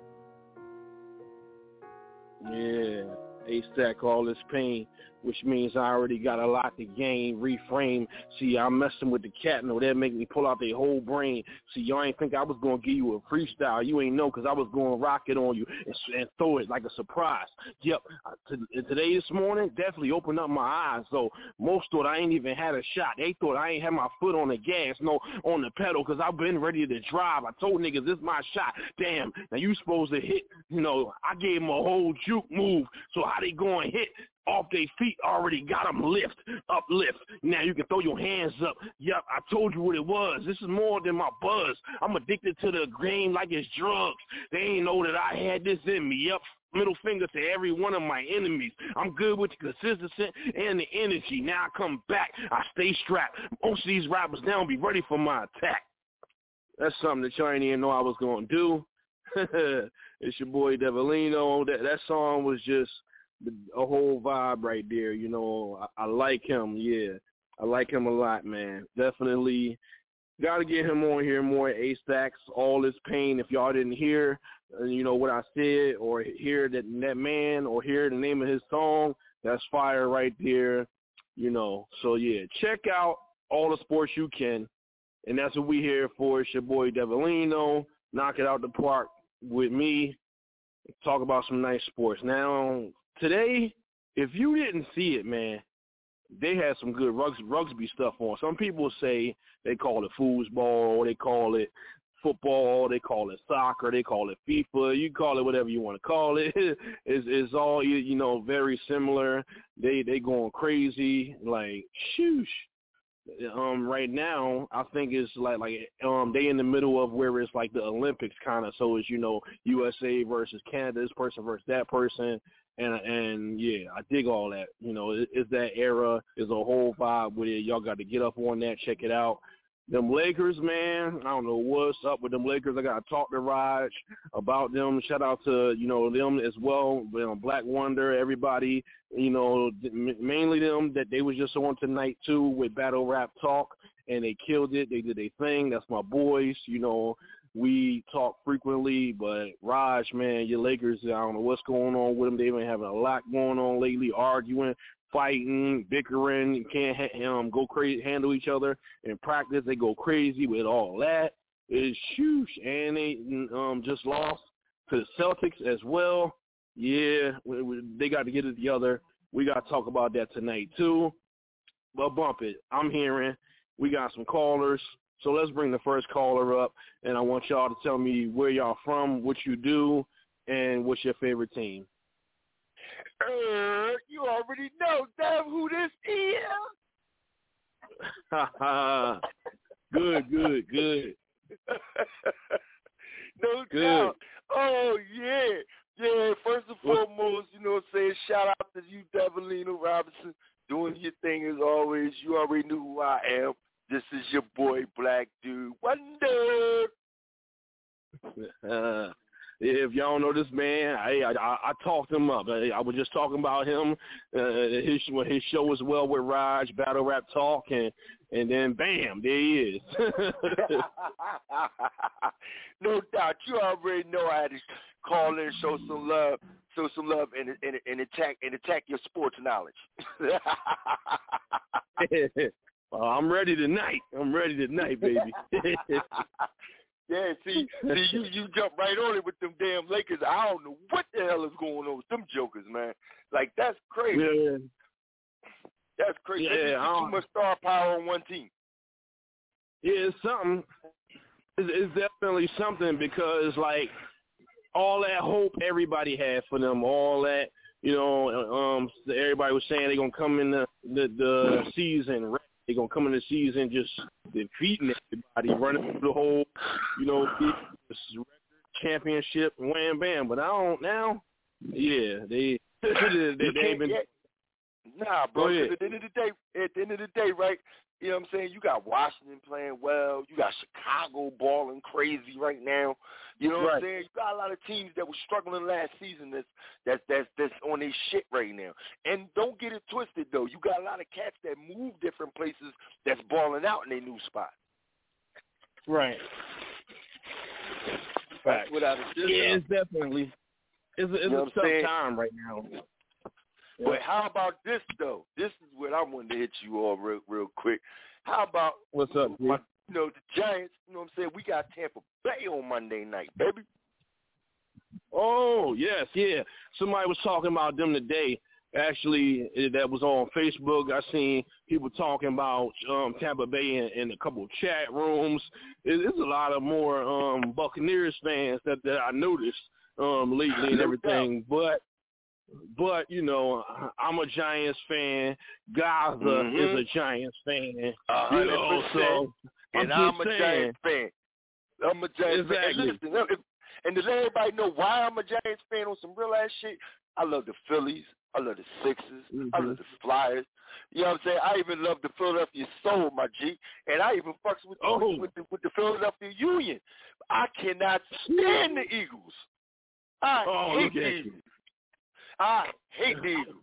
Yeah, A-Stack, all this pain, which means I already got a lot to gain, reframe. See, I'm messing with the cat, no, that make me pull out their whole brain. See, y'all ain't think I was going to give you a freestyle. You ain't know because I was going to rock it on you and, and throw it like a surprise. Yep, t- today, this morning, definitely opened up my eyes. So most thought I ain't even had a shot. They thought I ain't had my foot on the gas, no, on the pedal, because I've been ready to drive. I told niggas this is my shot. Damn, now you supposed to hit, you know, I gave them a whole juke move. So how they going to hit? Off their feet, already got them lift, uplift. Now you can throw your hands up. Yup, I told you what it was. This is more than my buzz. I'm addicted to the game like it's drugs. They ain't know that I had this in me. Yup, middle finger to every one of my enemies. I'm good with the consistency and the energy. Now I come back. I stay strapped. Most of these rappers now be ready for my attack. That's something that y'all ain't even know I was going to do. It's your boy Devilino. That, that song was just a whole vibe right there, you know. I, I like him, yeah. I like him a lot, man. Definitely got to get him on here more. A-Stacks, All This Pain. If y'all didn't hear, uh, you know, what I said or hear that, that man or hear the name of his song, that's fire right there, you know. So, yeah, check out all the sports you can, and that's what we here for. It's your boy Devilino. Knock it out the park with me. Talk about some nice sports. Now, today, if you didn't see it, man, they had some good rugs, rugby stuff on. Some people say they call it foosball, they call it football, they call it soccer, they call it FIFA. You call it whatever you want to call it. It's, it's all, you know, very similar. They they going crazy, like, shoosh. Um, right now, I think it's like like um they in the middle of where it's like the Olympics kind of. So it's, you know, U S A versus Canada, this person versus that person. And, and yeah, I dig all that. You know, it, it's that era. There's a whole vibe with it. Y'all got to get up on that. Check it out. Them Lakers, man, I don't know what's up with them Lakers. I got to talk to Raj about them. Shout out to, you know, them as well, you know, Black Wonder, everybody, you know, mainly them that they was just on tonight, too, with Battle Rap Talk, and they killed it. They did their thing. That's my boys, you know. We talk frequently, but Raj, man, your Lakers, I don't know what's going on with them. They've been having a lot going on lately, arguing, fighting, bickering, can't um, go crazy, handle each other in practice. They go crazy with all that. It's huge, and they um, just lost to the Celtics as well. Yeah, we, we, they got to get it together. We got to talk about that tonight, too. But bump it. I'm hearing we got some callers. So let's bring the first caller up, and I want y'all to tell me where y'all from, what you do, and what's your favorite team. Uh, you already know, damn, who this is. Good, good, good. No good. doubt. Oh, yeah. Yeah, first and foremost, you know what I'm saying, shout out to you, Devilino Robinson, doing your thing as always. You already knew who I am. This is your boy, Black Dude Wonder. Uh, if y'all don't know this man, I I, I talked him up. I, I was just talking about him, uh, his his show as well with Raj, Battle Rap Talk, and and then bam, there he is. No doubt, you already know I had to call in, show some love, show some love, and and, and attack and attack your sports knowledge. Well, I'm ready tonight. I'm ready tonight, baby. Yeah, see, see, you you jump right on it with them damn Lakers. I don't know what the hell is going on with them jokers, man. Like, that's crazy. Yeah. That's crazy. Yeah, There's too much star power on one team. Yeah, it's something. It's, it's definitely something because, like, all that hope everybody had for them, all that, You know, um, everybody was saying they're gonna come in the the, the season. They're gonna come in the season just defeating everybody, running through the whole, you know, championship, wham bam. But I don't now. Yeah, they they, they, they ain't been. Get, nah, bro. At the end of the day, at the end of the day, right? You know what I'm saying? You got Washington playing well. You got Chicago balling crazy right now. You know what right. I'm saying? You got a lot of teams that were struggling last season that's that's that's that's on their shit right now. And don't get it twisted though. You got a lot of cats that move different places that's balling out in their new spot. Right. That's without a doubt. Yeah, it's definitely it's a, it's you know a tough saying? time right now. But how about this though? This is what I wanted to hit you all real, real quick. How about what's up, my, you know, the Giants? You know what I'm saying? We got Tampa Bay on Monday night, baby. Oh yes, yeah. Somebody was talking about them today. Actually, that was on Facebook. I seen people talking about um, Tampa Bay in, in a couple of chat rooms. There's a lot of more um, Buccaneers fans that, that I noticed um, lately and everything, but. But, you know, I'm a Giants fan. Gaza mm-hmm. is a Giants fan. one hundred percent. You know, so and I'm, I'm a Giants fan. I'm a Giants exactly. fan. And listen, if, and to let everybody know why I'm a Giants fan on some real ass shit, I love the Phillies. I love the Sixers. Mm-hmm. I love the Flyers. You know what I'm saying? I even love the Philadelphia Soul, my G. And I even fucks with, oh. with, the, with the Philadelphia Union. I cannot stand the Eagles. I oh, hate the Eagles. I hate the Eagles.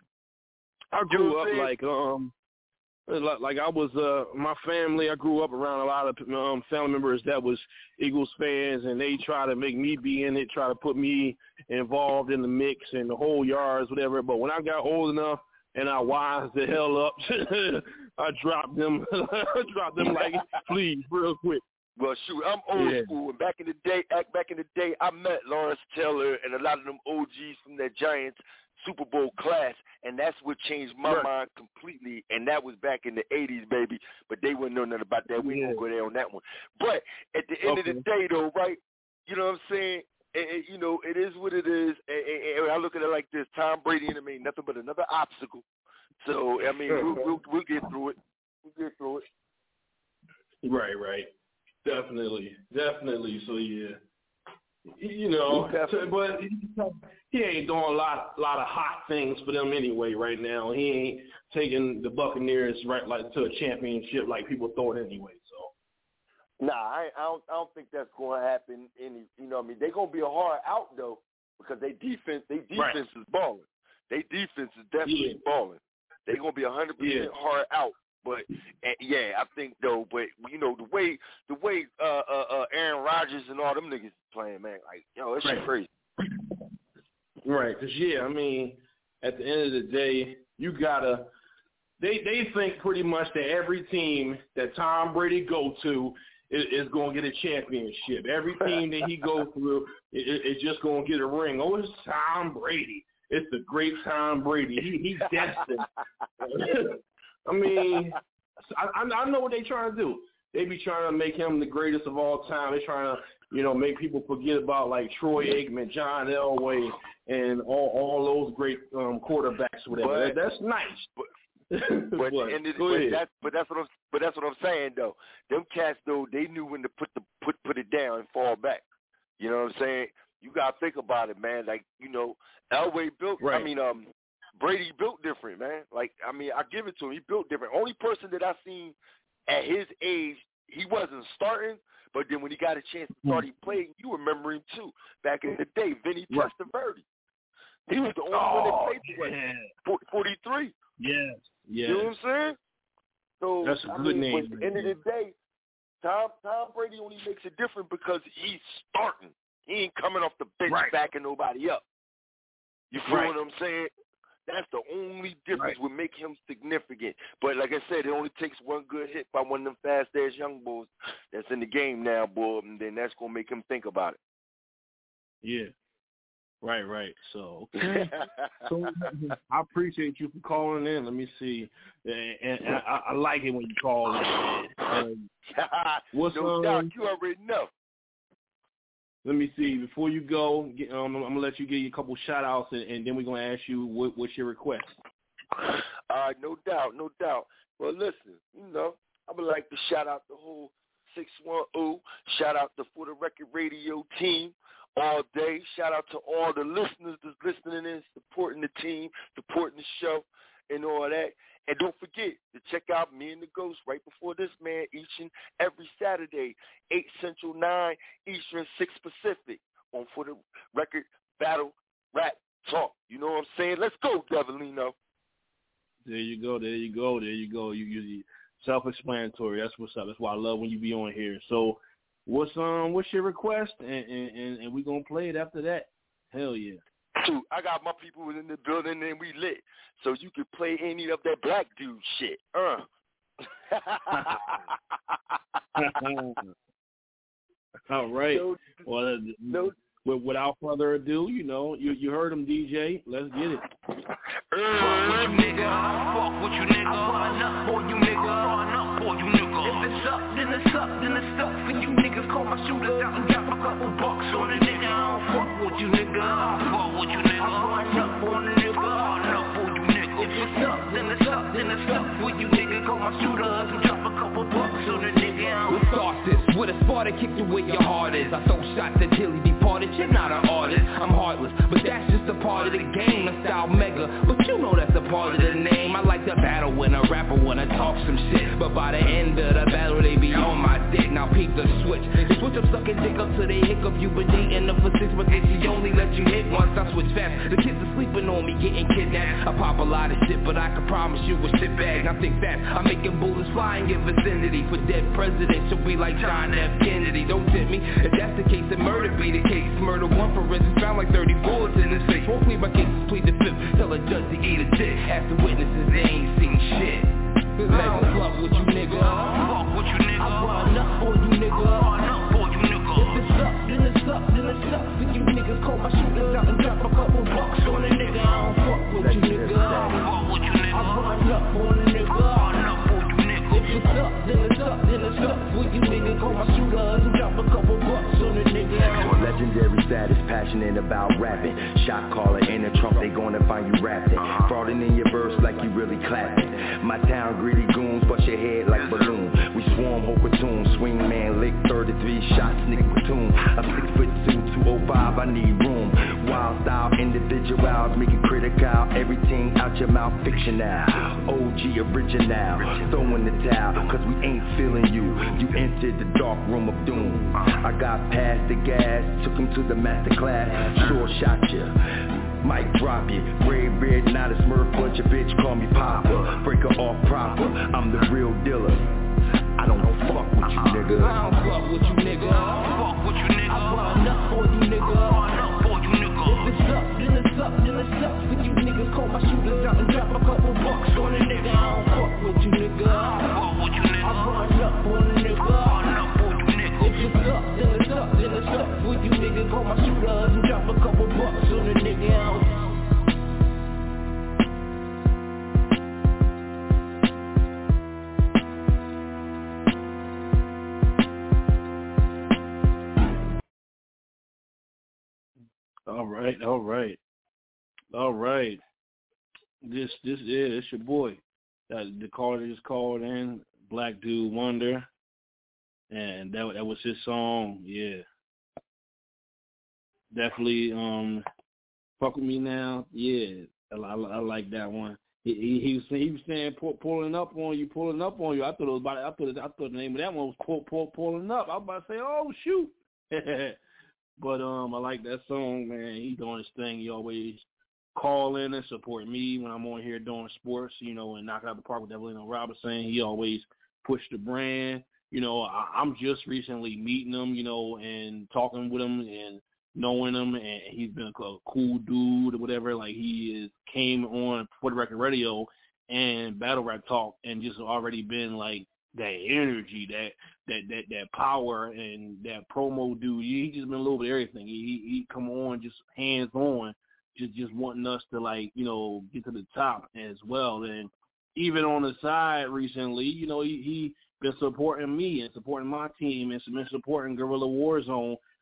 I grew up like um, like, like I was uh, my family. I grew up around a lot of um, family members that was Eagles fans, and they try to make me be in it, try to put me involved in the mix and the whole yards, whatever. But when I got old enough and I wised the hell up, I dropped them, dropped them like fleas real quick. Well, shoot, I'm old yeah. school, and back in the day, back in the day, I met Lawrence Taylor and a lot of them O Gs from that Giants Super Bowl class, and that's what changed my right. mind completely. And that was back in the eighties, baby. But they wouldn't know nothing about that. We ain't yeah. gonna go there on that one. But at the end okay. of the day, though, right? You know what I'm saying? It, it, you know, it is what it is. And, and I look at it like this: Tom Brady and I mean nothing but another obstacle. So I mean, we'll, we'll, we'll get through it. We'll get through it. Right, right. Definitely, definitely. So yeah, you know, but he ain't doing a lot, lot of hot things for them anyway right now. He ain't taking the Buccaneers right like to a championship like people thought anyway. So nah, I, I don't, I don't think that's going to happen. Any, you know, what I mean, they're gonna be a hard out though because they defense, they defense right. is balling. They defense is definitely yeah. balling. They're gonna be a hundred percent hard out. But and yeah, I think though. But you know the way the way uh, uh, uh, Aaron Rodgers and all them niggas playing, man, like yo, it's right. crazy. Right, because yeah, I mean, at the end of the day, you gotta. They they think pretty much that every team that Tom Brady go to is, is gonna get a championship. Every team that he go through is, is just gonna get a ring. Oh, it's Tom Brady. It's the great Tom Brady. He he's destined. I mean, I, I know what they trying to do. They be trying to make him the greatest of all time. They trying to, you know, make people forget about like Troy Aikman, John Elway, and all all those great um, quarterbacks. Whatever. But, that's nice. But, but, but, and it, go but ahead. that's but that's what I'm but that's what I'm saying though. Them cats though, they knew when to put the put put it down and fall back. You know what I'm saying? You gotta think about it, man. Like you know, Elway built. Right. I mean, um. Brady built different, man. Like, I mean, I give it to him. He built different. Only person that I seen at his age, he wasn't starting, but then when he got a chance to start, he played. You remember him, too, back in the day, Vinny right. Testaverde. He was the only oh, one that played for yeah. him. forty-three. Yes, yes. You know what I'm saying? So, that's a I good mean, name. At the end of the day, Tom, Tom Brady only makes it different because he's starting. He ain't coming off the bench right. backing nobody up. You feel right. what I'm saying? That's the only difference right. would make him significant. But like I said, it only takes one good hit by one of them fast-ass young boys that's in the game now, boy, and then that's going to make him think about it. Yeah. Right, right. So, okay. so I appreciate you for calling in. Let me see. And, and I, I like it when you call in, man. Um, what's no um, doubt. You already know. let me see. Before you go, get, um, I'm gonna let you give you a couple shout outs, and, and then we're gonna ask you what, what's your request. Uh, no doubt, no doubt. Well, listen, you know, I would like to shout out the whole six one zero. Shout out the For the Record Radio team all day. Shout out to all the listeners that's listening in, supporting the team, supporting the show, and all that. And don't forget to check out Me and the Ghost right before this, man, each and every Saturday, eight Central, nine Eastern, six Pacific, on For the Record Battle Rap Talk. You know what I'm saying? Let's go, Devilino. There you go, there you go, there you go. You, you self-explanatory. That's what's up. That's why I love when you be on here. So what's um what's your request? And and, and we're going to play it after that. Hell yeah. Dude, I got my people in the building and we lit. So you can play any of that black dude shit. Uh. All right. No, well, no. Without further ado, you know, you you heard him, D J. Let's get it. Fuck with you, nigga. Fuck with you, nigga. I run up for you, nigga. Run up for you, nigga. If it's up, then it's up, then it's up for you niggas. Call my shooters out and drop a couple bucks on a nigga. I don't fuck with you, nigga. I don't fuck with you, nigga. I run up on a nigga. Run up for you, nigga. If it's up, then it's up, then it's up for you nigga. Call my shooters and drop a couple bucks on a nigga. Let's start this with a Sparta kick you where your heart is. I throw shots at Tilly departed. You're not an artist, I'm heartless, but that's just a part of the game. A style mega, but you know that's a part of the name. I like to battle when a rapper wanna talk some shit, but by the end of the battle they be on my dick. Now peep the switch. They switch up sucking dick up till they hiccup. You been dating up for six months, she only let you hit once. I switch fast. The kids are sleeping on me, getting kidnapped. I pop a lot of shit, but I can promise you a shit bag. Now think fast. I'm making bullets fly in your vicinity. For dead presidents, you'll be like John F. Kennedy. Don't tip me. If that's the case, then murder be the case. Murder one for instance, found like thirty bullets in his face. Won't plead my case, plead the fifth. Tell a judge to eat a dick. Ask the witnesses, they ain't seen shit. Make a fuck with you, nigga. Fuck with you, nigga. I run up for you, nigga. Run up for you, nigga. If it's up, then it's up, then it's up for you niggas. Call my shooters out and drop a couple bucks on a nigga. I don't fuck with you, nigga. Fuck with you, nigga. I run up on a nigga. Run up for you, nigga. If it's up, then it's up, then it's up for you nigga. Call my shooters and drop a couple bucks on a nigga. Legendary status, passionate about rapping. Shot caller in the trunk, they gonna find you rapping. Frauding in your verse like you really clapping. My town greedy goons, bust your head like balloon. We swarm, whole platoon, swing man, lick thirty-three shots, sneak platoon. I'm six foot two, two oh five, I need room. Wild style, individuals, make it critical. Everything out your mouth, fiction now. O G original, throwing the towel, cause we ain't feeling you. You entered the dark room of doom. I got past the gas, took him to the master class. Sure shot ya, might drop you. Gray beard, not a smurf, bunch of bitch, call me Papa. Break her off proper, I'm the real dealer. I don't fuck with you, nigga. I don't fuck with you, nigga. Fuck with you, nigga. I run up for you, nigga. Run up for you, nigga. If it's up, then it's up, then it's up for you niggas. Call my shooters out and drop a couple bucks on a nigga. I don't fuck with you, nigga. Fuck with you, nigga. I run up on a nigga. Run up for you, nigga. If it's up, then it's up, then it's up for you nigga. Call my shooters and drop a couple bucks on a nigga. I don't All right, all right, all right. This, this, yeah, it's your boy. Uh, the caller just called in, Black Dude Wonder, and that that was his song. Yeah, definitely. Um, fuck with me now. Yeah, I, I, I like that one. He, he, he was he was saying pull, pulling up on you, pulling up on you. I thought it was about. I thought it, I thought the name of that one was pull, pull, pulling up. I was about to say, oh shoot. But um, I like that song, man. He doing his thing. He always call in and support me when I'm on here doing sports, you know, and knock out the park with Devilino Robinson. He always push the brand. You know, I, I'm just recently meeting him, you know, and talking with him and knowing him, and he's been a cool dude or whatever. Like, he is came on For the Record Radio and Battle Rap Talk and just already been like that energy, that that that that power, and that promo dude. He just been a little bit of everything. He he come on just hands on, just just wanting us to, like, you know, get to the top as well. And even on the side recently, you know, he he been supporting me and supporting my team and been supporting Guerrilla Warzone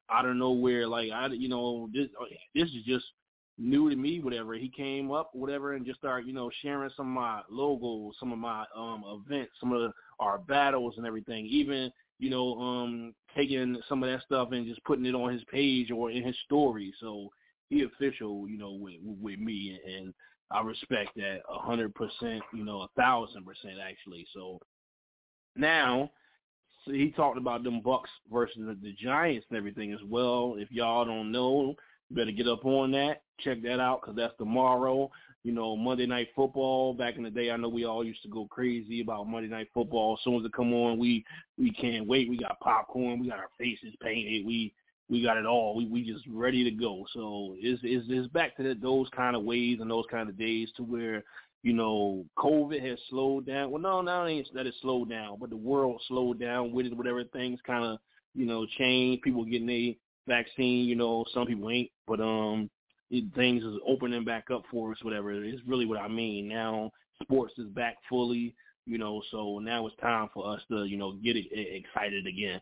out of nowhere. Like, I, you know, this this is just new to me, whatever. He came up, whatever, and just started, you know, sharing some of my logos, some of my um events, some of the, our battles and everything. Even, you know, um taking some of that stuff and just putting it on his page or in his story. So he official, you know, with with me, and I respect that a hundred percent, you know, a thousand percent actually. So now, so he talked about them Bucks versus the, the Giants and everything as well. If y'all don't know, you better get up on that. Check that out, because that's tomorrow. You know, Monday Night Football. Back in the day, I know we all used to go crazy about Monday Night Football. As soon as it come on, we we can't wait. We got popcorn. We got our faces painted. We we got it all. We we just ready to go. So it's it's, it's back to the, those kind of ways and those kind of days to where, you know, COVID has slowed down. Well, no, not only that it slowed down, but the world slowed down with it. Whatever things kind of, you know, changed. People getting their vaccine. You know, some people ain't, but um. It, things is opening back up for us, whatever. It's really what I mean. Now sports is back fully, you know, so now it's time for us to, you know, get it, it excited again.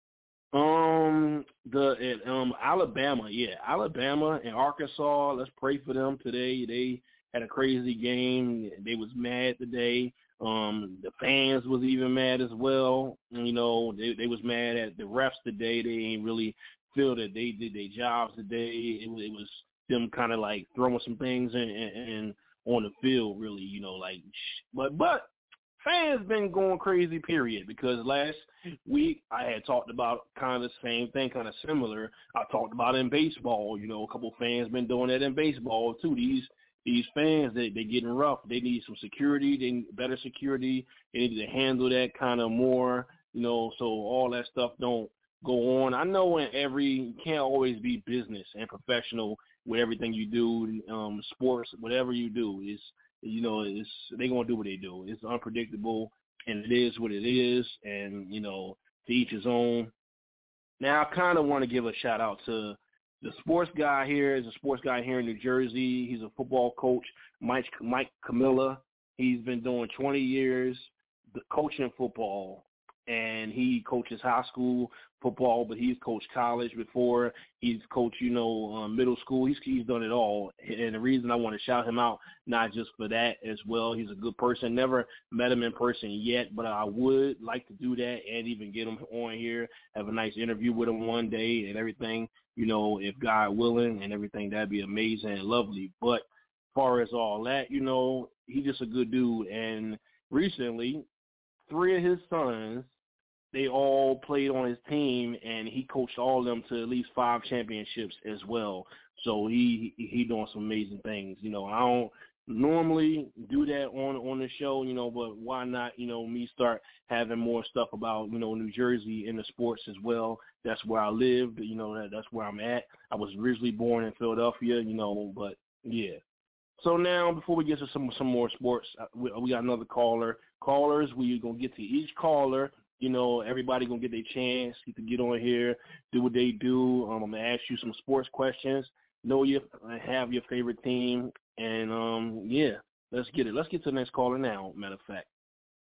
Um, the um Alabama, yeah, Alabama and Arkansas. Let's pray for them today. They had a crazy game. They was mad today. Um, the fans was even mad as well. You know, they they was mad at the refs today. They ain't really feel that they did their jobs today. It, it was them kind of like throwing some things in, in, in on the field, really, you know, like, but but fans been going crazy, period, because last week I had talked about kind of the same thing, kind of similar. I talked about it in baseball, you know, a couple of fans been doing that in baseball too. These these fans, they they getting rough. They need some security, they need better security. They need to handle that kind of more, you know, so all that stuff don't go on. I know in every, you can't always be business and professional with everything you do, um, sports, whatever you do, is, you know, it's, they're going to do what they do. It's unpredictable, and it is what it is, and, you know, to each his own. Now, I kind of want to give a shout-out to the sports guy here. Is a sports guy here in New Jersey. He's a football coach, Mike, Mike Camilla. He's been doing twenty years coaching football, and he coaches high school football, but he's coached college before. He's coached, you know, um, middle school. He's he's done it all. And the reason I want to shout him out, not just for that as well, he's a good person. Never met him in person yet, but I would like to do that and even get him on here, have a nice interview with him one day and everything, you know, if God willing and everything. That'd be amazing and lovely. But as far as all that, you know, he's just a good dude. And recently, three of his sons, they all played on his team, and he coached all of them to at least five championships as well. So he he doing some amazing things. You know, I don't normally do that on on the show, you know, but why not, you know, me start having more stuff about, you know, New Jersey in the sports as well. That's where I lived, you know, that, that's where I'm at. I was originally born in Philadelphia, you know, but yeah. So now, before we get to some some more sports, we, we got another caller. Callers, we're going to get to each caller. You know, everybody going to get their chance to get on here, do what they do. Um, I'm going to ask you some sports questions. Know you have your favorite team. And, um, yeah, let's get it. Let's get to the next caller now, matter of fact.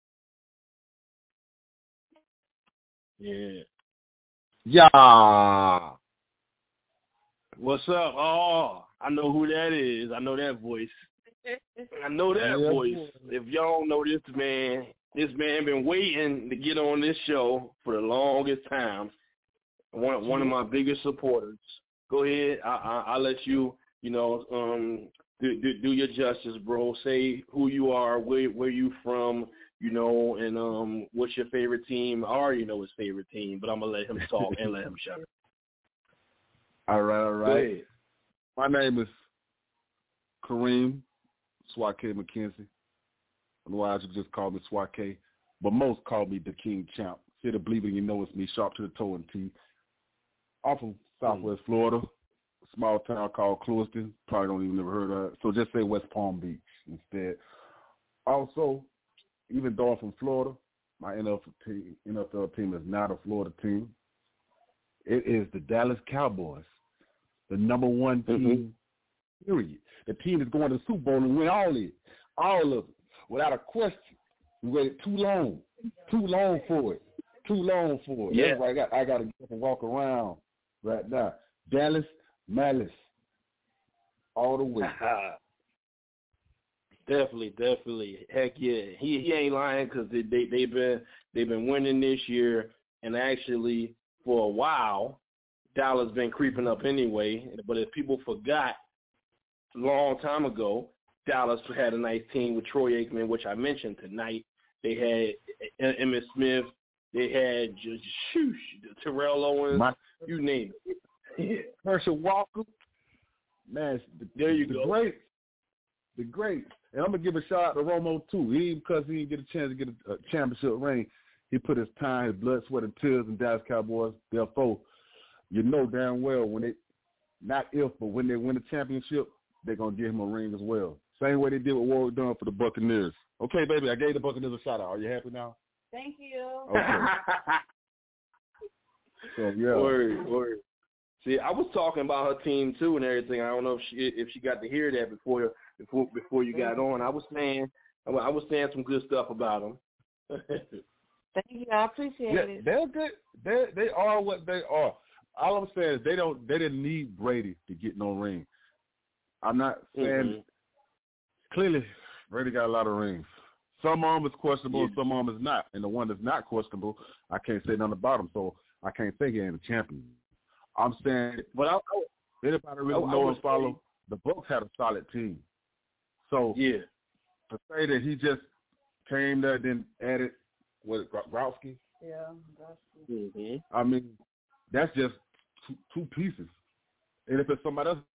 Yeah. Yeah. What's up? Oh, I know who that is. I know that voice. I know that yeah. voice. If y'all don't know this man, this man been waiting to get on this show for the longest time. One one of my biggest supporters. Go ahead. I, I, I'll let you, you know, um, do, do, do your justice, bro. Say who you are, where where you from, you know, and um, what's your favorite team. I already know his favorite team, but I'm going to let him talk and let him shut up. All right, all right. My name is Kareem Swake McKenzie. Otherwise, you just call me Swake. But most call me the King Champ. Say the believing, you know it's me, sharp to the toe and teeth. I'm from Southwest Florida, a small town called Clewiston. Probably don't even never heard of it. So just say West Palm Beach instead. Also, even though I'm from Florida, my N F L team, N F L team is not a Florida team. It is the Dallas Cowboys, the number one team, mm-hmm. period. The team is going to the Super Bowl and win all of it, all of it, without a question. We waited too long, too long for it, too long for it. Yeah. That's why I got I got to get up and walk around right now. Dallas Malice, all the way. Definitely, definitely. Heck yeah, he he ain't lying because they they they've been they've been winning this year, and actually for a while, Dallas been creeping up anyway. But if people forgot, a long time ago, Dallas had a nice team with Troy Aikman, which I mentioned tonight. They had Emmitt Smith. They had shoosh, Terrell Owens. My, you name it. Herschel Walker. Man, the, there you the go. Great, the great. And I'm gonna give a shout out to Romo too. He because he didn't get a chance to get a, a championship ring, he put his time, his blood, sweat, and tears in Dallas Cowboys. Therefore, you know damn well when they, not if, but when they win the championship, they're gonna give him a ring as well. Same way they did with Warwick Dunn for the Buccaneers. Okay, baby, I gave the Buccaneers a shout out. Are you happy now? Thank you. Okay. So yeah. Word, word. See, I was talking about her team too and everything. I don't know if she if she got to hear that before before before you got on. I was saying I was saying some good stuff about them. Thank you. I appreciate yeah, it. They're good. They they are what they are. All I'm saying is they don't they didn't need Brady to get no ring. I'm not saying mm-hmm. Clearly Brady got a lot of rings. Some of them is questionable, yeah. and some of them is not. And the one that's not questionable, I can't say nothing about him, so I can't say he ain't a champion. I'm saying, but I, I, anybody really I, know I and follow, say, the Bucs had a solid team. So yeah, to say that he just came there, then added what Gronkowski. Yeah, that's mm-hmm. I mean, that's just two, two pieces. And if it's somebody else,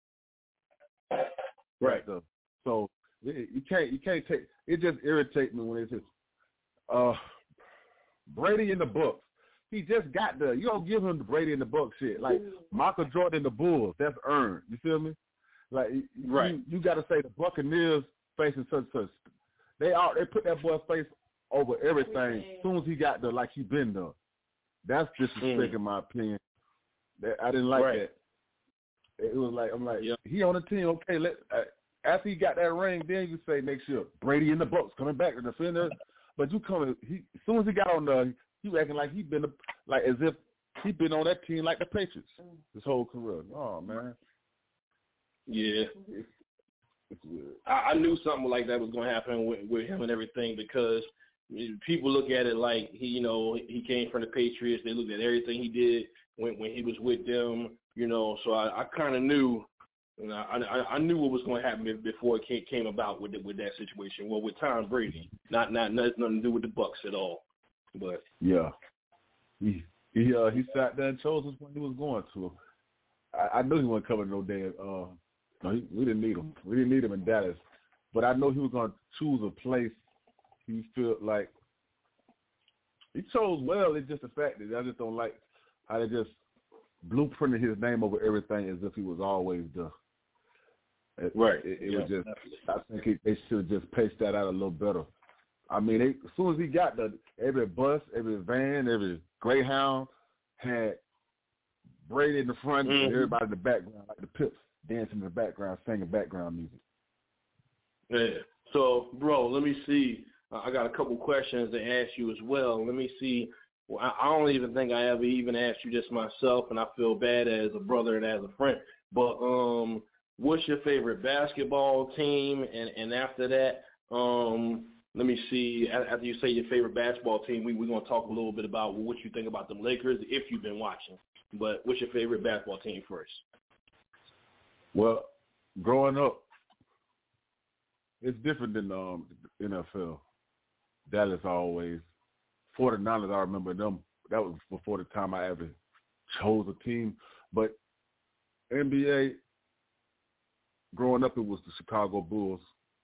right? So, so it, you can't you can't take. It just irritates me when it's just uh, Brady in the Bucs. He just got the. You don't give him the Brady in the Bucs shit. Like Michael Jordan in the Bulls, that's earned. You feel me? Like right. You, you got to say the Buccaneers facing such such. They all they put that boy's face over everything. As soon as he got there, like he been there. That's disrespect mm. in my opinion. That I didn't like right. that. It was like I'm like yep. he on the team. Okay, let uh, after he got that ring, then you say next year Brady in the Bucs coming back to defender. But you coming he as soon as he got on the. You acting like he been a, like as if he been on that team like the Patriots his whole career. Oh man. Yeah. It's, it's weird. I, I knew something like that was going to happen with, with him and everything because people look at it like he, you know, he came from the Patriots. They looked at everything he did when when he was with them, you know. So I, I kind of knew, you know, I, I I knew what was going to happen before it came, came about with the, with that situation. Well, with Tom Brady, not not nothing to do with the Bucs at all. But yeah, he he uh, he sat there and chose us when he was going to. I, I knew he wasn't coming no damn. Uh, no, he, we didn't need him. We didn't need him in Dallas, but I know he was going to choose a place he felt like he chose well. It's just the fact that I just don't like how they just blueprinted his name over everything as if he was always the. It, right. It, it yeah, was just. definitely. I think it, they should have just paced that out a little better. I mean, they, as soon as he got the every bus, every van, every Greyhound had Brady in the front mm-hmm. and everybody in the background, like the Pips dancing in the background, singing background music. Yeah. So, bro, let me see. Uh, I got a couple questions to ask you as well. Let me see. Well, I, I don't even think I ever even asked you this myself, and I feel bad as a brother and as a friend. But um, what's your favorite basketball team? And, and after that, um, let me see. After you say your favorite basketball team, we, we're going to talk a little bit about what you think about the Lakers if you've been watching. But what's your favorite basketball team first? Well, growing up, it's different than um, the N F L. Dallas always. forty-niners, I remember them. That was before the time I ever chose a team. But N B A, growing up, it was the Chicago Bulls.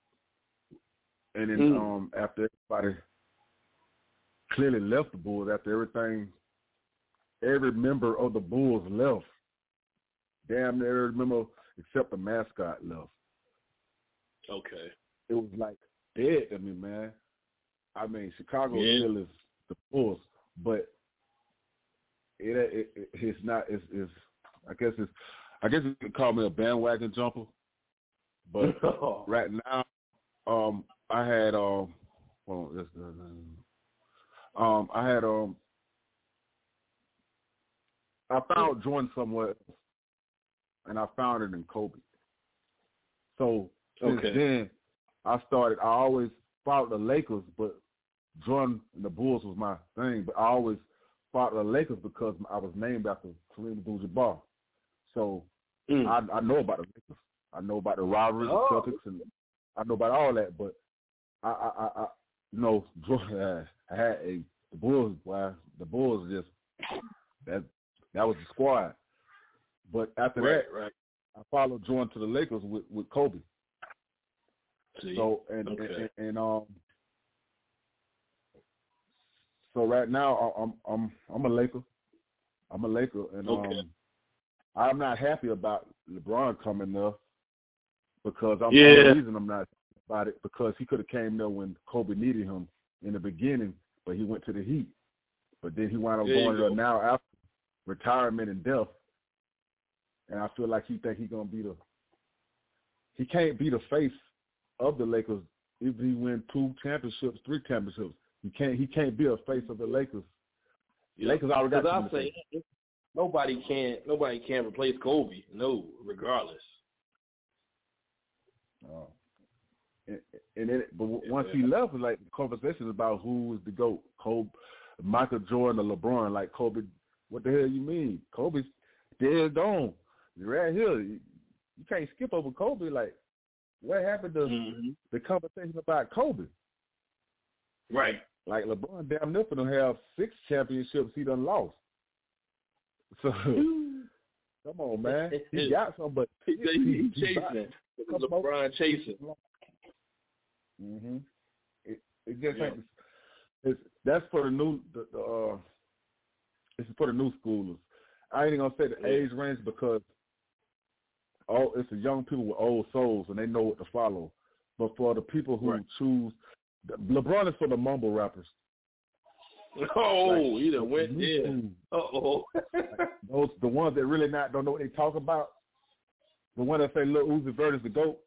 And then mm. um, after everybody clearly left the Bulls, after everything, every member of the Bulls left. Damn near every member except the mascot left. Okay. It was like dead to me, man. I mean, Chicago yeah. still is the Bulls, but it, it, it it's not. It's, it's I guess it's. I guess you could call me a bandwagon jumper, but right now, um, I had um, well, this, uh, um, I had um, I I found Jordan somewhere else, and I found it in Kobe. So since okay. then, I started. I always followed the Lakers, but Jordan and the Bulls was my thing. But I always followed the Lakers because I was named after Kareem Abdul-Jabbar. So mm. I, I know about the Lakers. I know about the rivalry, oh. the Celtics, and I know about all that. But I, I, I, I you know, Jordan, I had a the Bulls. Well, the Bulls just that that was the squad. But after right, that, right. I followed Jordan to the Lakers with, with Kobe. See? So and, okay. and, and and um, so right now I'm I'm I'm a Laker. I'm a Laker, and okay. um, I'm not happy about LeBron coming there because I'm yeah. the reason I'm not about it because he could have came there when Kobe needed him in the beginning, but he went to the Heat. But then he wound up there going there go. now after retirement and death. And I feel like he think he's gonna be the he can't be the face of the Lakers if he win two championships, three championships. He can't he can't be a face of the Lakers. Yeah. Lakers already got I say nobody can nobody can replace Kobe. No, regardless. Oh. And, and then, but once he left, like the conversation about who was the GOAT, Kobe, Michael Jordan or LeBron. Like Kobe, what the hell you mean? Kobe's dead gone. You're right here. You, you can't skip over Kobe. Like, what happened to mm-hmm. the conversation about Kobe? Right. Like LeBron damn near gonna have six championships he done lost. So come on, man. He got some, but he, he, he chasing. LeBron chasing. Mm-hmm. It, it just yeah. ain't. It's that's for the new. The, the, uh, it's for the new schoolers. I ain't gonna say the yeah. age range because all it's the young people with old souls and they know what to follow. But for the people who right. choose, LeBron is for the mumble rappers. Oh, like, he done went there. Uh oh. Like those the ones that really not don't know what they talk about. The one that say Lil Uzi Vert is the GOAT.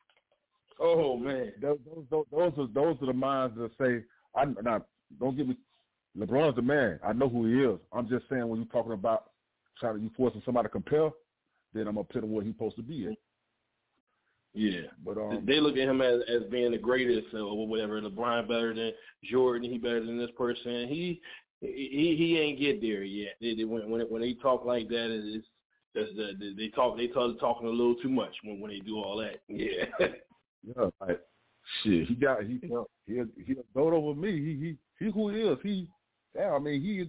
Oh man, those those those are those are the minds that say, I now don't give me LeBron's the man. I know who he is. I'm just saying when you're talking about trying to you forcing somebody to compare, then I'm gonna put him where he's supposed to be at. Yeah, but um, they look at him as as being the greatest or whatever. LeBron better than Jordan. He better than this person. He he he ain't get there yet. They, they, when when when they talk like that, it's that's the they talk they talk talking a little too much when when they do all that. Yeah. Yeah, like shit. He got he he he goat over me. He he he who he is. He yeah. I mean he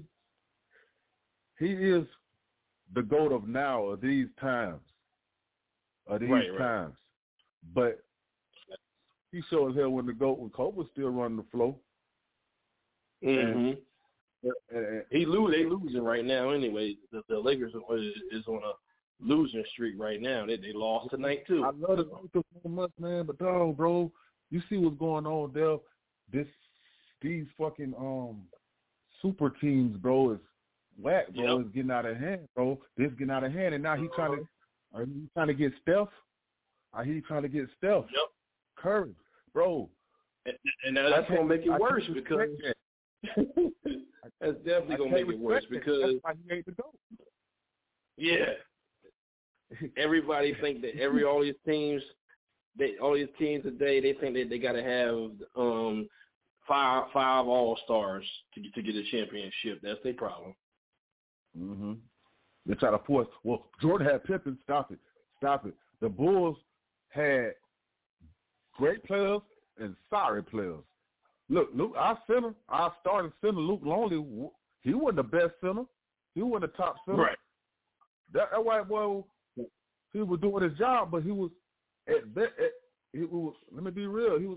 he is the GOAT of now of these times. Of these right, times. Right. But he showed as hell when the GOAT when Kobe was still running the flow. Mm-hmm. And, and, and, he lose. They losing right now anyway. The, the Lakers is on a losing streak right now. They they lost tonight too. I love the Lakers so much, man. But dog, bro, you see what's going on there? This these fucking um super teams, bro, is whack, bro. Yep. It's getting out of hand, bro. This getting out of hand, and now he trying to are he trying to get Steph? Are he trying to get Steph? Yep. Curry, bro. And, and now that's gonna make it worse because that's definitely gonna make it worse because that's why he ain't the GOAT. Yeah. Everybody think that every all these teams, they all these teams today, they think that they got to have um, five five all stars to get to get a championship. That's their problem. Mm-hmm. They try to force. Well, Jordan had Pippen. Stop it. Stop it. The Bulls had great players and sorry players. Look, Luke, our center, our starting center, Luke Longley, he wasn't the best center. He wasn't the top center. Right. That, that white boy, he was doing his job, but he was at, at, at he was. Let me be real. He was.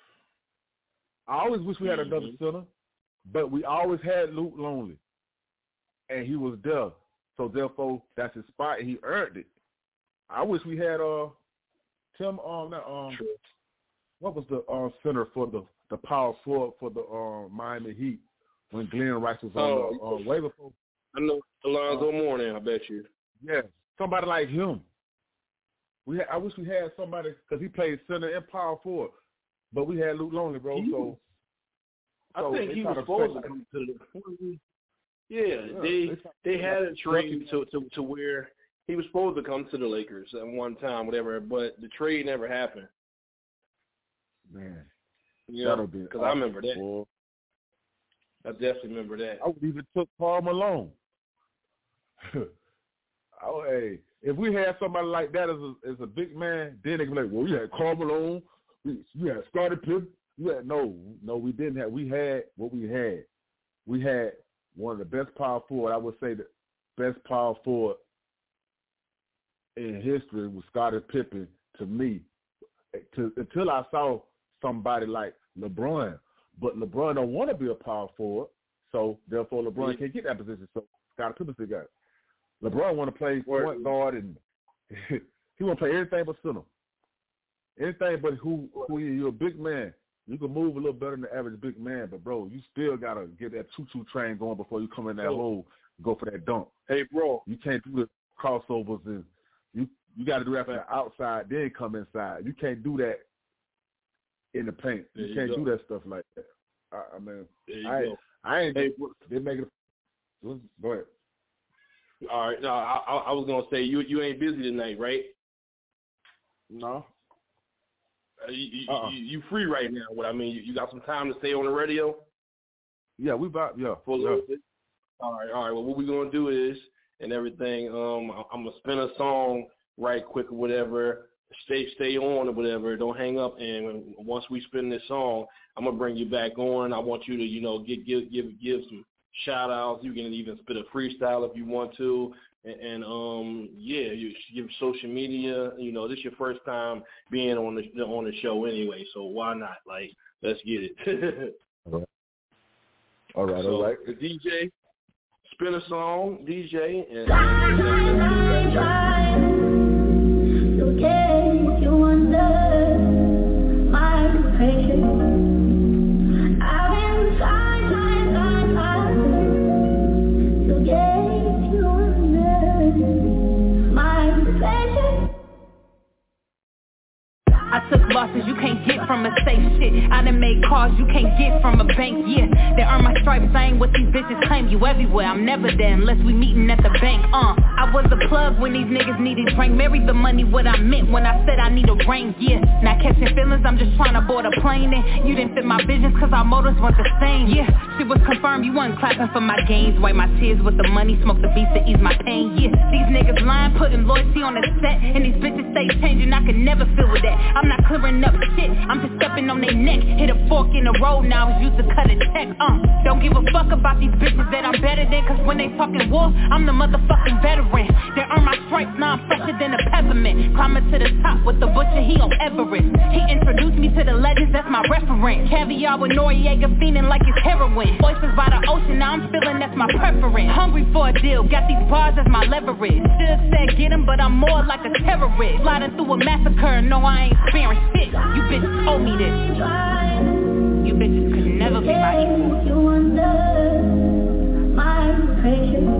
I always wish we had mm-hmm. another center, but we always had Luke Longley, and he was there. So therefore, that's his spot, and he earned it. I wish we had uh Tim um um True. What was the uh, center for the the power forward for the uh, Miami Heat when Glenn Rice was on oh, the uh, waiver for? I know Alonzo uh, Mourning. I bet you. Yeah, somebody like him. We had, I wish we had somebody because he played center and power forward, but we had Luke Longley, bro. He, so I so think he was supposed to come to the. Yeah, Yeah, they they- they had a trade to, to to where he was supposed to come to the Lakers at one time, whatever, but the trade never happened. Man, Yeah, that'll be because I remember that. boy. I definitely remember that. I would even took Karl Malone. Oh, hey, if we had somebody like that as a as a big man, then they can be like, well, we had Karl Malone, we, we had Scottie Pippen. We had no, no, we didn't have. We had what we had. We had one of the best power forward. I would say the best power forward in history was Scottie Pippen to me. To, until I saw somebody like LeBron, but LeBron don't want to be a power forward, so therefore LeBron yeah. can't get that position. So Scottie Pippen still got it. LeBron want to play point guard, and he want to play anything but center. Anything but who who you, you're a big man. You can move a little better than the average big man, but bro, you still gotta get that choo-choo train going before you come in that hey. hole and go for that dunk. Hey, bro, you can't do the crossovers, and you you got to do that from the outside, then come inside. You can't do that in the paint. You, you can't go. do that stuff like that. I, I mean, I, go. I ain't. Hey, they make it. Go ahead. All right. No, I, I was gonna say you you ain't busy tonight, right? No. Uh, you, you, uh-uh. you you free right now? What I mean, you, you got some time to stay on the radio? Yeah, we about yeah. For a yeah. little bit. All right, all right. Well, what we gonna do is and everything. Um, I'm gonna spin a song right quick or whatever. Stay stay on or whatever. Don't hang up. And once we spin this song, I'm gonna bring you back on. I want you to you know give give give give some shout outs. You can even spit a freestyle if you want to. And, and um yeah, you give social media. You know, this is your first time being on the on the show anyway, so why not? Like, let's get it. all right, all right. So, all right. the D J, spin a song, D J, and. Okay, you wonder my patience. I've been trying, trying, trying, trying to get you under my patience. I took losses you can't get from a safe shit. I done made calls you can't get from a bank, yeah. They earn my stripes, I ain't what these bitches claim. You everywhere, I'm never there unless we meeting at the bank, uh I was a plug when these niggas needed drink. Married the money, what I meant when I said I need a ring, yeah. Not catching feelings, I'm just trying to board a plane. And you didn't fit my visions cause our motives weren't the same, yeah. Shit was confirmed, you wasn't clapping for my gains. Wipe my tears with the money, smoke the beats to ease my pain, yeah. These niggas lying, putting loyalty on the set. And these bitches stay changing, I can never feel with that. I'm not clearing up shit, I'm just stepping on their neck. Hit a fork in the road, now it's used to cut a check, uh Don't give a fuck about these bitches that I'm better than. Cause when they talking war, I'm the motherfucking veteran. They earn my stripes, now I'm fresher than a peppermint. Climbing to the top with the butcher, he on Everest. He introduced me to the legends, that's my reference. Caviar with Noriega, fiending like it's heroin. Oysters by the ocean, now I'm feeling that's my preference. Hungry for a deal, got these bars as my leverage. Should've said get him, but I'm more like a terrorist. Sliding through a massacre, no I ain't sparing shit. You bitches owe me this. You bitches could never be my equal. You under my patience.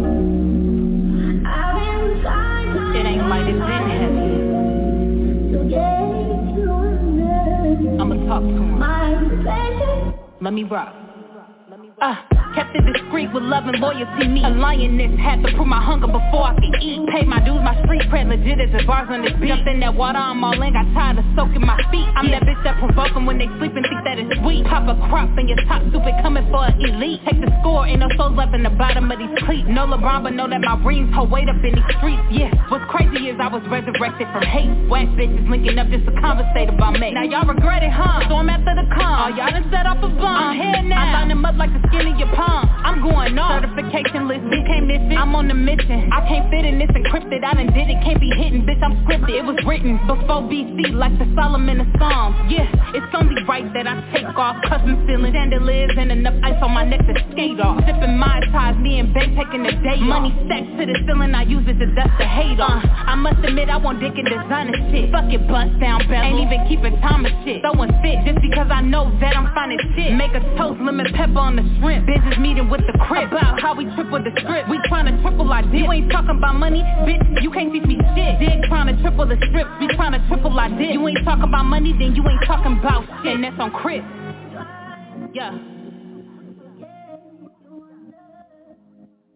I've been trying, it ain't like it's been heavy. to get you under I'ma talk to him. my patience. Let me rock. Uh, kept it discreet with love and loyalty. Me, a lioness, had to prove my hunger before I could eat. Paid my dues, my street cred legit as the bars on this beat. Jumped in that water, I'm all in, got tired of soaking my feet. I'm that bitch that provoke them when they sleep and think that it's sweet. Pop a crop and your top stupid coming for an elite. Take the score, ain't no souls left in the bottom of these cleats. No LeBron, but know that my rings hold weight up in these streets, yeah. What's crazy is I was resurrected from hate. Whack bitches linking up just to conversate about me. Now y'all regret it, huh? So I'm after the con. Oh, y'all done set off a bomb. I'm here now. I line them up like the skin of your palm. I'm going off. Certification list, bitch can't miss it. I'm on the mission. I can't fit in this encrypted. I done did it, can't be hidden. Bitch, I'm scripted. It was written before B C, like the Solomon of Psalms. Yeah, it's only right that I take off. Custom ceiling, chandeliers, and enough ice on my neck to skate off. Sipping my ties, me and Bank taking the day off. Money stacked to the ceiling, I use it to dust the hate off. Uh, I must admit, I want dick and designer shit. Fuck it, bust down bezel. Ain't even keeping time of shit. Throwing fit just because I know that I'm finding shit. Make a toast, lemon pepper on the shrimp. Business meeting with the crib about how we triple the script. We tryna triple our dick. You ain't talking about money, bitch, you can't teach me shit. Dig tryna triple the strips, we tryna triple our dick. You ain't talking about money, then you ain't talking about shit. And that's on Chris. Yeah.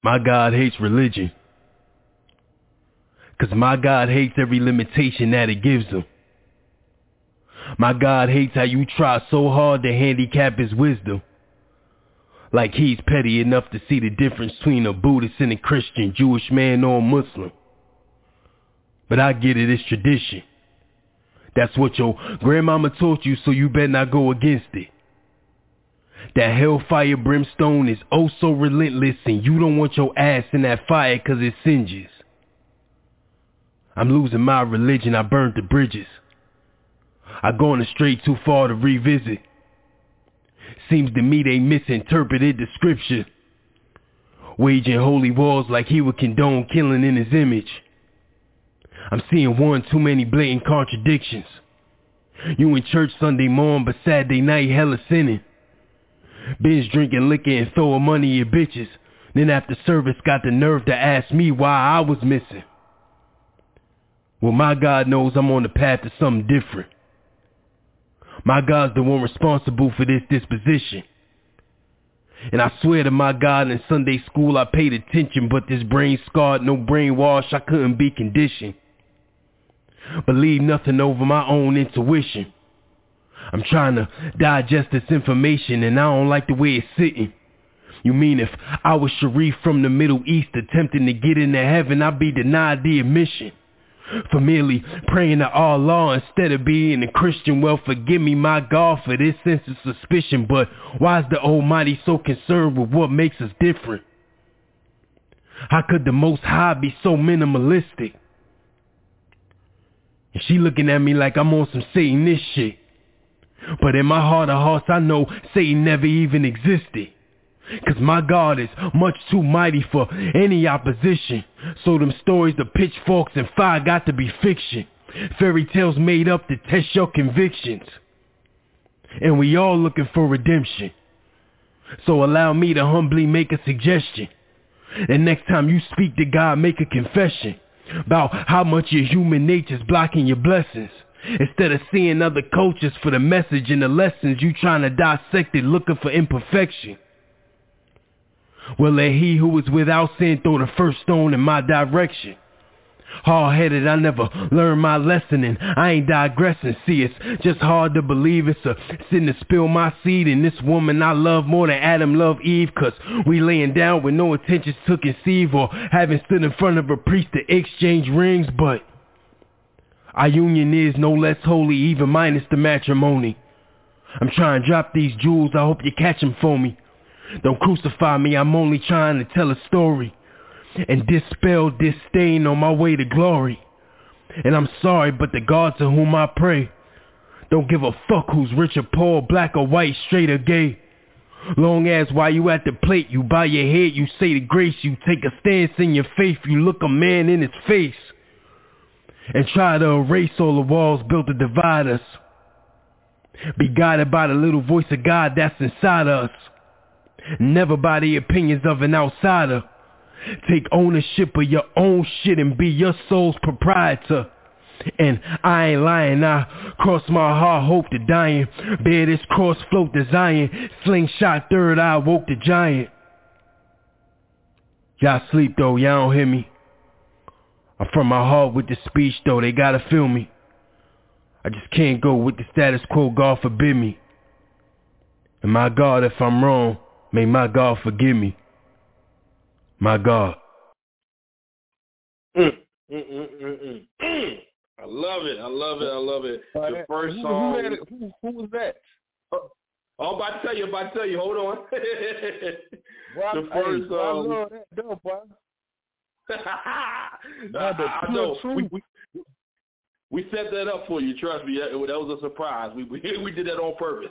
My God hates religion. Cause my God hates every limitation that it gives him. My God hates how you try so hard to handicap his wisdom. Like he's petty enough to see the difference between a Buddhist and a Christian, Jewish man or a Muslim. But I get it, it's tradition. That's what your grandmama taught you, so you better not go against it. That hellfire brimstone is oh so relentless, and you don't want your ass in that fire cause it singes. I'm losing my religion, I burned the bridges. I gone astray too far to revisit. Seems to me they misinterpreted the scripture. Waging holy wars like he would condone killing in his image. I'm seeing one too many blatant contradictions. You in church Sunday morning but Saturday night hella sinning. Binge drinking liquor and throwing money at bitches. Then after service got the nerve to ask me why I was missing. Well, my God knows I'm on the path to something different. My God's the one responsible for this disposition. And I swear to my God in Sunday school I paid attention, but this brain scarred, no brainwash, I couldn't be conditioned. Believe nothing over my own intuition. I'm trying to digest this information and I don't like the way it's sitting. You mean if I was Sharif from the Middle East attempting to get into heaven, I'd be denied the admission? For merely praying to Allah instead of being a Christian. Well, forgive me, my God, for this sense of suspicion, but why is the Almighty so concerned with what makes us different? How could the Most High be so minimalistic? And she looking at me like I'm on some Satanist shit. But in my heart of hearts, I know Satan never even existed. Cause my God is much too mighty for any opposition. So them stories of pitchforks and fire got to be fiction. Fairy tales made up to test your convictions. And we all looking for redemption. So allow me to humbly make a suggestion. And next time you speak to God, make a confession about how much your human nature's blocking your blessings. Instead of seeing other cultures for the message and the lessons, you trying to dissect it looking for imperfection. Well, let he who is without sin throw the first stone in my direction. Hard-headed, I never learned my lesson, and I ain't digressing. See, it's just hard to believe it's a sin to spill my seed in this woman I love more than Adam loved Eve, cause we laying down with no intentions to conceive or having stood in front of a priest to exchange rings, but our union is no less holy, even minus the matrimony. I'm trying to drop these jewels, I hope you catch them for me. Don't crucify me, I'm only trying to tell a story and dispel disdain on my way to glory. And I'm sorry, but the God to whom I pray don't give a fuck who's rich or poor, black or white, straight or gay. Long as while you at the plate, you bow your head, you say the grace, you take a stance in your faith, you look a man in his face and try to erase all the walls built to divide us. Be guided by the little voice of God that's inside us. Never by the opinions of an outsider. Take ownership of your own shit and be your soul's proprietor. And I ain't lying, I cross my heart, hope to dying. Bear this cross, float to Zion. Slingshot third eye, woke the giant. Y'all sleep though, y'all don't hear me. I'm from my heart with the speech though, they gotta feel me. I just can't go with the status quo, God forbid me. And my God, if I'm wrong, may my God forgive me. My God. Mm, mm, mm, mm, mm. I love it. I love it. I love it. The first song. Who, who, who, who was that? Oh, I'm about to tell you. I'm about to tell you. Hold on. Well, the first hey, song. I love that dope, boy. I, I know. We, we, we set that up for you. Trust me. That, that was a surprise. We we, we did that on purpose.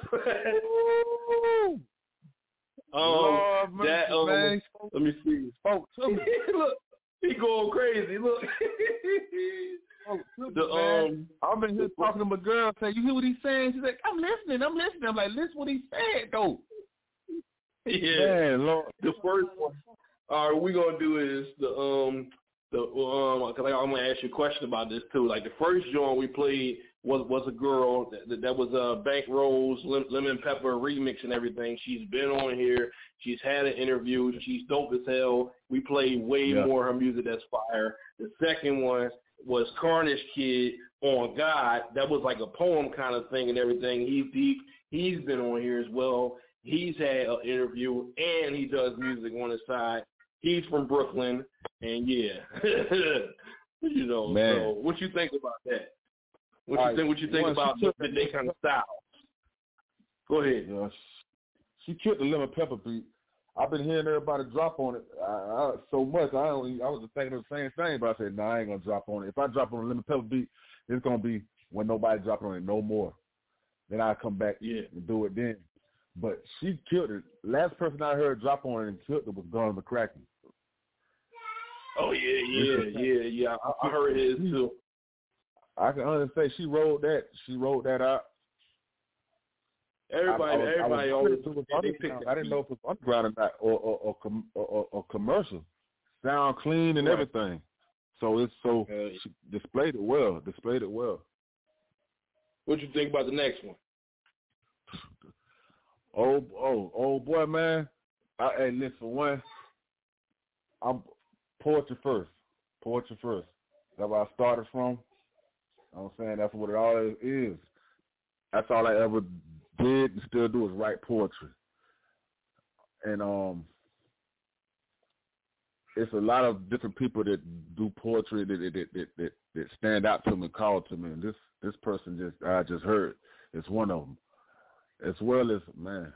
Um, Lord, that, um, man. let me see. Spoke to me. Look, he going crazy. Look. Spoke to the, me, man. um, I've been here talking to my girl, saying, you hear what he's saying? She's like, I'm listening, I'm listening. I'm like, listen what he said, though. Yeah. Man, Lord. The first one, all right, we're going to do is the, um, the um, because I'm going to ask you a question about this, too. Like, the first joint we played, was was a girl that, that was uh, Bankrolls Lemon Pepper remix and everything. She's been on here. She's had an interview. She's dope as hell. We played way yeah. more of her music that's fire. The second one was Carnage Kid on God. That was like a poem kind of thing and everything. He's deep. He's been on here as well. He's had an interview, and he does music on his side. He's from Brooklyn, and yeah. you know, Man. so what you think about that? What All you think? What you think right. about Well, the, they kind of style? Go ahead. Yeah, she killed the Lemon Pepper beat. I've been hearing everybody drop on it I, I, so much. I don't. I was just thinking the same thing, but I said, no, nah, I ain't gonna drop on it. If I drop on the Lemon Pepper beat, it's gonna be when nobody drop on it no more. Then I come back yeah. and do it then. But she killed it. Last person I heard drop on it and killed it was Gunna McCracken. Oh yeah, yeah, yeah, yeah. I, I heard his too. I can honestly say she rolled that. She rolled that out. Everybody, I, I was, everybody I always. They picked I didn't know if it was underground or not, or or, or, com, or, or, or commercial. Sound clean and right. everything. So it's so uh, she displayed it well. Displayed it well. What you think about the next one? Oh, oh, oh boy, man. I, hey, listen, for one, I'm poetry first. Poetry first. That's where I started from. You know what I'm saying? That's what it all is. That's all I ever did and still do is write poetry. And um, it's a lot of different people that do poetry that that that, that, that stand out to me, call to me. And this this person just I just heard is one of them. As well as man.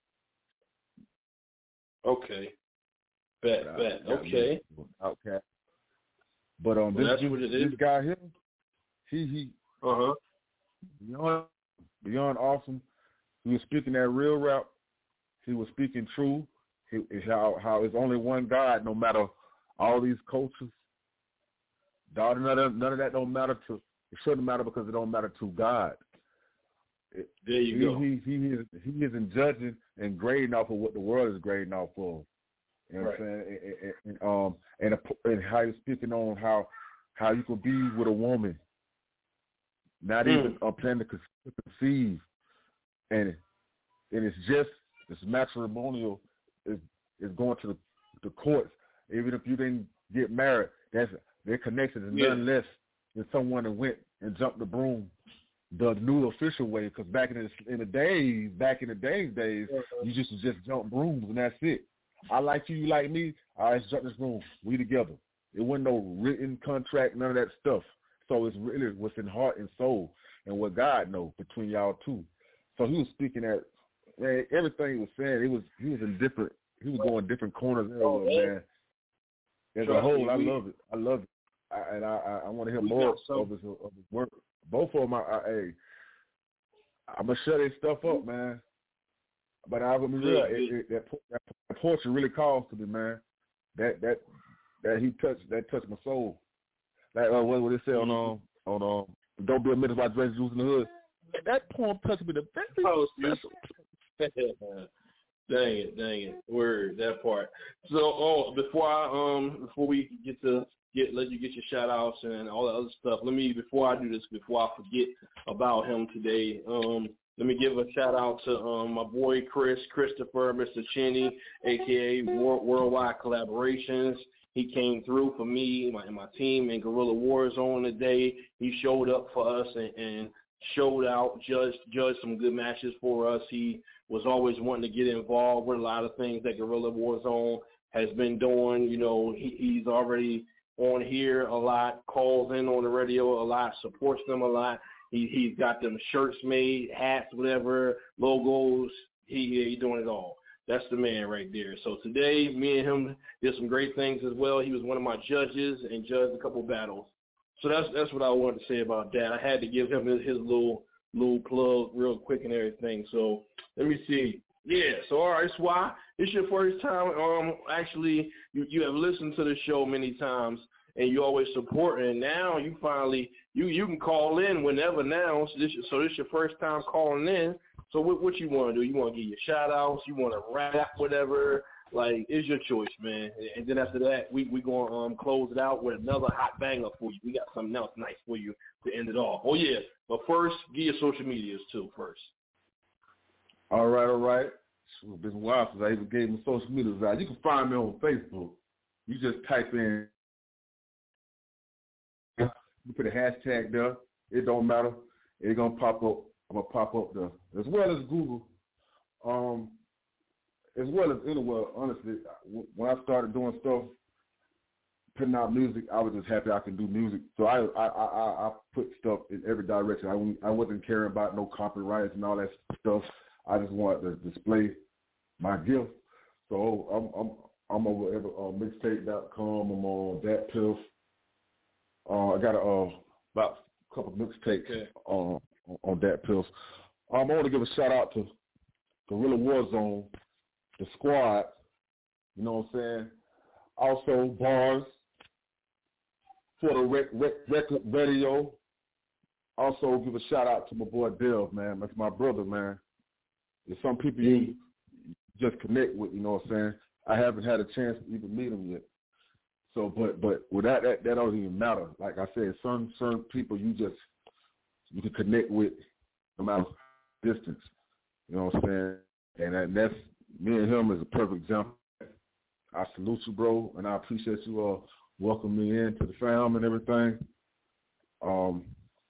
Okay. Bet, bet. Okay. Okay. But um, well, this, this, this guy here, he he. Uh huh. Beyond beyond awesome. He was speaking that real rap. He was speaking true. He, how how it's only one God, no matter all these cultures. None of, none of that don't matter to. It shouldn't matter because it don't matter to God. It, there you he, go. He he is he isn't judging and grading off of what the world is grading off of. You know right. what I'm saying? And, and, um, and, and how he's speaking on how how you can be with a woman, not mm. even uh, planning to conceive, and and it's just this matrimonial is is going to the, the courts. Even if you didn't get married, that's their connection is yeah. none less than someone that went and jumped the broom the new official way. Because back in the in the days, back in the days, days, uh-huh. you just just jump brooms and that's it. I like you, you like me. All right, let's jump this broom. We together. It wasn't no written contract, none of that stuff. So it's really what's in heart and soul and what God knows between y'all two. So he was speaking at man, everything he was saying. It was he was in different. He was going different corners everywhere, man. As a whole, I love it. I love it, I, and I I, I want to hear more of his of his work. Both of them, I, I hey, I'm gonna shut this stuff up, man. But I will be real. It, it, that, that poetry really calls to me, man. That that that he touched that touched my soul. Like uh, what would it say on um on um Don't Be a Menace by Dre Juice in the Hood? That poem touched me the best. Oh, dang it, dang it. Word, that part. So oh before I um before we get to get let you get your shout outs and all that other stuff, let me before I do this, before I forget about him today, um let me give a shout out to um, my boy Chris, Christopher, Mister Cheney, aka World, Worldwide Collaborations. He came through for me and my, and my team in Guerrilla Warzone today. He showed up for us and, and showed out, judged, judged some good matches for us. He was always wanting to get involved with a lot of things that Guerrilla Warzone has been doing. You know, he, he's already on here a lot, calls in on the radio a lot, supports them a lot. He, he's got them shirts made, hats, whatever, logos. He, he's doing it all. That's the man right there. So today, me and him did some great things as well. He was one of my judges and judged a couple battles. So that's that's what I wanted to say about that. I had to give him his, his little little plug real quick and everything. So let me see. Yeah, so all right, Swai, it's your first time. Um, actually, you, you have listened to the show many times, and you always support, and now you finally, you, you can call in whenever now, so this, so this is your first time calling in, so what, what you want to do? You want to give your shout-outs? You want to rap, whatever? Like, it's your choice, man. And then after that, we we going to um, close it out with another hot banger for you. We got something else nice for you to end it off. Oh, yeah, But first, give your social medias too first. All right, all right. It's been a while since I even gave my social medias out. You can find me on Facebook. You just type in, you put a hashtag there. It don't matter. It's gonna pop up. I'm gonna pop up there, as well as Google, um, as well as anywhere. Honestly, when I started doing stuff, putting out music, I was just happy I could do music. So I I I, I put stuff in every direction. I I wasn't caring about no copyrights and all that stuff. I just wanted to display my gift. So I'm I'm I'm over at uh, mixtape dot com. I'm on Dat Piff. Uh, I got a, uh, about a couple mixtapes okay. uh, on Dat Piff. Um, I want to give a shout out to Guerrilla Warzone, the squad. You know what I'm saying? Also Bars for the rec- rec- record radio. Also give a shout out to my boy Dev, man. That's my brother, man. There's some people you just connect with, you know what I'm saying? I haven't had a chance to even meet them yet. So, but but without that, that don't even matter. Like I said, some certain people you just you can connect with no matter distance. You know what I'm saying? And, and that's me and him is a perfect example. I salute you, bro, and I appreciate you uh welcoming me into the fam and everything. Um,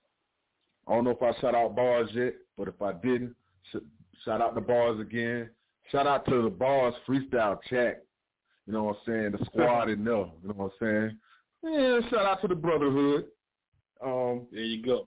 I don't know if I shout out Bars yet, but if I didn't, sh- shout out the Bars again. Shout out to the Bars Freestyle Chat. You know what I'm saying? The squad in there. You know what I'm saying? Yeah, shout out to the Brotherhood. Um, there you go.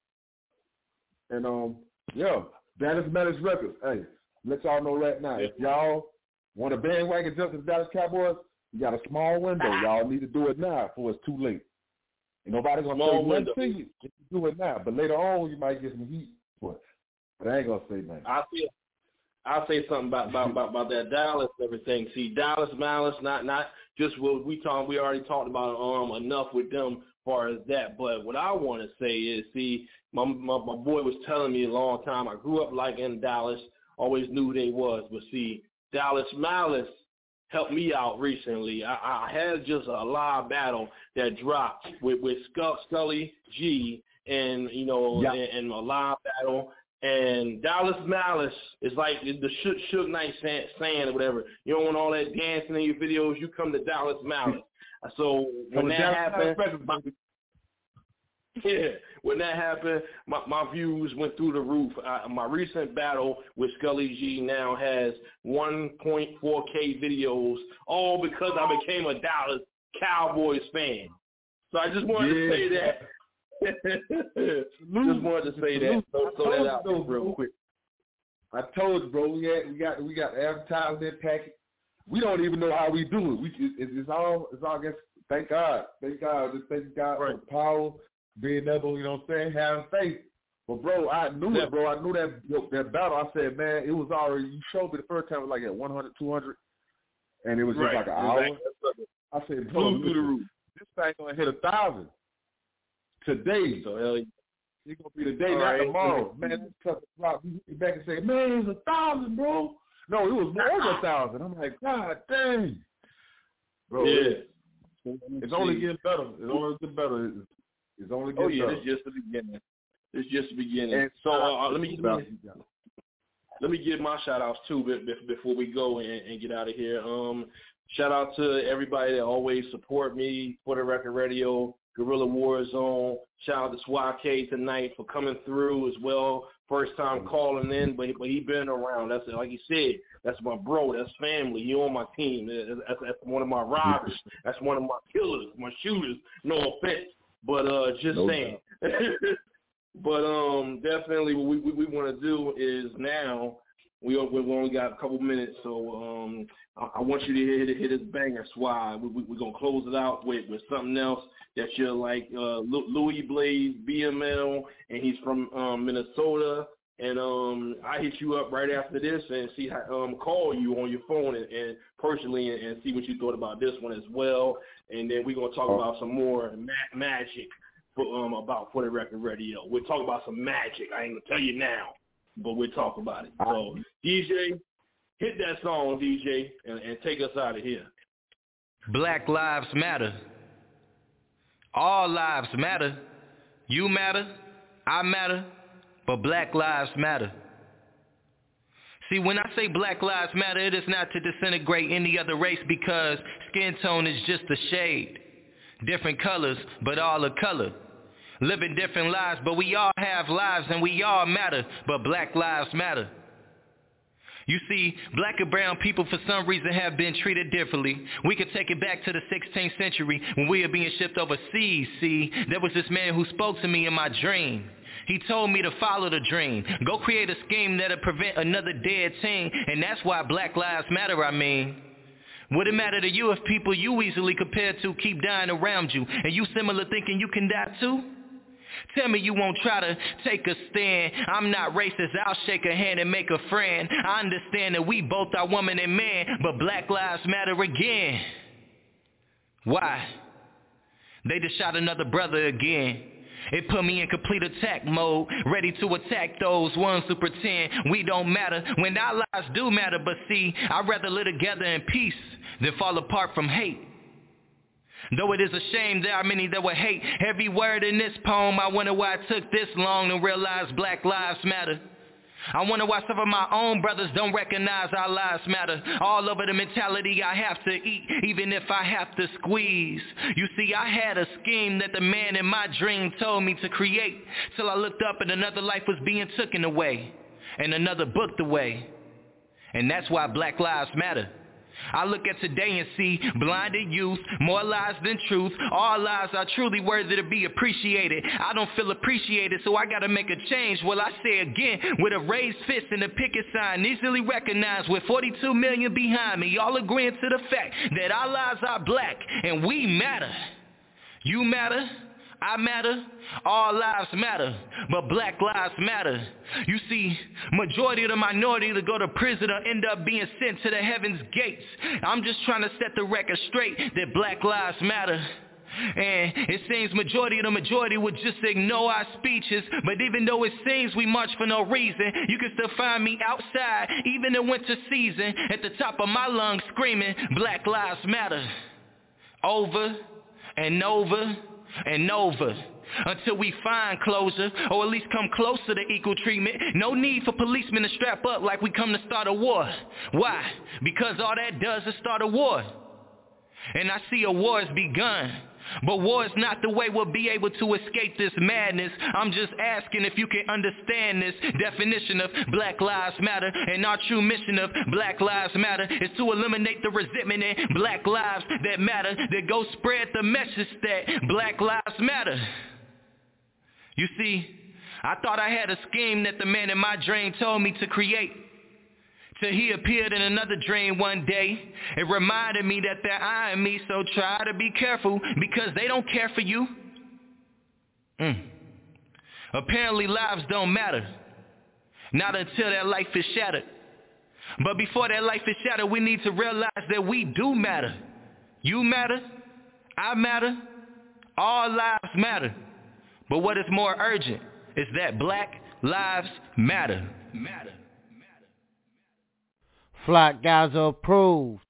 And, um, yeah, Dallas Matters Records. Hey, let y'all know right now, if y'all want a bandwagon jump to the Dallas Cowboys, you got a small window. Y'all need to do it now before it's too late. And nobody's going to say nothing to you if you do it now. But later on, you might get some heat for it. But I ain't going to say nothing. I feel I'll say something about, about about about that Dallas and everything. See, Dallas Malice, not not just what we talk. We already talked about um enough with them as far as that. But what I want to say is, see, my, my my boy was telling me a long time. I grew up like in Dallas, always knew who they was. But see, Dallas Malice helped me out recently. I, I had just a live battle that dropped with with Scully G, and you know, yeah. and, and a live battle. And Dallas Malice is like the Suge, Suge Knight saying or whatever. You don't want all that dancing in your videos, you come to Dallas Malice. So when that happened, my, yeah, when that happened, my, my views went through the roof. I, my recent battle with Scully G now has one point four K videos, all because I became a Dallas Cowboys fan. So I just wanted yeah. to say that. Just wanted to say that. So, so that out you, real quick. I told you, bro. We had, we got, we got advertisement package. We don't even know how we do it. We, it, it's all, it's all. I guess. Thank God. Thank God. Just thank God right. for the power, being able, you know what I'm saying, having faith. But bro, I knew yeah. it, bro. I knew that that battle. I said, man, it was already. You showed me the first time, it was like at one hundred, two hundred, and it was just right. like an hour. Exactly. I said, bro, through the roof. This thing gonna hit a thousand. Today, so hell, it's gonna be the day, All not right. tomorrow. Man, this tough to drop. You get back and say, man, it was a thousand, bro. No, it was more than a thousand. I'm like, God dang, bro. Yeah, it's, it's only getting better. It's only getting better. It's, it's only getting oh yeah, better. it's just the beginning. It's just the beginning. And so uh, let me let me, let me give my shout outs too before we go and, and get out of here. Um, shout out to everybody that always support me for the Record Radio. Guerrilla Warzone. Shout out to Swat K tonight for coming through as well. First time calling in, but but he been around. That's like he said. That's my bro. That's family. He on my team. That's, that's one of my robbers. That's one of my killers, my shooters. No offense, but uh, just no saying. But um, definitely what we we, we want to do is now. We we only got a couple minutes, so um, I, I want you to hit hit this banger, Swag. We, we, we're gonna close it out with, with something else that you're like uh, Louis Blaze B M L, and he's from um, Minnesota. And um, I hit you up right after this and see how, um, call you on your phone and, and personally and, and see what you thought about this one as well. And then we're gonna talk oh. about some more ma- magic for, um, about For the Record Radio. We'll talk about some magic. I ain't gonna tell you now, but we'll talk about it. So, D J, hit that song, D J, and, and take us out of here. Black lives matter. All lives matter. You matter. I matter, but Black Lives Matter. See, when I say Black Lives Matter, it is not to disintegrate any other race because skin tone is just a shade. Different colors, but all a color. Living different lives, but we all have lives and we all matter, but Black Lives Matter. You see, black and brown people for some reason have been treated differently. We could take it back to the sixteenth century when we were being shipped overseas. See, there was this man who spoke to me in my dream. He told me to follow the dream. Go create a scheme that'll prevent another dead teen, and that's why Black Lives Matter, I mean. Would it matter to you if people you easily compared to keep dying around you, and you similar thinking you can die too? Tell me you won't try to take a stand. I'm not racist, I'll shake a hand and make a friend. I understand that we both are woman and man, but Black Lives Matter again. Why? They just shot another brother again. It put me in complete attack mode, ready to attack those ones who pretend we don't matter, when our lives do matter. But see, I'd rather live together in peace than fall apart from hate. Though it is a shame there are many that will hate every word in this poem, I wonder why it took this long to realize Black Lives Matter. I wonder why some of my own brothers don't recognize our lives matter. All over the mentality I have to eat, even if I have to squeeze. You see, I had a scheme that the man in my dream told me to create, till I looked up and another life was being taken away, and another booked away. And that's why Black Lives Matter. I look at today and see blinded youth, more lies than truth. All lives are truly worthy to be appreciated. I don't feel appreciated, so I gotta make a change. Well, I say again, with a raised fist and a picket sign, easily recognized with forty-two million behind me, all agreeing to the fact that our lives are black and we matter. You matter, I matter, all lives matter, but Black Lives Matter. You see, majority of the minority to go to prison or end up being sent to the heaven's gates. I'm just trying to set the record straight that Black Lives Matter. And it seems majority of the majority would just ignore our speeches. But even though it seems we march for no reason, you can still find me outside, even in winter season, at the top of my lungs screaming, Black Lives Matter. Over and over and over, until we find closure, or at least come closer to equal treatment. No need for policemen to strap up like we come to start a war. Why? Because all that does is start a war. And I see a war has begun. But war is not the way we'll be able to escape this madness. I'm just asking if you can understand this definition of Black Lives Matter. And our true mission of Black Lives Matter is to eliminate the resentment in Black lives that matter, that go spread the message that Black Lives Matter. You see, I thought I had a scheme that the man in my dream told me to create. Till he appeared in another dream one day. It reminded me that they're eyeing me, so try to be careful because they don't care for you. Mm. Apparently lives don't matter. Not until that life is shattered. But before that life is shattered, we need to realize that we do matter. You matter. I matter. All lives matter. But what is more urgent is that Black Lives Matter. Matter. Flock Gaza approved.